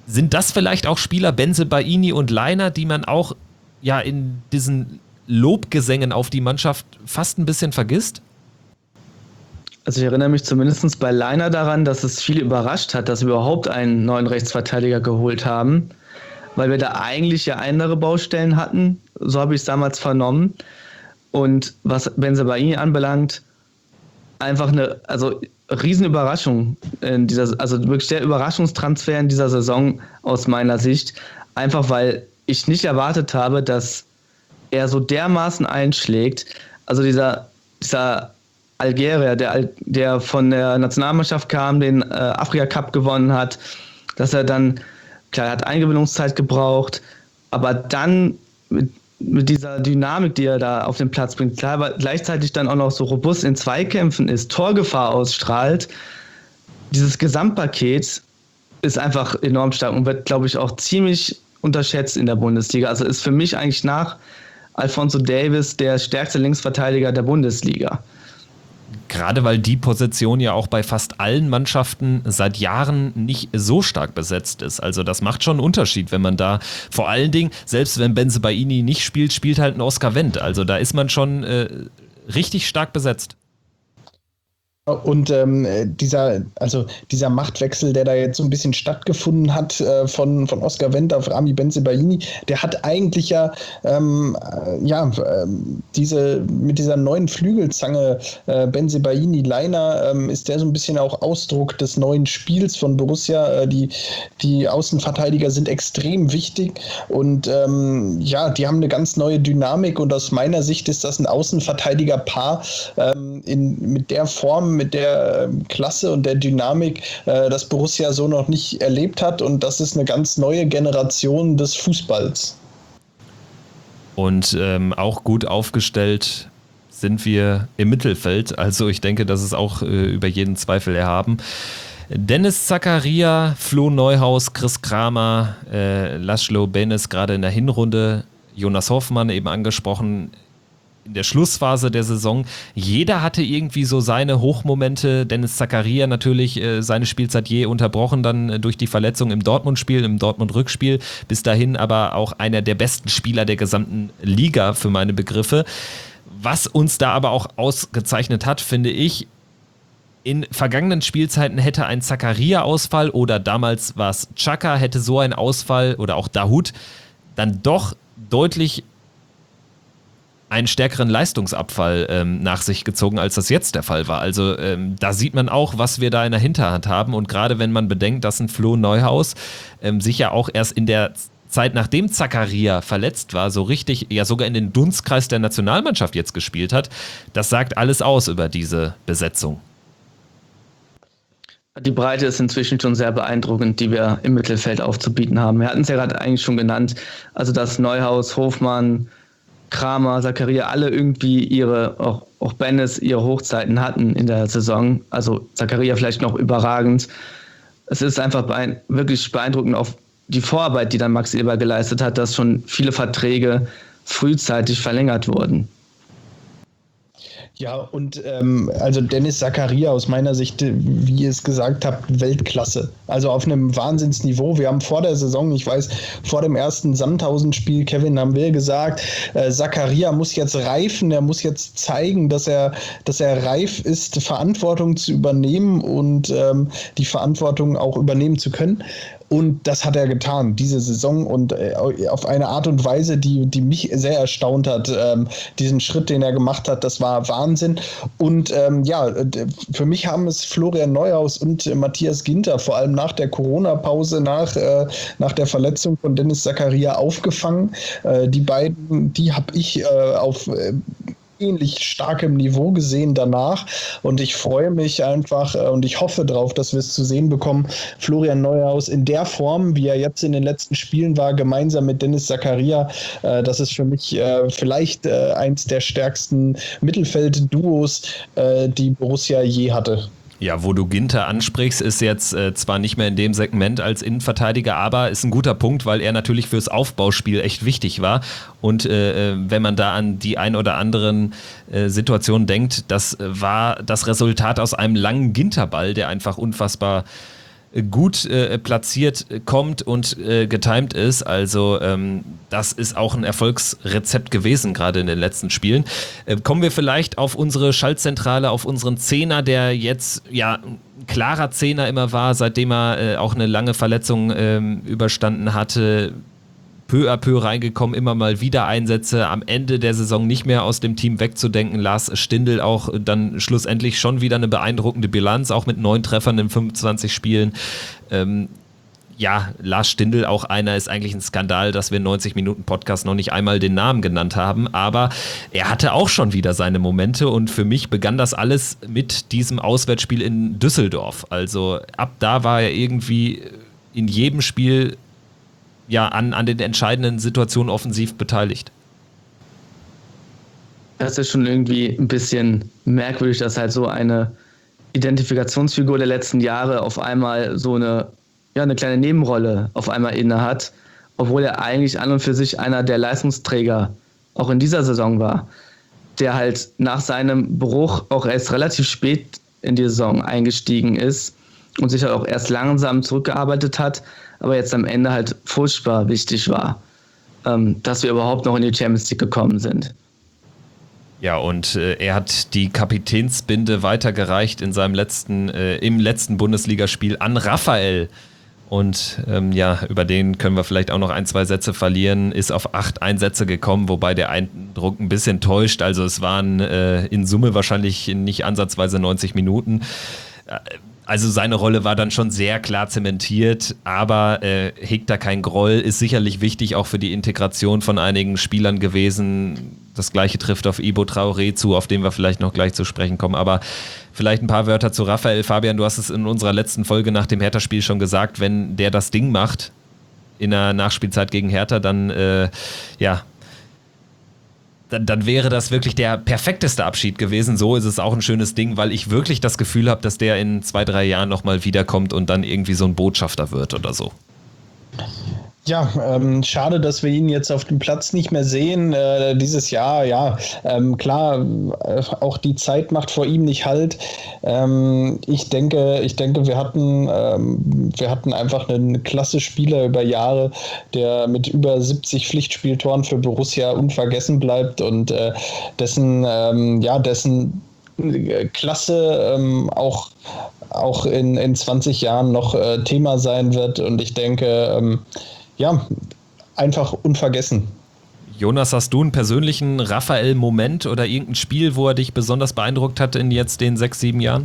Sind das vielleicht auch Spieler, Bensebaini und Lainer, die man auch ja in diesen Lobgesängen auf die Mannschaft fast ein bisschen vergisst? Also ich erinnere mich zumindest bei Lainer daran, dass es viele überrascht hat, dass wir überhaupt einen neuen Rechtsverteidiger geholt haben, weil wir da eigentlich ja andere Baustellen hatten, so habe ich es damals vernommen. Und was Bensebaini anbelangt, einfach eine also Riesenüberraschung in dieser, also wirklich der Überraschungstransfer in dieser Saison aus meiner Sicht, einfach weil ich nicht erwartet habe, dass er so dermaßen einschlägt. Also dieser, dieser Algerier, der, der von der Nationalmannschaft kam, den äh, Afrika Cup gewonnen hat, dass er dann, klar, er hat Eingewöhnungszeit gebraucht, aber dann mit, mit dieser Dynamik, die er da auf den Platz bringt, klar, aber gleichzeitig dann auch noch so robust in Zweikämpfen ist, Torgefahr ausstrahlt, dieses Gesamtpaket ist einfach enorm stark und wird, glaube ich, auch ziemlich unterschätzt in der Bundesliga. Also ist für mich eigentlich nach Alphonso Davies der stärkste Linksverteidiger der Bundesliga. Gerade weil die Position ja auch bei fast allen Mannschaften seit Jahren nicht so stark besetzt ist. Also das macht schon einen Unterschied, wenn man da vor allen Dingen, selbst wenn Bensebaini nicht spielt, spielt halt ein Oskar Wendt. Also da ist man schon äh, richtig stark besetzt. Und ähm, dieser, also dieser Machtwechsel, der da jetzt so ein bisschen stattgefunden hat äh, von, von Oskar Wendt auf Rami Bensebaini, der hat eigentlich ja, ähm, äh, ja äh, diese, mit dieser neuen Flügelzange äh, Bensebaini Lainer ähm, ist der so ein bisschen auch Ausdruck des neuen Spiels von Borussia. Äh, die, die Außenverteidiger sind extrem wichtig und ähm, ja, die haben eine ganz neue Dynamik und aus meiner Sicht ist das ein Außenverteidigerpaar ähm, in, mit der Form, mit der ähm, Klasse und der Dynamik, äh, das Borussia so noch nicht erlebt hat und das ist eine ganz neue Generation des Fußballs. Und ähm, auch gut aufgestellt sind wir im Mittelfeld, also ich denke, das ist auch äh, über jeden Zweifel erhaben. Dennis Zakaria, Flo Neuhaus, Chris Kramer, äh, Laszlo Benes gerade in der Hinrunde, Jonas Hoffmann eben angesprochen, in der Schlussphase der Saison. Jeder hatte irgendwie so seine Hochmomente. Dennis Zakaria natürlich äh, seine Spielzeit je unterbrochen, dann äh, durch die Verletzung im Dortmund-Spiel, im Dortmund-Rückspiel. Bis dahin aber auch einer der besten Spieler der gesamten Liga für meine Begriffe. Was uns da aber auch ausgezeichnet hat, finde ich, in vergangenen Spielzeiten hätte ein Zakaria-Ausfall oder damals war es Xhaka, hätte so ein Ausfall oder auch Dahoud dann doch deutlich einen stärkeren Leistungsabfall ähm, nach sich gezogen, als das jetzt der Fall war. Also ähm, da sieht man auch, was wir da in der Hinterhand haben und gerade wenn man bedenkt, dass ein Flo Neuhaus ähm, sich ja auch erst in der Zeit, nachdem Zakaria verletzt war, so richtig, ja sogar in den Dunstkreis der Nationalmannschaft jetzt gespielt hat, das sagt alles aus über diese Besetzung. Die Breite ist inzwischen schon sehr beeindruckend, die wir im Mittelfeld aufzubieten haben. Wir hatten es ja gerade eigentlich schon genannt, also dass Neuhaus, Hofmann, Kramer, Zakaria alle irgendwie ihre, auch, auch Benes, ihre Hochzeiten hatten in der Saison. Also Zakaria vielleicht noch überragend. Es ist einfach beein- wirklich beeindruckend auf die Vorarbeit, die dann Max Eber geleistet hat, dass schon viele Verträge frühzeitig verlängert wurden. Ja, und ähm, also Dennis Zakaria aus meiner Sicht, wie ihr es gesagt habt, Weltklasse. Also auf einem Wahnsinnsniveau. Wir haben vor der Saison, ich weiß, vor dem ersten Sandhausen-Spiel, Kevin, haben wir gesagt, äh, Zakaria muss jetzt reifen, er muss jetzt zeigen, dass er, dass er reif ist, Verantwortung zu übernehmen und ähm, die Verantwortung auch übernehmen zu können. Und das hat er getan, diese Saison und äh, auf eine Art und Weise, die, die mich sehr erstaunt hat. Ähm, diesen Schritt, den er gemacht hat, das war Wahnsinn. Und ähm, ja, für mich haben es Florian Neuhaus und äh, Matthias Ginter vor allem nach der Corona-Pause, nach, äh, nach der Verletzung von Dennis Zakaria aufgefangen. Äh, die beiden, die habe ich äh, auf äh, ähnlich starkem Niveau gesehen danach und ich freue mich einfach äh, und ich hoffe darauf, dass wir es zu sehen bekommen, Florian Neuhaus in der Form, wie er jetzt in den letzten Spielen war, gemeinsam mit Dennis Zakaria, äh, das ist für mich äh, vielleicht äh, eins der stärksten Mittelfeld-Duos, äh, die Borussia je hatte. Ja, wo du Ginter ansprichst, ist jetzt äh, zwar nicht mehr in dem Segment als Innenverteidiger, aber ist ein guter Punkt, weil er natürlich fürs Aufbauspiel echt wichtig war. Und äh, wenn man da an die ein oder anderen äh, Situationen denkt, das war das Resultat aus einem langen Ginterball, der einfach unfassbar gut äh, platziert kommt und äh, getimed ist. Also ähm, das ist auch ein Erfolgsrezept gewesen, gerade in den letzten Spielen. Äh, kommen wir vielleicht auf unsere Schaltzentrale, auf unseren Zehner, der jetzt ja ein klarer Zehner immer war, seitdem er äh, auch eine lange Verletzung äh, überstanden hatte. Peu à peu reingekommen, immer mal wieder Einsätze, am Ende der Saison nicht mehr aus dem Team wegzudenken. Lars Stindl auch dann schlussendlich schon wieder eine beeindruckende Bilanz, auch mit neun Treffern in fünfundzwanzig Spielen. Ähm, ja, Lars Stindl auch einer, ist eigentlich ein Skandal, dass wir neunzig Minuten Podcast noch nicht einmal den Namen genannt haben, aber er hatte auch schon wieder seine Momente und für mich begann das alles mit diesem Auswärtsspiel in Düsseldorf. Also ab da war er irgendwie in jedem Spiel ja, an, an den entscheidenden Situationen offensiv beteiligt. Das ist schon irgendwie ein bisschen merkwürdig, dass halt so eine Identifikationsfigur der letzten Jahre auf einmal so eine, ja, eine kleine Nebenrolle auf einmal inne hat, obwohl er eigentlich an und für sich einer der Leistungsträger auch in dieser Saison war, der halt nach seinem Bruch auch erst relativ spät in die Saison eingestiegen ist und sich halt auch erst langsam zurückgearbeitet hat, aber jetzt am Ende halt furchtbar wichtig war, ähm, dass wir überhaupt noch in die Champions League gekommen sind. Ja, und äh, er hat die Kapitänsbinde weitergereicht in seinem letzten, äh, im letzten Bundesligaspiel an Raphael. Und ähm, ja, über den können wir vielleicht auch noch ein, zwei Sätze verlieren. Ist auf acht Einsätze gekommen, wobei der Eindruck ein bisschen täuscht. Also es waren äh, in Summe wahrscheinlich nicht ansatzweise neunzig Minuten. Äh, Also seine Rolle war dann schon sehr klar zementiert, aber äh, hegt da kein Groll, ist sicherlich wichtig auch für die Integration von einigen Spielern gewesen. Das Gleiche trifft auf Ibo Traoré zu, auf den wir vielleicht noch gleich zu sprechen kommen. Aber vielleicht ein paar Wörter zu Raphael. Fabian, du hast es in unserer letzten Folge nach dem Hertha-Spiel schon gesagt, wenn der das Ding macht in der Nachspielzeit gegen Hertha, dann äh, ja... Dann, dann wäre das wirklich der perfekteste Abschied gewesen. So ist es auch ein schönes Ding, weil ich wirklich das Gefühl habe, dass der in zwei, drei Jahren nochmal wiederkommt und dann irgendwie so ein Botschafter wird oder so. Ja, ähm, schade, dass wir ihn jetzt auf dem Platz nicht mehr sehen. Äh, dieses Jahr, ja, ähm, klar, äh, auch die Zeit macht vor ihm nicht Halt. Ähm, ich denke, ich denke, wir hatten, ähm, wir hatten einfach einen klasse Spieler über Jahre, der mit über siebzig Pflichtspieltoren für Borussia unvergessen bleibt und äh, dessen, ähm, ja, dessen Klasse ähm, auch, auch in, in zwanzig Jahren noch äh, Thema sein wird. Und ich denke, ähm, ja, einfach unvergessen. Jonas, hast du einen persönlichen Raphael-Moment oder irgendein Spiel, wo er dich besonders beeindruckt hat in jetzt den sechs, sieben Jahren?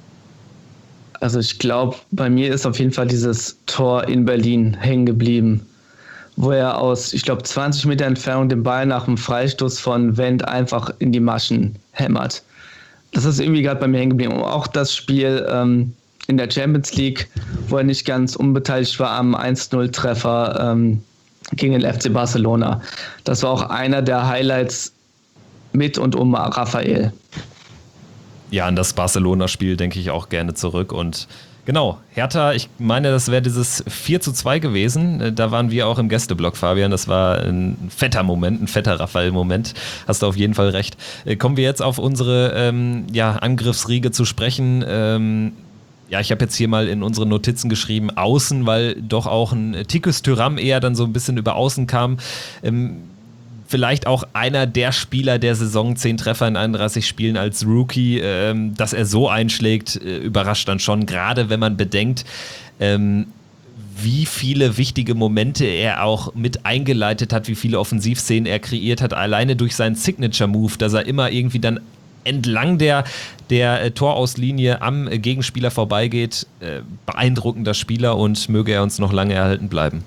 Also ich glaube, bei mir ist auf jeden Fall dieses Tor in Berlin hängen geblieben, wo er aus, ich glaube, zwanzig Meter Entfernung den Ball nach dem Freistoß von Wendt einfach in die Maschen hämmert. Das ist irgendwie gerade bei mir hängen geblieben. Und auch das Spiel ähm, in der Champions League, wo er nicht ganz unbeteiligt war am eins null Treffer ähm, gegen den F C Barcelona. Das war auch einer der Highlights mit und um Raphael. Ja, an das Barcelona-Spiel denke ich auch gerne zurück. Und genau, Hertha, ich meine, das wäre dieses vier zu zwei gewesen. Da waren wir auch im Gästeblock, Fabian. Das war ein fetter Moment, ein fetter Raphael-Moment. Hast du auf jeden Fall recht. Kommen wir jetzt auf unsere ähm, ja, Angriffsriege zu sprechen. Ähm, Ja, ich habe jetzt hier mal in unsere Notizen geschrieben, Außen, weil doch auch ein Tikus Thuram eher dann so ein bisschen über Außen kam. Ähm, vielleicht auch einer der Spieler der Saison, zehn Treffer in einunddreißig Spielen als Rookie, ähm, dass er so einschlägt, äh, überrascht dann schon, gerade wenn man bedenkt, ähm, wie viele wichtige Momente er auch mit eingeleitet hat, wie viele Offensivszenen er kreiert hat, alleine durch seinen Signature-Move, dass er immer irgendwie dann entlang der, der äh, Torauslinie am äh, Gegenspieler vorbeigeht. Äh, beeindruckender Spieler und möge er uns noch lange erhalten bleiben.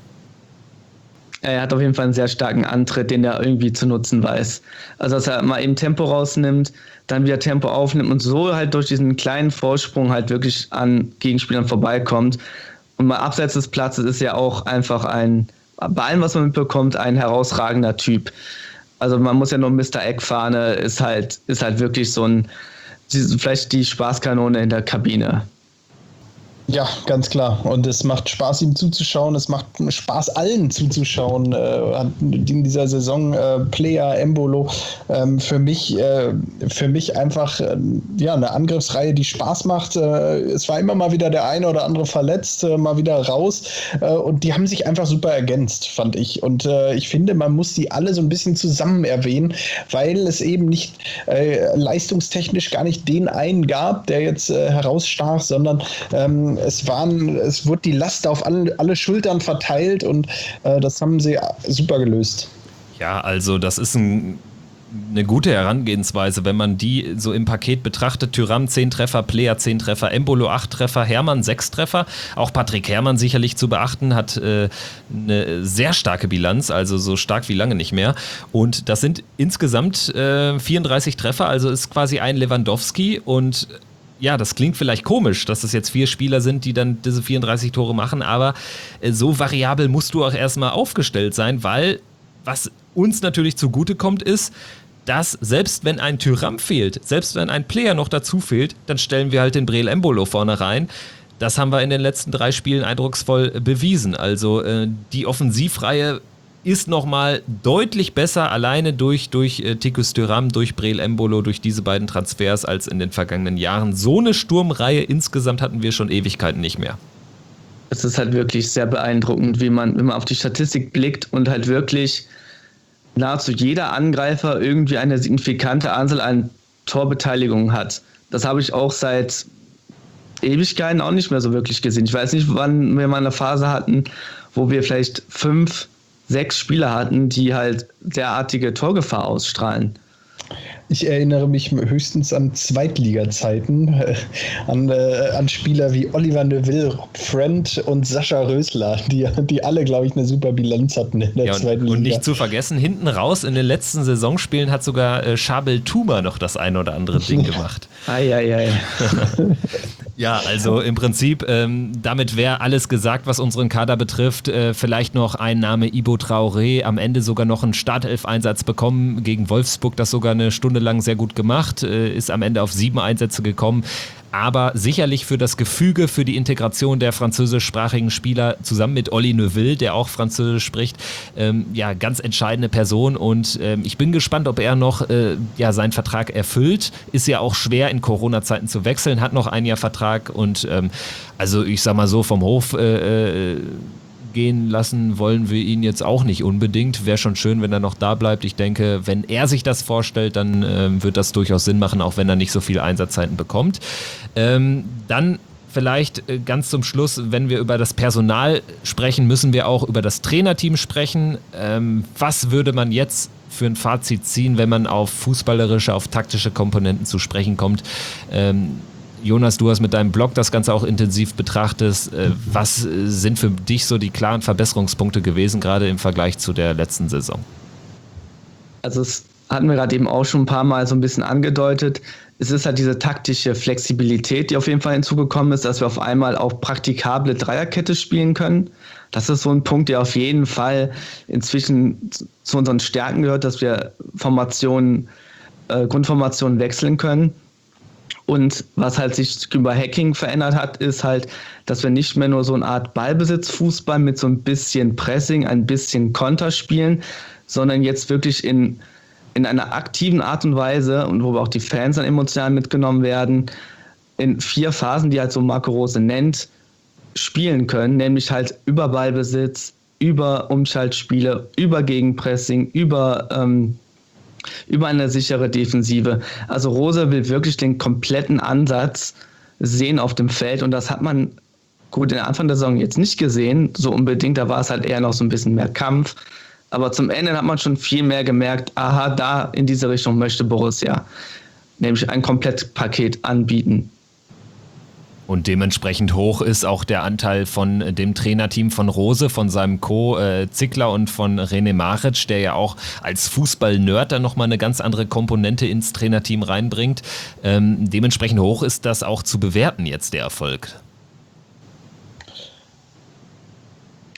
Er hat auf jeden Fall einen sehr starken Antritt, den er irgendwie zu nutzen weiß. Also dass er mal eben Tempo rausnimmt, dann wieder Tempo aufnimmt und so halt durch diesen kleinen Vorsprung halt wirklich an Gegenspielern vorbeikommt. Und mal abseits des Platzes ist er auch einfach ein, bei allem, was man mitbekommt, ein herausragender Typ. Also man muss ja nur Mister Eckfahne, ist halt, ist halt wirklich so ein, vielleicht die Spaßkanone in der Kabine. Ja, ganz klar. Und es macht Spaß, ihm zuzuschauen. Es macht Spaß, allen zuzuschauen. Äh, in dieser Saison äh, Player, Embolo. Ähm, für mich, äh, für mich einfach äh, ja, eine Angriffsreihe, die Spaß macht. Äh, es war immer mal wieder der eine oder andere verletzt, äh, mal wieder raus. Äh, und die haben sich einfach super ergänzt, fand ich. Und äh, ich finde, man muss die alle so ein bisschen zusammen erwähnen, weil es eben nicht äh, leistungstechnisch gar nicht den einen gab, der jetzt äh, herausstach, sondern ähm, Es, waren, es wurde die Last auf alle, alle Schultern verteilt und äh, das haben sie super gelöst. Ja, also das ist ein, eine gute Herangehensweise, wenn man die so im Paket betrachtet. Thuram zehn Treffer, Player zehn Treffer, Embolo acht Treffer, Herrmann sechs Treffer. Auch Patrick Herrmann sicherlich zu beachten, hat äh, eine sehr starke Bilanz, also so stark wie lange nicht mehr. Und das sind insgesamt äh, vierunddreißig Treffer, also ist quasi ein Lewandowski. Und ja, das klingt vielleicht komisch, dass es jetzt vier Spieler sind, die dann diese vierunddreißig Tore machen, aber äh, so variabel musst du auch erstmal aufgestellt sein, weil was uns natürlich zugutekommt ist, dass selbst wenn ein Thuram fehlt, selbst wenn ein Player noch dazu fehlt, dann stellen wir halt den Breel Embolo vorne rein. Das haben wir in den letzten drei Spielen eindrucksvoll bewiesen. Also äh, die Offensivreihe ist nochmal deutlich besser, alleine durch, durch äh, Tikus Thuram, durch Breel Embolo, durch diese beiden Transfers als in den vergangenen Jahren. So eine Sturmreihe insgesamt hatten wir schon Ewigkeiten nicht mehr. Es ist halt wirklich sehr beeindruckend, wie man, wenn man auf die Statistik blickt und halt wirklich nahezu jeder Angreifer irgendwie eine signifikante Anzahl an Torbeteiligungen hat. Das habe ich auch seit Ewigkeiten auch nicht mehr so wirklich gesehen. Ich weiß nicht, wann wir mal eine Phase hatten, wo wir vielleicht fünf sechs Spieler hatten, die halt derartige Torgefahr ausstrahlen. Ich erinnere mich höchstens an Zweitliga-Zeiten, äh, an, äh, an Spieler wie Oliver Neuville, Rob Friend und Sascha Rösler, die, die alle, glaube ich, eine super Bilanz hatten in der ja, zweiten und, Liga. Und nicht zu vergessen, hinten raus in den letzten Saisonspielen hat sogar äh, Chabel Tuma noch das ein oder andere Ding gemacht. Ei, ei, ei. Ja, also im Prinzip, ähm, damit wäre alles gesagt, was unseren Kader betrifft. Äh, vielleicht noch ein Name, Ibo Traoré, am Ende sogar noch einen Startelf-Einsatz bekommen gegen Wolfsburg, das sogar eine Stunde lang sehr gut gemacht, äh, ist am Ende auf sieben Einsätze gekommen. Aber sicherlich für das Gefüge, für die Integration der französischsprachigen Spieler zusammen mit Oli Neuville, der auch Französisch spricht, ähm, ja, ganz entscheidende Person. Und ähm, ich bin gespannt, ob er noch äh, ja, seinen Vertrag erfüllt. Ist ja auch schwer in Corona-Zeiten zu wechseln, hat noch ein Jahr Vertrag und ähm, also ich sag mal so, vom Hof äh, äh, gehen lassen wollen wir ihn jetzt auch nicht unbedingt. Wäre schon schön, wenn er noch da bleibt. Ich denke, wenn er sich das vorstellt, dann äh, wird das durchaus Sinn machen, auch wenn er nicht so viele Einsatzzeiten bekommt. Ähm, dann vielleicht äh, ganz zum Schluss, wenn wir über das Personal sprechen, müssen wir auch über das Trainerteam sprechen. Ähm, was würde man jetzt für ein Fazit ziehen, wenn man auf fußballerische, auf taktische Komponenten zu sprechen kommt? Ähm, Jonas, du hast mit deinem Blog das Ganze auch intensiv betrachtet. Was sind für dich so die klaren Verbesserungspunkte gewesen, gerade im Vergleich zu der letzten Saison? Also es hatten wir gerade eben auch schon ein paar Mal so ein bisschen angedeutet. Es ist halt diese taktische Flexibilität, die auf jeden Fall hinzugekommen ist, dass wir auf einmal auch praktikable Dreierkette spielen können. Das ist so ein Punkt, der auf jeden Fall inzwischen zu unseren Stärken gehört, dass wir Formationen, äh, Grundformationen wechseln können. Und was halt sich über Hacking verändert hat, ist halt, dass wir nicht mehr nur so eine Art Ballbesitzfußball mit so ein bisschen Pressing, ein bisschen Konter spielen, sondern jetzt wirklich in, in einer aktiven Art und Weise und wo auch die Fans dann emotional mitgenommen werden, in vier Phasen, die halt so Marco Rose nennt, spielen können, nämlich halt über Ballbesitz, über Umschaltspiele, über Gegenpressing, über ähm, über eine sichere Defensive. Also Rose will wirklich den kompletten Ansatz sehen auf dem Feld und das hat man gut in der Anfang der Saison jetzt nicht gesehen, so unbedingt, da war es halt eher noch so ein bisschen mehr Kampf, aber zum Ende hat man schon viel mehr gemerkt, aha, da in diese Richtung möchte Borussia nämlich ein Komplettpaket anbieten. Und dementsprechend hoch ist auch der Anteil von dem Trainerteam von Rose, von seinem Co. Äh, Zickler und von René Maric, der ja auch als Fußball-Nerd dann nochmal eine ganz andere Komponente ins Trainerteam reinbringt. Ähm, dementsprechend hoch ist das auch zu bewerten jetzt, der Erfolg.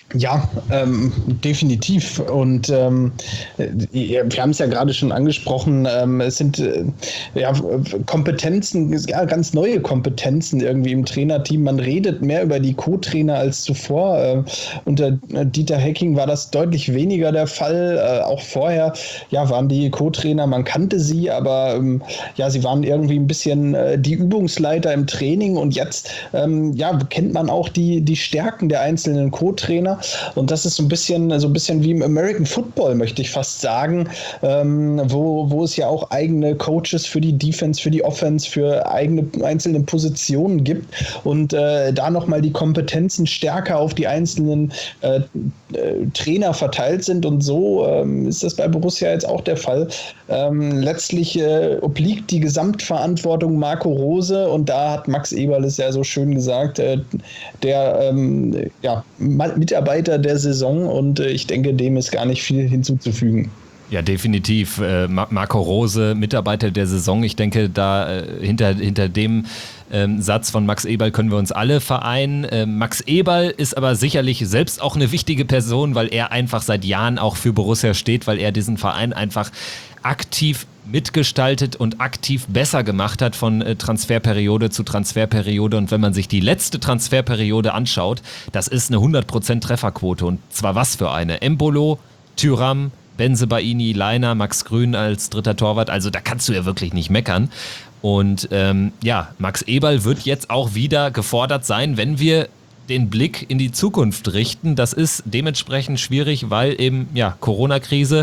Ja, ähm, definitiv. Und ähm, wir haben es ja gerade schon angesprochen, ähm, es sind äh, ja, Kompetenzen, ja, ganz neue Kompetenzen irgendwie im Trainerteam. Man redet mehr über die Co-Trainer als zuvor. Äh, unter Dieter Hecking war das deutlich weniger der Fall. Äh, auch vorher ja, waren die Co-Trainer, man kannte sie, aber ähm, ja, sie waren irgendwie ein bisschen äh, die Übungsleiter im Training. Und jetzt ähm, ja, kennt man auch die, die Stärken der einzelnen Co-Trainer. Und das ist so ein bisschen, so ein bisschen wie im American Football, möchte ich fast sagen, ähm, wo, wo es ja auch eigene Coaches für die Defense, für die Offense, für eigene einzelne Positionen gibt und äh, da nochmal die Kompetenzen stärker auf die einzelnen äh, äh, Trainer verteilt sind. Und so ähm, ist das bei Borussia jetzt auch der Fall. Ähm, letztlich äh, obliegt die Gesamtverantwortung Marco Rose, und da hat Max Eberl es ja so schön gesagt, äh, der ähm, ja, Mitarbeiter der Saison, und äh, ich denke, dem ist gar nicht viel hinzuzufügen. Ja, definitiv. Äh, Marco Rose, Mitarbeiter der Saison. Ich denke, da äh, hinter, hinter dem ähm, Satz von Max Eberl können wir uns alle vereinen. Äh, Max Eberl ist aber sicherlich selbst auch eine wichtige Person, weil er einfach seit Jahren auch für Borussia steht, weil er diesen Verein einfach aktiv mitgestaltet und aktiv besser gemacht hat von äh, Transferperiode zu Transferperiode. Und wenn man sich die letzte Transferperiode anschaut, das ist eine hundert Prozent Trefferquote. Und zwar was für eine. Embolo, Thuram, Bensebaini, Leiner, Max Grün als dritter Torwart. Also da kannst du ja wirklich nicht meckern. Und ähm, ja, Max Eberl wird jetzt auch wieder gefordert sein, wenn wir den Blick in die Zukunft richten. Das ist dementsprechend schwierig, weil eben ja Corona-Krise.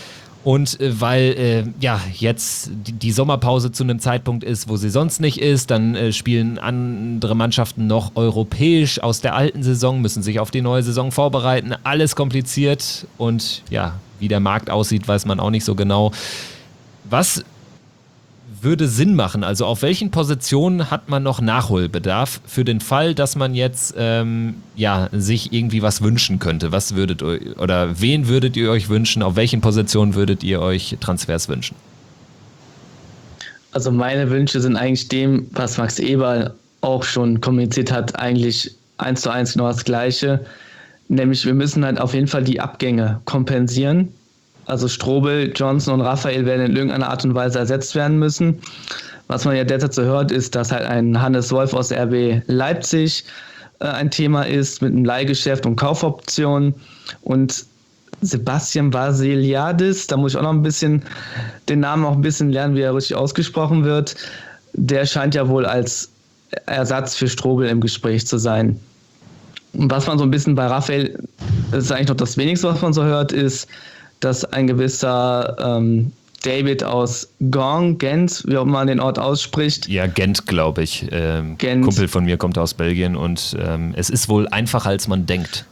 Und äh, weil äh, ja jetzt die, die Sommerpause zu einem Zeitpunkt ist, wo sie sonst nicht ist, dann äh, spielen andere Mannschaften noch europäisch aus der alten Saison, müssen sich auf die neue Saison vorbereiten, alles kompliziert, und ja, wie der Markt aussieht, weiß man auch nicht so genau. Was würde Sinn machen? Also auf welchen Positionen hat man noch Nachholbedarf für den Fall, dass man jetzt ähm, ja, sich irgendwie was wünschen könnte? Was würdet ihr, oder wen würdet ihr euch wünschen? Auf welchen Positionen würdet ihr euch Transfers wünschen? Also meine Wünsche sind eigentlich dem, was Max Eberl auch schon kommuniziert hat, eigentlich eins zu eins genau das Gleiche. Nämlich wir müssen halt auf jeden Fall die Abgänge kompensieren. Also Strobel, Johnson und Raphael werden in irgendeiner Art und Weise ersetzt werden müssen. Was man ja derzeit so hört, ist, dass halt ein Hannes Wolf aus R B Leipzig äh, ein Thema ist mit einem Leihgeschäft und Kaufoptionen. Und Sebastian Vasiliadis, da muss ich auch noch ein bisschen den Namen auch ein bisschen lernen, wie er richtig ausgesprochen wird. Der scheint ja wohl als Ersatz für Strobel im Gespräch zu sein. Und was man so ein bisschen bei Raphael, das ist eigentlich noch das Wenigste, was man so hört, ist, dass ein gewisser ähm, David aus Gong, Gent, wie auch man den Ort ausspricht. Ja, Gent, glaube ich. Ähm, Gent. Kumpel von mir kommt aus Belgien, und ähm, es ist wohl einfacher, als man denkt.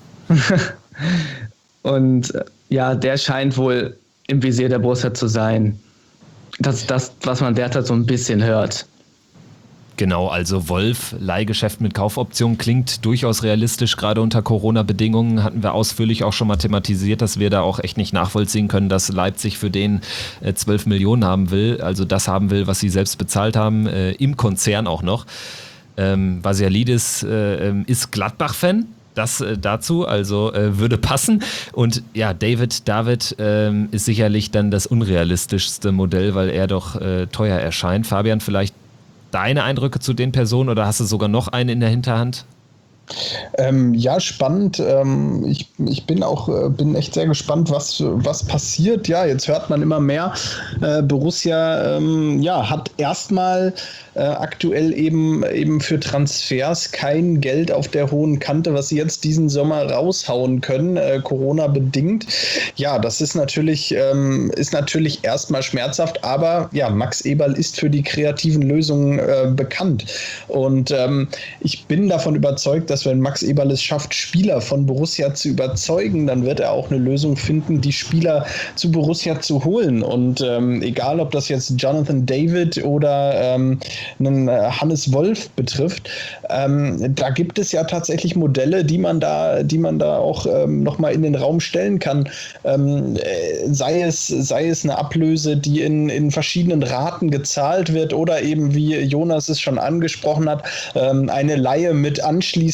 Und äh, ja, der scheint wohl im Visier der Borussia zu sein. Das ist das, was man derzeit so ein bisschen hört. Genau, also Wolf, Leihgeschäft mit Kaufoption, klingt durchaus realistisch, gerade unter Corona-Bedingungen, hatten wir ausführlich auch schon mal thematisiert, dass wir da auch echt nicht nachvollziehen können, dass Leipzig für den äh, zwölf Millionen haben will, also das haben will, was sie selbst bezahlt haben, äh, im Konzern auch noch. Ähm, Vasiliadis äh, ist Gladbach-Fan. Das äh, dazu, also äh, würde passen. Und ja, David, David ähm, ist sicherlich dann das unrealistischste Modell, weil er doch äh, teuer erscheint. Fabian, vielleicht deine Eindrücke zu den Personen, oder hast du sogar noch einen in der Hinterhand? Ähm, ja, spannend. Ähm, ich, ich bin auch äh, bin echt sehr gespannt, was, was passiert. Ja, jetzt hört man immer mehr. Äh, Borussia ähm, ja, hat erstmal äh, aktuell eben, eben für Transfers kein Geld auf der hohen Kante, was sie jetzt diesen Sommer raushauen können, äh, Corona-bedingt. Ja, das ist natürlich, ähm, ist natürlich erstmal schmerzhaft, aber ja, Max Eberl ist für die kreativen Lösungen äh, bekannt. Und ähm, ich bin davon überzeugt, dass wenn Max Eberl es schafft, Spieler von Borussia zu überzeugen, dann wird er auch eine Lösung finden, die Spieler zu Borussia zu holen. Und ähm, egal, ob das jetzt Jonathan David oder ähm, einen Hannes Wolf betrifft, ähm, da gibt es ja tatsächlich Modelle, die man da, die man da auch ähm, nochmal in den Raum stellen kann. Ähm, sei es, sei es eine Ablöse, die in, in verschiedenen Raten gezahlt wird, oder eben, wie Jonas es schon angesprochen hat, ähm, eine Leihe mit anschließend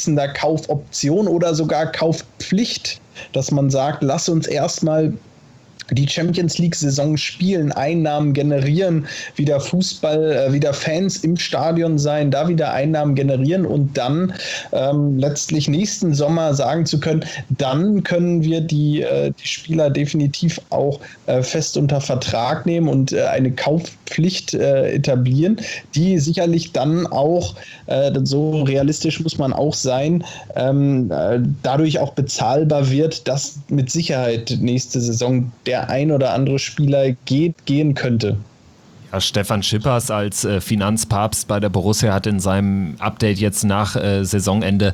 abschließender Kaufoption oder sogar Kaufpflicht, dass man sagt, lass uns erstmal die Champions-League-Saison spielen, Einnahmen generieren, wieder Fußball, äh, wieder Fans im Stadion sein, da wieder Einnahmen generieren und dann ähm, letztlich nächsten Sommer sagen zu können, dann können wir die, äh, die Spieler definitiv auch äh, fest unter Vertrag nehmen und äh, eine Kaufpflicht äh, etablieren, die sicherlich dann auch, äh, so realistisch muss man auch sein, ähm, äh, dadurch auch bezahlbar wird, dass mit Sicherheit nächste Saison der ein oder andere Spieler geht, gehen könnte. Ja, Stefan Schippers als äh, Finanzpapst bei der Borussia hat in seinem Update jetzt nach äh, Saisonende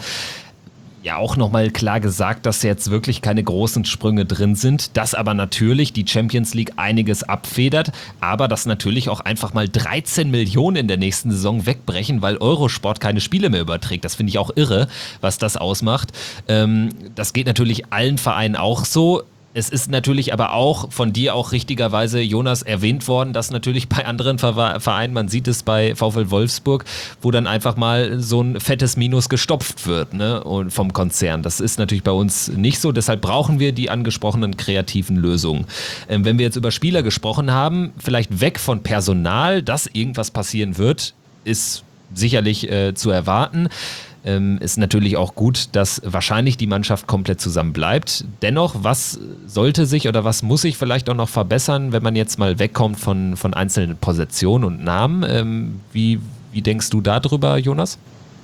ja auch nochmal klar gesagt, dass jetzt wirklich keine großen Sprünge drin sind, dass aber natürlich die Champions League einiges abfedert, aber dass natürlich auch einfach mal dreizehn Millionen in der nächsten Saison wegbrechen, weil Eurosport keine Spiele mehr überträgt. Das finde ich auch irre, was das ausmacht. Ähm, das geht natürlich allen Vereinen auch so. Es ist natürlich aber auch von dir auch richtigerweise, Jonas, erwähnt worden, dass natürlich bei anderen Vereinen, man sieht es bei VfL Wolfsburg, wo dann einfach mal so ein fettes Minus gestopft wird, ne, und vom Konzern. Das ist natürlich bei uns nicht so, deshalb brauchen wir die angesprochenen kreativen Lösungen. Ähm, wenn wir jetzt über Spieler gesprochen haben, vielleicht weg von Personal, dass irgendwas passieren wird, ist sicherlich äh, zu erwarten. Ähm, ist natürlich auch gut, dass wahrscheinlich die Mannschaft komplett zusammen bleibt. Dennoch, was sollte sich oder was muss sich vielleicht auch noch verbessern, wenn man jetzt mal wegkommt von, von einzelnen Positionen und Namen? Ähm, wie, wie denkst du darüber, Jonas?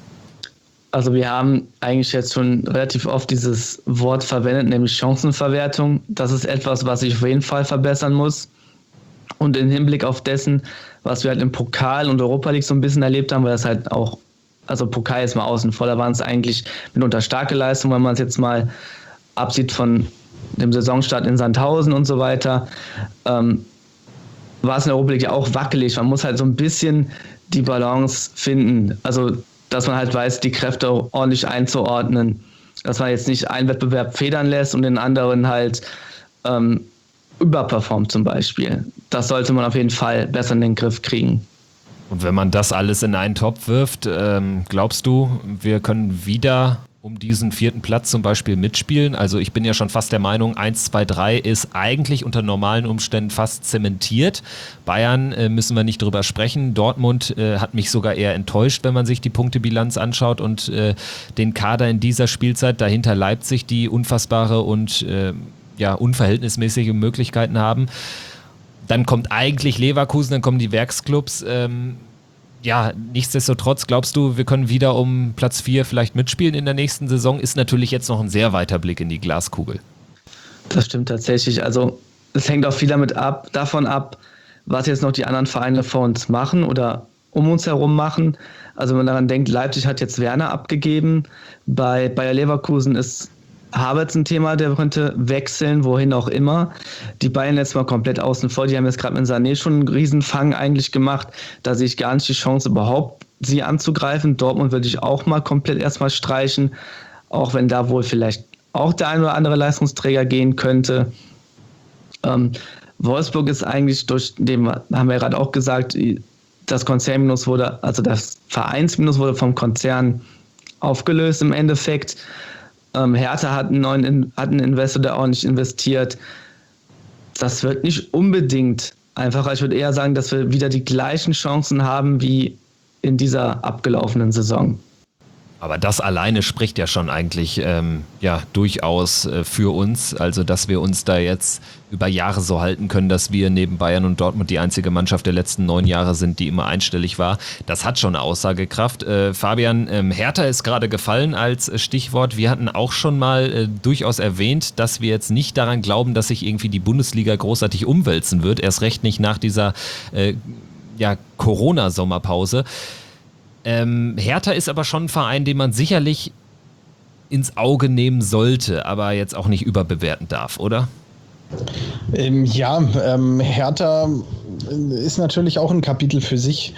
Also wir haben eigentlich jetzt schon relativ oft dieses Wort verwendet, nämlich Chancenverwertung. Das ist etwas, was sich auf jeden Fall verbessern muss. Und im Hinblick auf dessen, was wir halt im Pokal und Europa League so ein bisschen erlebt haben, weil das halt auch, also Pokal ist mal außen vor, da waren es eigentlich mitunter starke Leistungen, wenn man es jetzt mal absieht von dem Saisonstart in Sandhausen und so weiter, ähm, war es in der Europa League ja auch wackelig. Man muss halt so ein bisschen die Balance finden, also dass man halt weiß, die Kräfte ordentlich einzuordnen, dass man jetzt nicht einen Wettbewerb federn lässt und den anderen halt ähm, überperformt zum Beispiel. Das sollte man auf jeden Fall besser in den Griff kriegen. Und wenn man das alles in einen Topf wirft, ähm, glaubst du, wir können wieder um diesen vierten Platz zum Beispiel mitspielen? Also ich bin ja schon fast der Meinung, eins, zwei, drei ist eigentlich unter normalen Umständen fast zementiert. Bayern äh, müssen wir nicht drüber sprechen. Dortmund äh, hat mich sogar eher enttäuscht, wenn man sich die Punktebilanz anschaut und äh, den Kader in dieser Spielzeit. Dahinter Leipzig, die unfassbare und äh, ja, unverhältnismäßige Möglichkeiten haben. Dann kommt eigentlich Leverkusen, dann kommen die Werksclubs. Ähm, ja, nichtsdestotrotz, glaubst du, wir können wieder um Platz vier vielleicht mitspielen in der nächsten Saison? Ist natürlich jetzt noch ein sehr weiter Blick in die Glaskugel. Das stimmt tatsächlich. Also es hängt auch viel damit ab, davon ab, was jetzt noch die anderen Vereine vor uns machen oder um uns herum machen. Also wenn man daran denkt, Leipzig hat jetzt Werner abgegeben. Bei Bayer Leverkusen ist Havertz ein Thema, der könnte wechseln, wohin auch immer. Die Bayern jetzt mal komplett außen vor. Die haben jetzt gerade mit Sané schon einen Riesenfang eigentlich gemacht. Da sehe ich gar nicht die Chance überhaupt, sie anzugreifen. Dortmund würde ich auch mal komplett erstmal streichen, auch wenn da wohl vielleicht auch der ein oder andere Leistungsträger gehen könnte. Ähm, Wolfsburg ist eigentlich durch, dem haben wir gerade auch gesagt, das Konzernminus wurde, also das Vereinsminus wurde vom Konzern aufgelöst im Endeffekt. Ähm, Hertha hat einen neuen hat einen Investor, der ordentlich investiert. Das wird nicht unbedingt einfacher. Ich würde eher sagen, dass wir wieder die gleichen Chancen haben wie in dieser abgelaufenen Saison. Aber das alleine spricht ja schon eigentlich ähm, ja, durchaus äh, für uns. Also, dass wir uns da jetzt über Jahre so halten können, dass wir neben Bayern und Dortmund die einzige Mannschaft der letzten neun Jahre sind, die immer einstellig war. Das hat schon eine Aussagekraft. Äh, Fabian, ähm, Hertha ist gerade gefallen als Stichwort. Wir hatten auch schon mal äh, durchaus erwähnt, dass wir jetzt nicht daran glauben, dass sich irgendwie die Bundesliga großartig umwälzen wird. Erst recht nicht nach dieser äh, ja, Corona-Sommerpause. Ähm, Hertha ist aber schon ein Verein, den man sicherlich ins Auge nehmen sollte, aber jetzt auch nicht überbewerten darf, oder? Ähm, ja, ähm, Hertha ist natürlich auch ein Kapitel für sich.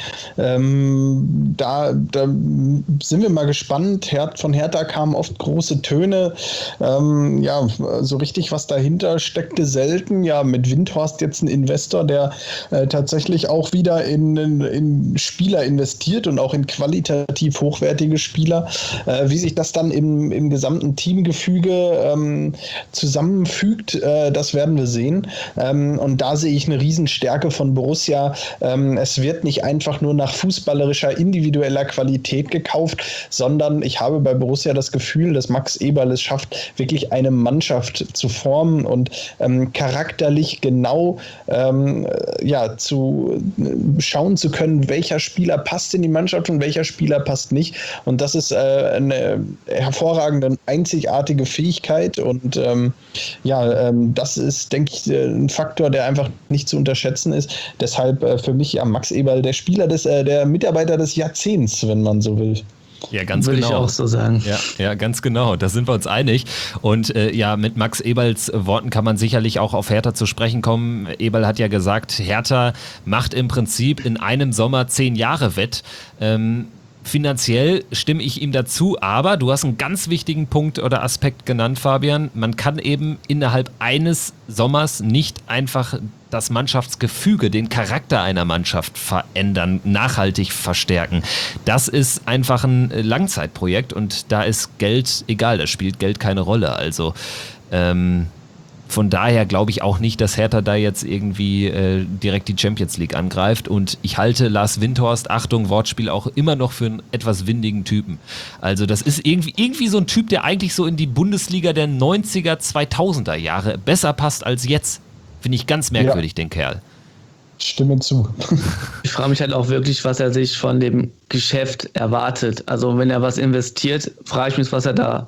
Ähm, da, da sind wir mal gespannt. Her- von Hertha kamen oft große Töne. Ähm, ja, so richtig was dahinter steckte selten. Ja, mit Windhorst jetzt ein Investor, der äh, tatsächlich auch wieder in, in, in Spieler investiert und auch in qualitativ hochwertige Spieler. Äh, wie sich das dann im, im gesamten Teamgefüge ähm, zusammenfügt, äh, das werden wir sehen. Ähm, und da sehe ich eine Riesenstärke von Borussia. Ähm, es wird nicht einfach nur nach fußballerischer, individueller Qualität gekauft, sondern ich habe bei Borussia das Gefühl, dass Max Eberl es schafft, wirklich eine Mannschaft zu formen und ähm, charakterlich genau ähm, ja, zu äh, schauen zu können, welcher Spieler passt in die Mannschaft und welcher Spieler passt nicht. Und das ist äh, eine hervorragende, einzigartige Fähigkeit und ähm, ja, ähm, das ist, denke ich, ein Faktor, der einfach nicht zu unterschätzen ist. Deshalb äh, für mich ja Max Eberl der Spieler des, äh, der Mitarbeiter des Jahrzehnts, wenn man so will. Ja, ganz Würde genau. ich auch so sagen. Ja, ja, ganz genau. Da sind wir uns einig. Und äh, ja, mit Max Eberls Worten kann man sicherlich auch auf Hertha zu sprechen kommen. Eberl hat ja gesagt, Hertha macht im Prinzip in einem Sommer zehn Jahre wett. Ähm, Finanziell stimme ich ihm dazu, aber du hast einen ganz wichtigen Punkt oder Aspekt genannt, Fabian. Man kann eben innerhalb eines Sommers nicht einfach das Mannschaftsgefüge, den Charakter einer Mannschaft verändern, nachhaltig verstärken. Das ist einfach ein Langzeitprojekt und da ist Geld egal, da spielt Geld keine Rolle. Also ähm, von daher glaube ich auch nicht, dass Hertha da jetzt irgendwie äh, direkt die Champions League angreift. Und ich halte Lars Windhorst, Achtung, Wortspiel, auch immer noch für einen etwas windigen Typen. Also das ist irgendwie, irgendwie so ein Typ, der eigentlich so in die Bundesliga der neunziger, zweitausender Jahre besser passt als jetzt. Finde ich ganz merkwürdig, ja. Den Kerl. Stimme zu. Ich frage mich halt auch wirklich, was er sich von dem Geschäft erwartet. Also wenn er was investiert, frage ich mich, was er da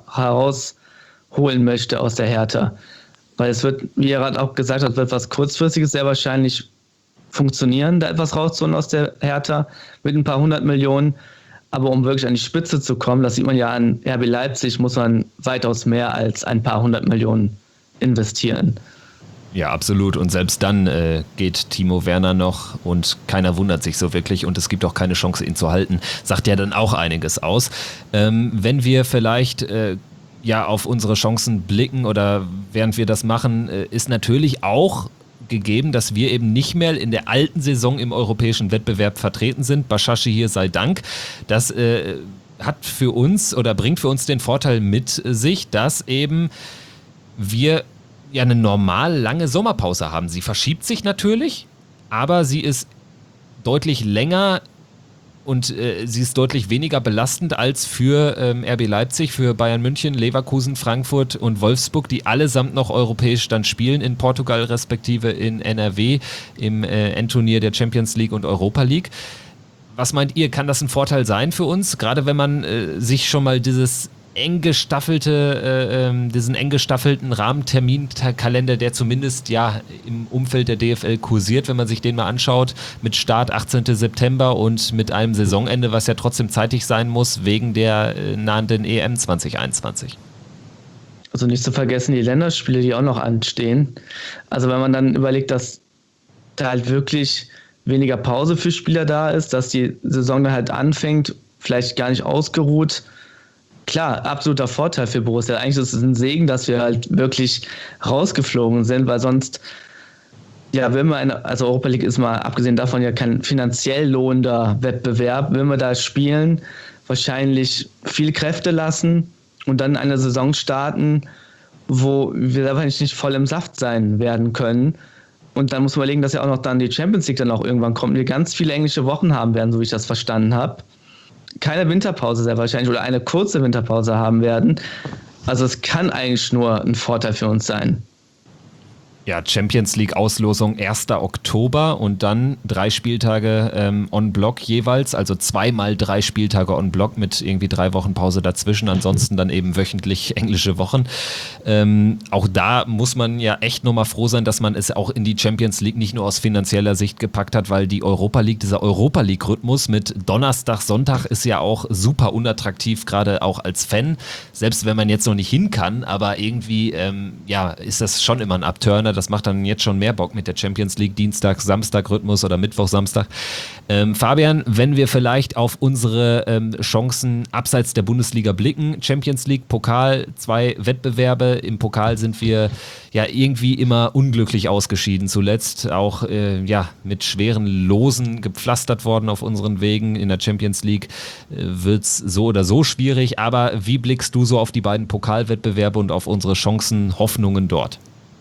herausholen möchte aus der Hertha. Weil es wird, wie er gerade auch gesagt hat, wird was Kurzfristiges sehr wahrscheinlich funktionieren, da etwas rauszuholen aus der Hertha mit ein paar hundert Millionen. Aber um wirklich an die Spitze zu kommen, das sieht man ja an R B Leipzig, muss man weitaus mehr als ein paar hundert Millionen investieren. Ja, absolut. Und selbst dann äh, geht Timo Werner noch und keiner wundert sich so wirklich und es gibt auch keine Chance, ihn zu halten. Sagt ja dann auch einiges aus. Ähm, wenn wir vielleicht äh, ja auf unsere Chancen blicken oder während wir das machen, äh, ist natürlich auch gegeben, dass wir eben nicht mehr in der alten Saison im europäischen Wettbewerb vertreten sind. Bashashi hier sei Dank. Das äh, hat für uns oder bringt für uns den Vorteil mit sich, dass eben wir ja eine normal lange Sommerpause haben. Sie verschiebt sich natürlich, aber sie ist deutlich länger und äh, sie ist deutlich weniger belastend als für ähm, R B Leipzig, für Bayern München, Leverkusen, Frankfurt und Wolfsburg, die allesamt noch europäisch dann spielen, in Portugal respektive in N R W, im äh, Endturnier der Champions League und Europa League. Was meint ihr, kann das ein Vorteil sein für uns? Gerade wenn man äh, sich schon mal dieses eng gestaffelte, äh, ähm, diesen eng gestaffelten Rahmenterminkalender, der zumindest ja im Umfeld der D F L kursiert, wenn man sich den mal anschaut, mit Start achtzehnten September und mit einem Saisonende, was ja trotzdem zeitig sein muss, wegen der äh, nahenden E M zwanzig einundzwanzig. Also nicht zu vergessen die Länderspiele, die auch noch anstehen. Also wenn man dann überlegt, dass da halt wirklich weniger Pause für Spieler da ist, dass die Saison dann halt anfängt, vielleicht gar nicht ausgeruht. Klar, absoluter Vorteil für Borussia. Eigentlich ist es ein Segen, dass wir halt wirklich rausgeflogen sind, weil sonst, ja, wenn wir eine, also Europa League ist mal abgesehen davon ja kein finanziell lohnender Wettbewerb, wenn wir da spielen, wahrscheinlich viel Kräfte lassen und dann eine Saison starten, wo wir wahrscheinlich nicht voll im Saft sein werden können. Und dann muss man überlegen, dass ja auch noch dann die Champions League dann auch irgendwann kommt und wir ganz viele englische Wochen haben werden, so wie ich das verstanden habe. Keine Winterpause sehr wahrscheinlich oder eine kurze Winterpause haben werden. Also es kann eigentlich nur ein Vorteil für uns sein. Ja, Champions League Auslosung ersten Oktober und dann drei Spieltage ähm, on Block jeweils, also zweimal drei Spieltage on Block mit irgendwie drei Wochen Pause dazwischen, ansonsten dann eben wöchentlich englische Wochen. Ähm, auch da muss man ja echt nochmal froh sein, dass man es auch in die Champions League nicht nur aus finanzieller Sicht gepackt hat, weil die Europa League, dieser Europa League Rhythmus mit Donnerstag, Sonntag ist ja auch super unattraktiv, gerade auch als Fan, selbst wenn man jetzt noch nicht hin kann, aber irgendwie ähm, ja, ist das schon immer ein Upturner, Das macht dann jetzt schon mehr Bock mit der Champions League, Dienstag, Samstag Rhythmus oder Mittwoch, Samstag. Ähm, Fabian, wenn wir vielleicht auf unsere ähm, Chancen abseits der Bundesliga blicken, Champions League, Pokal, zwei Wettbewerbe. Im Pokal sind wir ja irgendwie immer unglücklich ausgeschieden. Zuletzt auch äh, ja, mit schweren Losen gepflastert worden auf unseren Wegen. In der Champions League äh, wird es so oder so schwierig. Aber wie blickst du so auf die beiden Pokalwettbewerbe und auf unsere Chancen, Hoffnungen dort?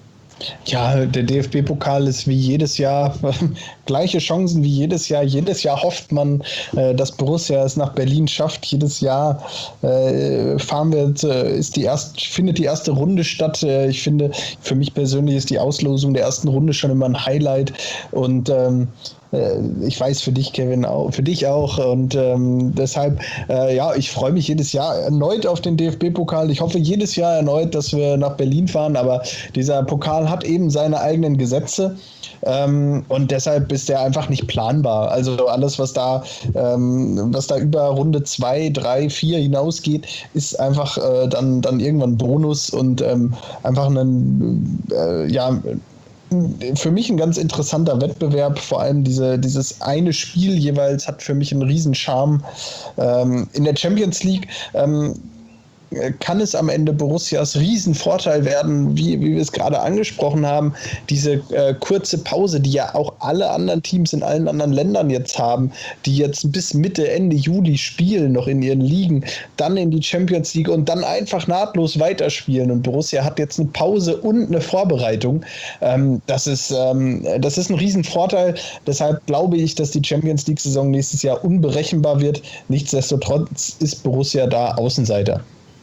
Ja, der D F B-Pokal ist wie jedes Jahr äh, gleiche Chancen wie jedes Jahr. Jedes Jahr hofft man, äh, dass Borussia es nach Berlin schafft. Jedes Jahr äh, fahren wir, äh, ist die erst, findet die erste Runde statt. Äh, ich finde, für mich persönlich ist die Auslosung der ersten Runde schon immer ein Highlight. Und ähm, ich weiß, für dich, Kevin, auch, für dich auch. Und ähm, deshalb, äh, ja, ich freue mich jedes Jahr erneut auf den D F B-Pokal. Ich hoffe jedes Jahr erneut, dass wir nach Berlin fahren. Aber dieser Pokal hat eben seine eigenen Gesetze. Ähm, und deshalb ist der einfach nicht planbar. Also alles, was da, ähm, was da über Runde zwei, drei, vier hinausgeht, ist einfach äh, dann, dann irgendwann Bonus und ähm, einfach ein, äh, ja, für mich ein ganz interessanter Wettbewerb, vor allem diese, dieses eine Spiel jeweils hat für mich einen riesen Charme. Ähm, in der Champions League ähm, kann es am Ende Borussias Riesenvorteil werden, wie, wie wir es gerade angesprochen haben, diese äh, kurze Pause, die ja auch alle anderen Teams in allen anderen Ländern jetzt haben, die jetzt bis Mitte, Ende Juli spielen, noch in ihren Ligen, dann in die Champions League und dann einfach nahtlos weiterspielen. Und Borussia hat jetzt eine Pause und eine Vorbereitung. Ähm, das ist, ähm, das ist ein Riesenvorteil. Deshalb glaube ich, dass die Champions League-Saison nächstes Jahr unberechenbar wird. Nichtsdestotrotz ist Borussia da Außenseiter.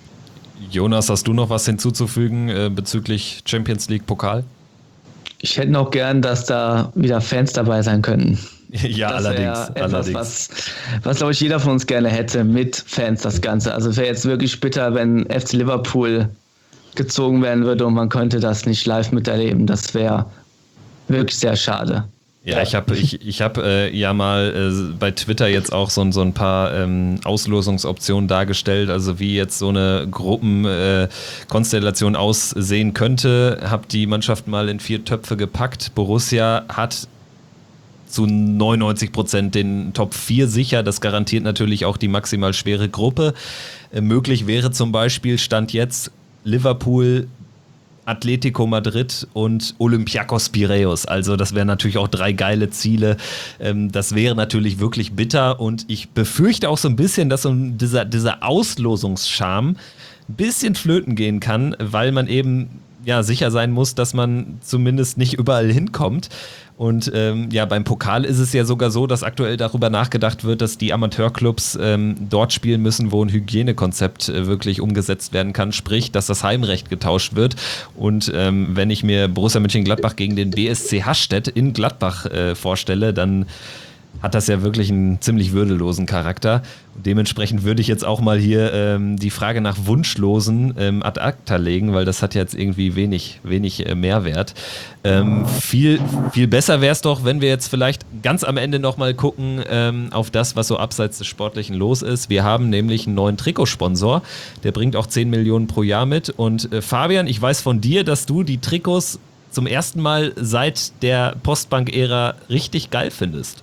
Jonas, hast du noch was hinzuzufügen äh, bezüglich Champions League Pokal? Ich hätte noch gern, dass da wieder Fans dabei sein könnten. Ja, das allerdings. Etwas, allerdings. Was, was glaube ich, jeder von uns gerne hätte, mit Fans das Ganze. Also wäre jetzt wirklich bitter, wenn F C Liverpool gezogen werden würde und man könnte das nicht live miterleben. Das wäre wirklich sehr schade. Ja, ich habe ich, ich hab, äh, ja mal äh, bei Twitter jetzt auch so, so ein paar ähm, Auslosungsoptionen dargestellt, also wie jetzt so eine Gruppenkonstellation äh, aussehen könnte. Habe die Mannschaft mal in vier Töpfe gepackt. Borussia hat zu neunundneunzig Prozent den Top vier sicher. Das garantiert natürlich auch die maximal schwere Gruppe. Äh, möglich wäre zum Beispiel, Stand jetzt, Liverpool, Atletico Madrid und Olympiakos Piräus. Also das wären natürlich auch drei geile Ziele. Das wäre natürlich wirklich bitter und ich befürchte auch so ein bisschen, dass so dieser, dieser Auslosungscharme ein bisschen flöten gehen kann, weil man eben ja sicher sein muss, dass man zumindest nicht überall hinkommt. Und ähm, ja, beim Pokal ist es ja sogar so, dass aktuell darüber nachgedacht wird, dass die Amateurclubs ähm, dort spielen müssen, wo ein Hygienekonzept äh, wirklich umgesetzt werden kann, sprich, dass das Heimrecht getauscht wird. Und ähm, wenn ich mir Borussia Mönchengladbach gegen den B S C Hastedt in Gladbach äh, vorstelle, dann hat das ja wirklich einen ziemlich würdelosen Charakter. Und dementsprechend würde ich jetzt auch mal hier ähm, die Frage nach Wunschlosen ähm, ad acta legen, weil das hat jetzt irgendwie wenig, wenig äh, Mehrwert. Ähm, viel, viel besser wäre es doch, wenn wir jetzt vielleicht ganz am Ende nochmal gucken ähm, auf das, was so abseits des Sportlichen los ist. Wir haben nämlich einen neuen Trikotsponsor, der bringt auch zehn Millionen pro Jahr mit. Und äh, Fabian, ich weiß von dir, dass du die Trikots zum ersten Mal seit der Postbank-Ära richtig geil findest.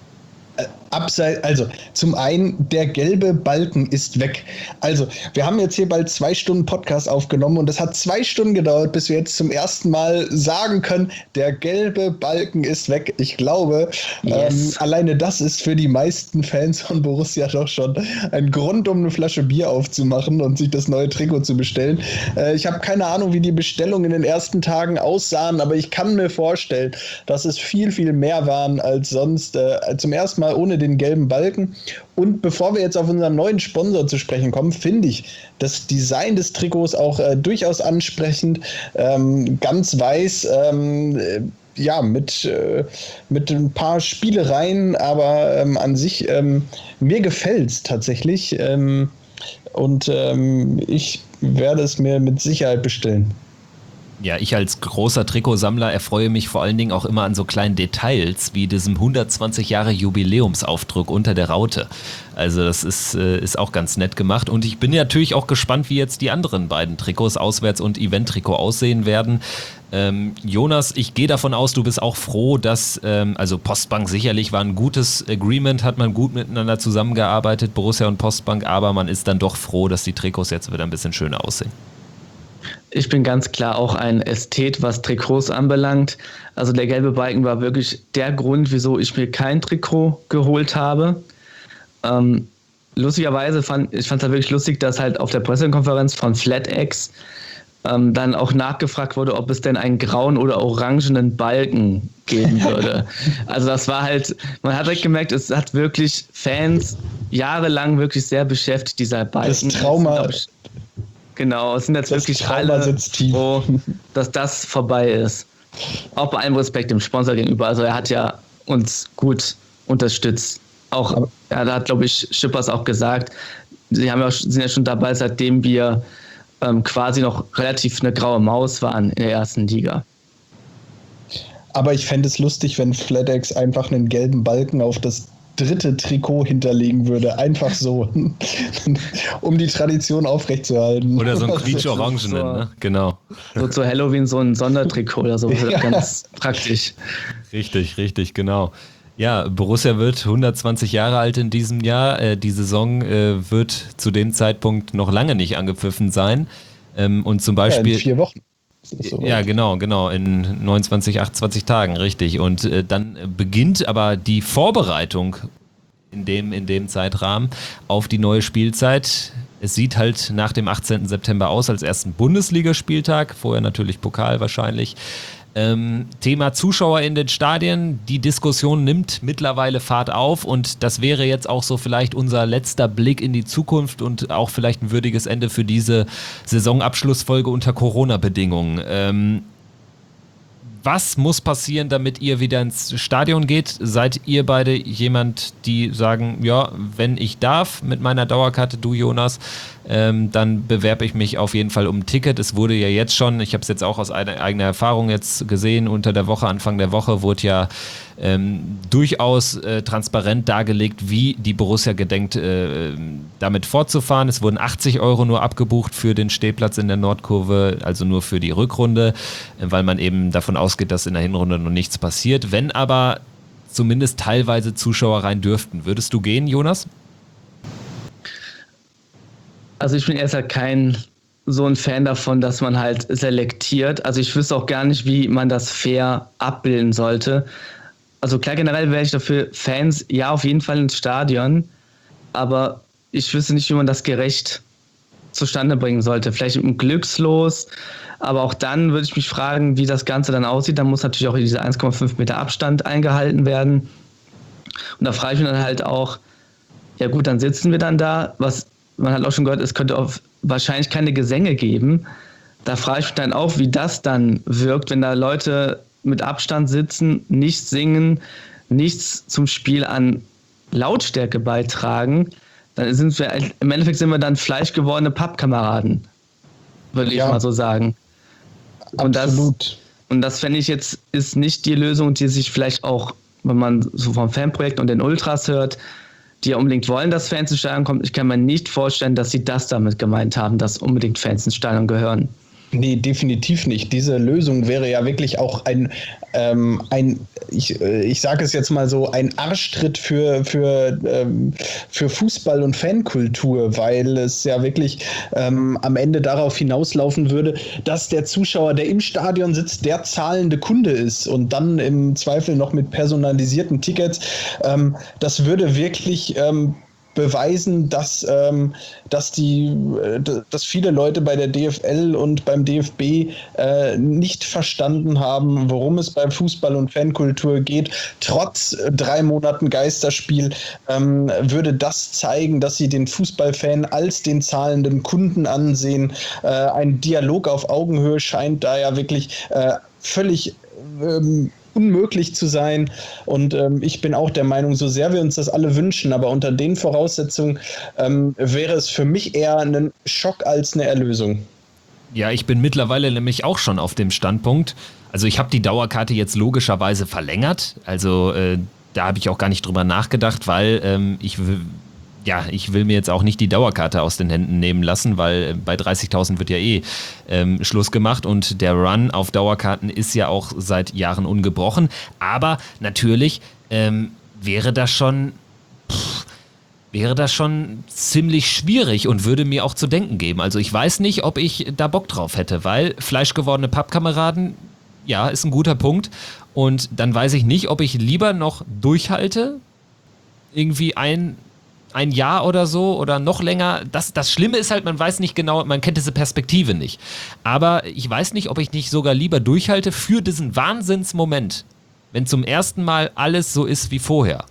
Abseits, also zum einen, der gelbe Balken ist weg. Also, wir haben jetzt hier bald zwei Stunden Podcast aufgenommen und es hat zwei Stunden gedauert, bis wir jetzt zum ersten Mal sagen können, der gelbe Balken ist weg. Ich glaube, yes. ähm, alleine das ist für die meisten Fans von Borussia doch schon ein Grund, um eine Flasche Bier aufzumachen und sich das neue Trikot zu bestellen. Äh, ich habe keine Ahnung, wie die Bestellungen in den ersten Tagen aussahen, aber ich kann mir vorstellen, dass es viel, viel mehr waren als sonst. Äh, zum ersten Mal ohne den gelben Balken. Und bevor wir jetzt auf unseren neuen Sponsor zu sprechen kommen, finde ich das Design des Trikots auch äh, durchaus ansprechend. Ähm, ganz weiß, ähm, ja, mit, äh, mit ein paar Spielereien, aber ähm, an sich, ähm, mir gefällt es tatsächlich. Ähm, und ähm, ich werde es mir mit Sicherheit bestellen. Ja, ich als großer Trikotsammler erfreue mich vor allen Dingen auch immer an so kleinen Details wie diesem hundertzwanzig Jahre Jubiläumsaufdruck unter der Raute. Also das ist, äh, ist auch ganz nett gemacht und ich bin natürlich auch gespannt, wie jetzt die anderen beiden Trikots, Auswärts- und Event-Trikot, aussehen werden. Ähm, Jonas, ich gehe davon aus, du bist auch froh, dass, ähm, also Postbank sicherlich war ein gutes Agreement, hat man gut miteinander zusammengearbeitet, Borussia und Postbank, aber man ist dann doch froh, dass die Trikots jetzt wieder ein bisschen schöner aussehen. Ich bin ganz klar auch ein Ästhet, was Trikots anbelangt. Also der gelbe Balken war wirklich der Grund, wieso ich mir kein Trikot geholt habe. Ähm, lustigerweise fand ich fand es halt wirklich lustig, dass halt auf der Pressekonferenz von FlatX ähm, dann auch nachgefragt wurde, ob es denn einen grauen oder orangenen Balken geben würde. Also das war halt, man hat halt gemerkt, es hat wirklich Fans jahrelang wirklich sehr beschäftigt, dieser Balken. Das Trauma... Genau, es sind jetzt das wirklich Trauma alle sitzt tief. froh, dass das vorbei ist. Auch bei allem Respekt dem Sponsor gegenüber. Also er hat ja uns gut unterstützt. Auch, ja, da hat, glaube ich, Schippers auch gesagt, sie haben ja, sind ja schon dabei, seitdem wir ähm, quasi noch relativ eine graue Maus waren in der ersten Liga. Aber ich fände es lustig, wenn FlatX einfach einen gelben Balken auf das dritte Trikot hinterlegen würde, einfach so, um die Tradition aufrechtzuerhalten. Oder so ein quietsch-orangenen, so, ne? Genau. So zu Halloween so ein Sondertrikot oder so, ja. Ganz praktisch. Richtig, richtig, genau. Ja, Borussia wird hundertzwanzig Jahre alt in diesem Jahr. Äh, die Saison äh, wird zu dem Zeitpunkt noch lange nicht angepfiffen sein. Ähm, und zum Beispiel... Ja, in vier Wochen. Ja, genau, genau, in neunundzwanzig, achtundzwanzig Tagen, richtig. Und äh, dann beginnt aber die Vorbereitung in dem, in dem Zeitrahmen auf die neue Spielzeit. Es sieht halt nach dem achtzehnten September aus als ersten Bundesligaspieltag, vorher natürlich Pokal wahrscheinlich. Ähm, Thema Zuschauer in den Stadien, die Diskussion nimmt mittlerweile Fahrt auf und das wäre jetzt auch so vielleicht unser letzter Blick in die Zukunft und auch vielleicht ein würdiges Ende für diese Saisonabschlussfolge unter Corona-Bedingungen. Ähm, was muss passieren, damit ihr wieder ins Stadion geht? Seid ihr beide jemand, die sagen, ja, wenn ich darf mit meiner Dauerkarte, du Jonas, ähm, dann bewerbe ich mich auf jeden Fall um ein Ticket. Es wurde ja jetzt schon, ich habe es jetzt auch aus einer eigener Erfahrung jetzt gesehen, unter der Woche, Anfang der Woche wurde ja ähm, durchaus äh, transparent dargelegt, wie die Borussia gedenkt, äh, damit fortzufahren. Es wurden achtzig Euro nur abgebucht für den Stehplatz in der Nordkurve, also nur für die Rückrunde, äh, weil man eben davon ausgeht, dass in der Hinrunde noch nichts passiert. Wenn aber zumindest teilweise Zuschauer rein dürften, würdest du gehen, Jonas? Also ich bin erst halt kein so ein Fan davon, dass man halt selektiert. Also ich wüsste auch gar nicht, wie man das fair abbilden sollte. Also klar, generell wäre ich dafür, Fans, ja, auf jeden Fall ins Stadion, aber ich wüsste nicht, wie man das gerecht zustande bringen sollte. Vielleicht mit einem Glückslos, aber auch dann würde ich mich fragen, wie das Ganze dann aussieht. Dann muss natürlich auch diese eins Komma fünf Meter Abstand eingehalten werden. Und da frage ich mich dann halt auch, ja gut, dann sitzen wir dann da, was man hat auch schon gehört, es könnte auch wahrscheinlich keine Gesänge geben. Da frage ich mich dann auch, wie das dann wirkt, wenn da Leute mit Abstand sitzen, nichts singen, nichts zum Spiel an Lautstärke beitragen. Dann sind wir, im Endeffekt sind wir dann fleischgewordene Pappkameraden, würde ja. ich mal so sagen. Und Absolut. Das, und das fände ich jetzt, ist nicht die Lösung, die sich vielleicht auch, wenn man so vom Fanprojekt und den Ultras hört, die ja unbedingt wollen, dass Fans ins Stadion kommen. Ich kann mir nicht vorstellen, dass sie das damit gemeint haben, dass unbedingt Fans ins Stadion gehören. Nee, definitiv nicht. Diese Lösung wäre ja wirklich auch ein, ähm, ein ich, ich sage es jetzt mal so, ein Arschtritt für, für, ähm, für Fußball und Fankultur, weil es ja wirklich ähm, am Ende darauf hinauslaufen würde, dass der Zuschauer, der im Stadion sitzt, der zahlende Kunde ist und dann im Zweifel noch mit personalisierten Tickets. Ähm, das würde wirklich ähm, beweisen, dass, ähm, dass, die, äh, dass viele Leute bei der D F L und beim D F B äh, nicht verstanden haben, worum es bei Fußball und Fankultur geht. Trotz äh, drei Monaten Geisterspiel ähm, würde das zeigen, dass sie den Fußballfan als den zahlenden Kunden ansehen. Äh, ein Dialog auf Augenhöhe scheint da ja wirklich äh, völlig ähm, unmöglich zu sein und ähm, ich bin auch der Meinung, so sehr wir uns das alle wünschen, aber unter den Voraussetzungen ähm, wäre es für mich eher ein Schock als eine Erlösung. Ja, ich bin mittlerweile nämlich auch schon auf dem Standpunkt. Also ich habe die Dauerkarte jetzt logischerweise verlängert. Also äh, da habe ich auch gar nicht drüber nachgedacht, weil ähm, ich will, ja, ich will mir jetzt auch nicht die Dauerkarte aus den Händen nehmen lassen, weil bei dreißigtausend wird ja eh ähm, Schluss gemacht und der Run auf Dauerkarten ist ja auch seit Jahren ungebrochen. Aber natürlich ähm, wäre das schon... Pff, wäre das schon ziemlich schwierig und würde mir auch zu denken geben. Also ich weiß nicht, ob ich da Bock drauf hätte, weil fleischgewordene Pappkameraden, ja, ist ein guter Punkt. Und dann weiß ich nicht, ob ich lieber noch durchhalte, irgendwie ein, ein Jahr oder so oder noch länger. Das, das Schlimme ist halt, man weiß nicht genau, man kennt diese Perspektive nicht. Aber ich weiß nicht, ob ich nicht sogar lieber durchhalte für diesen Wahnsinnsmoment, wenn zum ersten Mal alles so ist wie vorher.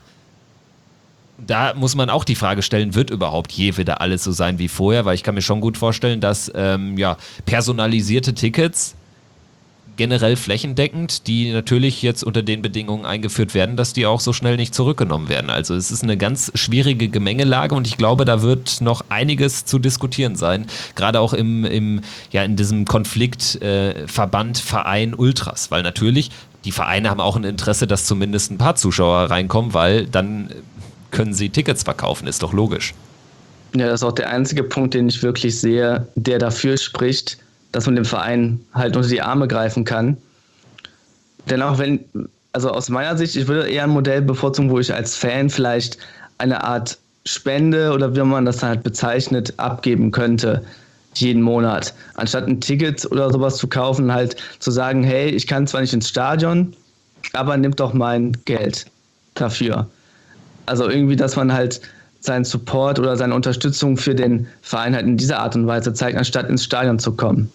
Da muss man auch die Frage stellen, wird überhaupt je wieder alles so sein wie vorher? Weil ich kann mir schon gut vorstellen, dass ähm, ja, personalisierte Tickets generell flächendeckend, die natürlich jetzt unter den Bedingungen eingeführt werden, dass die auch so schnell nicht zurückgenommen werden. Also es ist eine ganz schwierige Gemengelage und ich glaube, da wird noch einiges zu diskutieren sein. Gerade auch im, im, ja, in diesem Konflikt äh, Verband, Verein, Ultras. Weil natürlich, die Vereine haben auch ein Interesse, dass zumindest ein paar Zuschauer reinkommen, weil dann können sie Tickets verkaufen, ist doch logisch. Ja, das ist auch der einzige Punkt, den ich wirklich sehe, der dafür spricht, dass man dem Verein halt unter die Arme greifen kann. Denn auch wenn, also aus meiner Sicht, ich würde eher ein Modell bevorzugen, wo ich als Fan vielleicht eine Art Spende oder wie man das halt bezeichnet, abgeben könnte, jeden Monat. Anstatt ein Ticket oder sowas zu kaufen, halt zu sagen, hey, ich kann zwar nicht ins Stadion, aber nimm doch mein Geld dafür. Also irgendwie, dass man halt seinen Support oder seine Unterstützung für den Verein halt in dieser Art und Weise zeigt, anstatt ins Stadion zu kommen.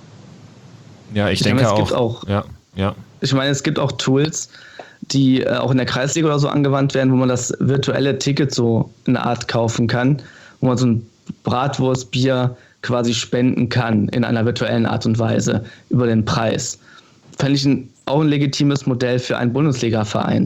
Ja, ich, ich denke meine, es auch. Gibt auch ja, ja. Ich meine, es gibt auch Tools, die äh, auch in der Kreisliga oder so angewandt werden, wo man das virtuelle Ticket so in einer Art kaufen kann, wo man so ein Bratwurstbier quasi spenden kann in einer virtuellen Art und Weise über den Preis. Fände ich ein, auch ein legitimes Modell für einen Bundesliga-Verein.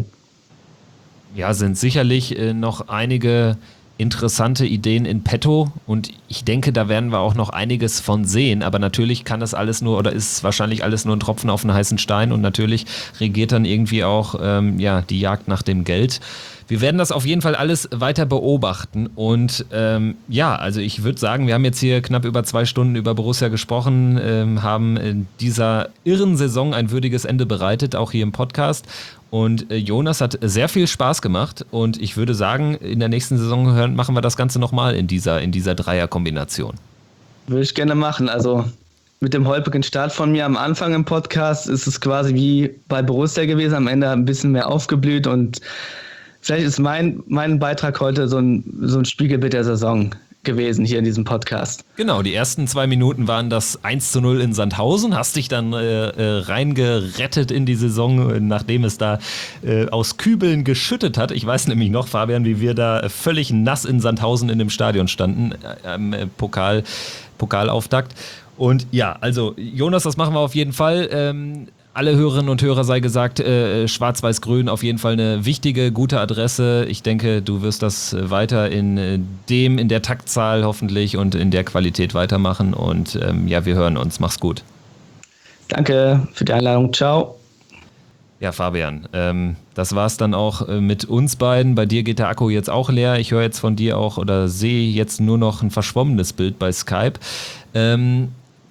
Ja, sind sicherlich äh, noch einige interessante Ideen in petto und ich denke, da werden wir auch noch einiges von sehen, aber natürlich kann das alles nur oder ist wahrscheinlich alles nur ein Tropfen auf einen heißen Stein und natürlich regiert dann irgendwie auch ähm, ja, die Jagd nach dem Geld. Wir werden das auf jeden Fall alles weiter beobachten und ähm, ja, also ich würde sagen, wir haben jetzt hier knapp über zwei Stunden über Borussia gesprochen, ähm, haben in dieser irren Saison ein würdiges Ende bereitet, auch hier im Podcast. Und äh, Jonas hat sehr viel Spaß gemacht und ich würde sagen, in der nächsten Saison hören, machen wir das Ganze nochmal in dieser, in dieser Dreier-Kombination. Würde ich gerne machen. Also mit dem holprigen Start von mir am Anfang im Podcast ist es quasi wie bei Borussia gewesen, am Ende ein bisschen mehr aufgeblüht und vielleicht ist mein, mein Beitrag heute so ein, so ein Spiegelbild der Saison gewesen hier in diesem Podcast. Genau, die ersten zwei Minuten waren das eins zu null in Sandhausen, hast dich dann äh, äh, reingerettet in die Saison, nachdem es da äh, aus Kübeln geschüttet hat. Ich weiß nämlich noch, Fabian, wie wir da völlig nass in Sandhausen in dem Stadion standen, äh, am äh, Pokal, Pokalauftakt. Und ja, also Jonas, das machen wir auf jeden Fall. Ähm, Alle Hörerinnen und Hörer sei gesagt, äh, Schwarz-Weiß-Grün auf jeden Fall eine wichtige, gute Adresse. Ich denke, du wirst das weiter in äh, dem, in der Taktzahl hoffentlich und in der Qualität weitermachen. Und ähm, ja, wir hören uns. Mach's gut. Danke für die Einladung. Ciao. Ja, Fabian, ähm, das war's dann auch äh, mit uns beiden. Bei dir geht der Akku jetzt auch leer. Ich höre jetzt von dir auch oder sehe jetzt nur noch ein verschwommenes Bild bei Skype. Ähm,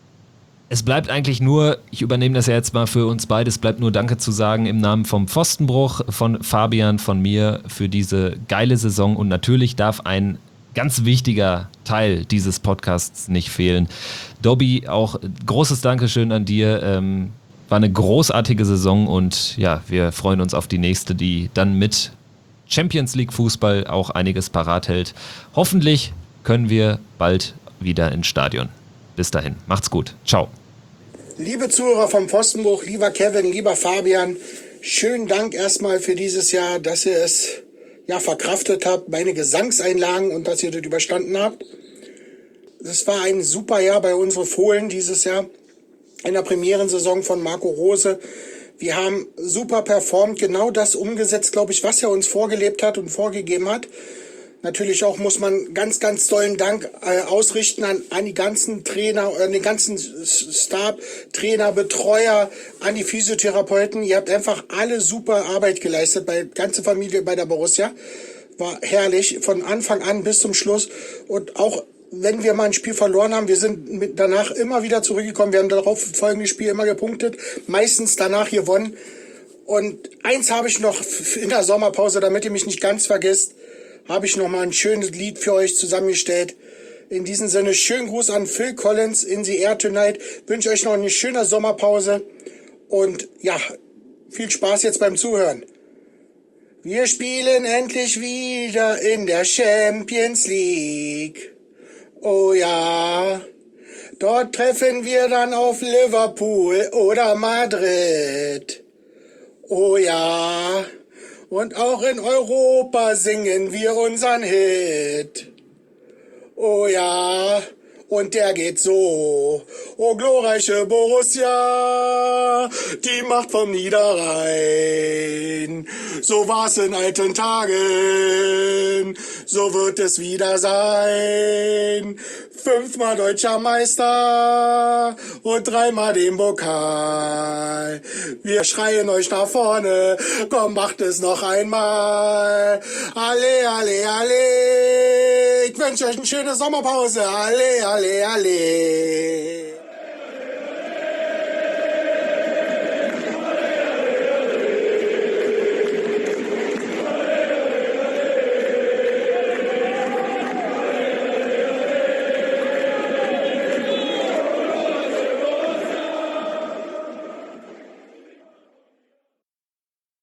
Es bleibt eigentlich nur, ich übernehme das ja jetzt mal für uns beide, es bleibt nur Danke zu sagen im Namen vom Pfostenbruch, von Fabian, von mir für diese geile Saison und natürlich darf ein ganz wichtiger Teil dieses Podcasts nicht fehlen. Dobby, auch großes Dankeschön an dir, ähm, war eine großartige Saison und ja, wir freuen uns auf die nächste, die dann mit Champions League Fußball auch einiges parat hält. Hoffentlich können wir bald wieder ins Stadion. Bis dahin, macht's gut. Ciao. Liebe Zuhörer vom Pfostenbruch, lieber Kevin, lieber Fabian, schönen Dank erstmal für dieses Jahr, dass ihr es ja verkraftet habt, meine Gesangseinlagen und dass ihr das überstanden habt. Es war ein super Jahr bei unseren Fohlen dieses Jahr in der Premierensaison von Marco Rose. Wir haben super performt, genau das umgesetzt, glaube ich, was er uns vorgelebt hat und vorgegeben hat. Natürlich auch muss man ganz, ganz tollen Dank äh, ausrichten an, an die ganzen Trainer, an den ganzen Stab, Trainer, Betreuer, an die Physiotherapeuten. Ihr habt einfach alle super Arbeit geleistet, bei ganze Familie bei der Borussia. War herrlich, von Anfang an bis zum Schluss. Und auch wenn wir mal ein Spiel verloren haben, wir sind mit danach immer wieder zurückgekommen. Wir haben darauf folgende Spiele immer gepunktet, meistens danach gewonnen. Und eins habe ich noch in der Sommerpause, damit ihr mich nicht ganz vergisst, habe ich noch mal ein schönes Lied für euch zusammengestellt. In diesem Sinne, schönen Gruß an Phil Collins in the Air Tonight. Wünsche euch noch eine schöne Sommerpause und ja, viel Spaß jetzt beim Zuhören. Wir spielen endlich wieder in der Champions League. Oh ja, dort treffen wir dann auf Liverpool oder Madrid. Oh ja, und auch in Europa singen wir unseren Hit. Oh ja, und der geht so. Oh glorreiche Borussia, die Macht vom Niederrhein. So war's in alten Tagen, so wird es wieder sein. Fünfmal deutscher Meister und dreimal den Pokal. Wir schreien euch nach vorne, komm, macht es noch einmal. Alle, alle, alle. Ich wünsche euch eine schöne Sommerpause. Alle, alle, alle.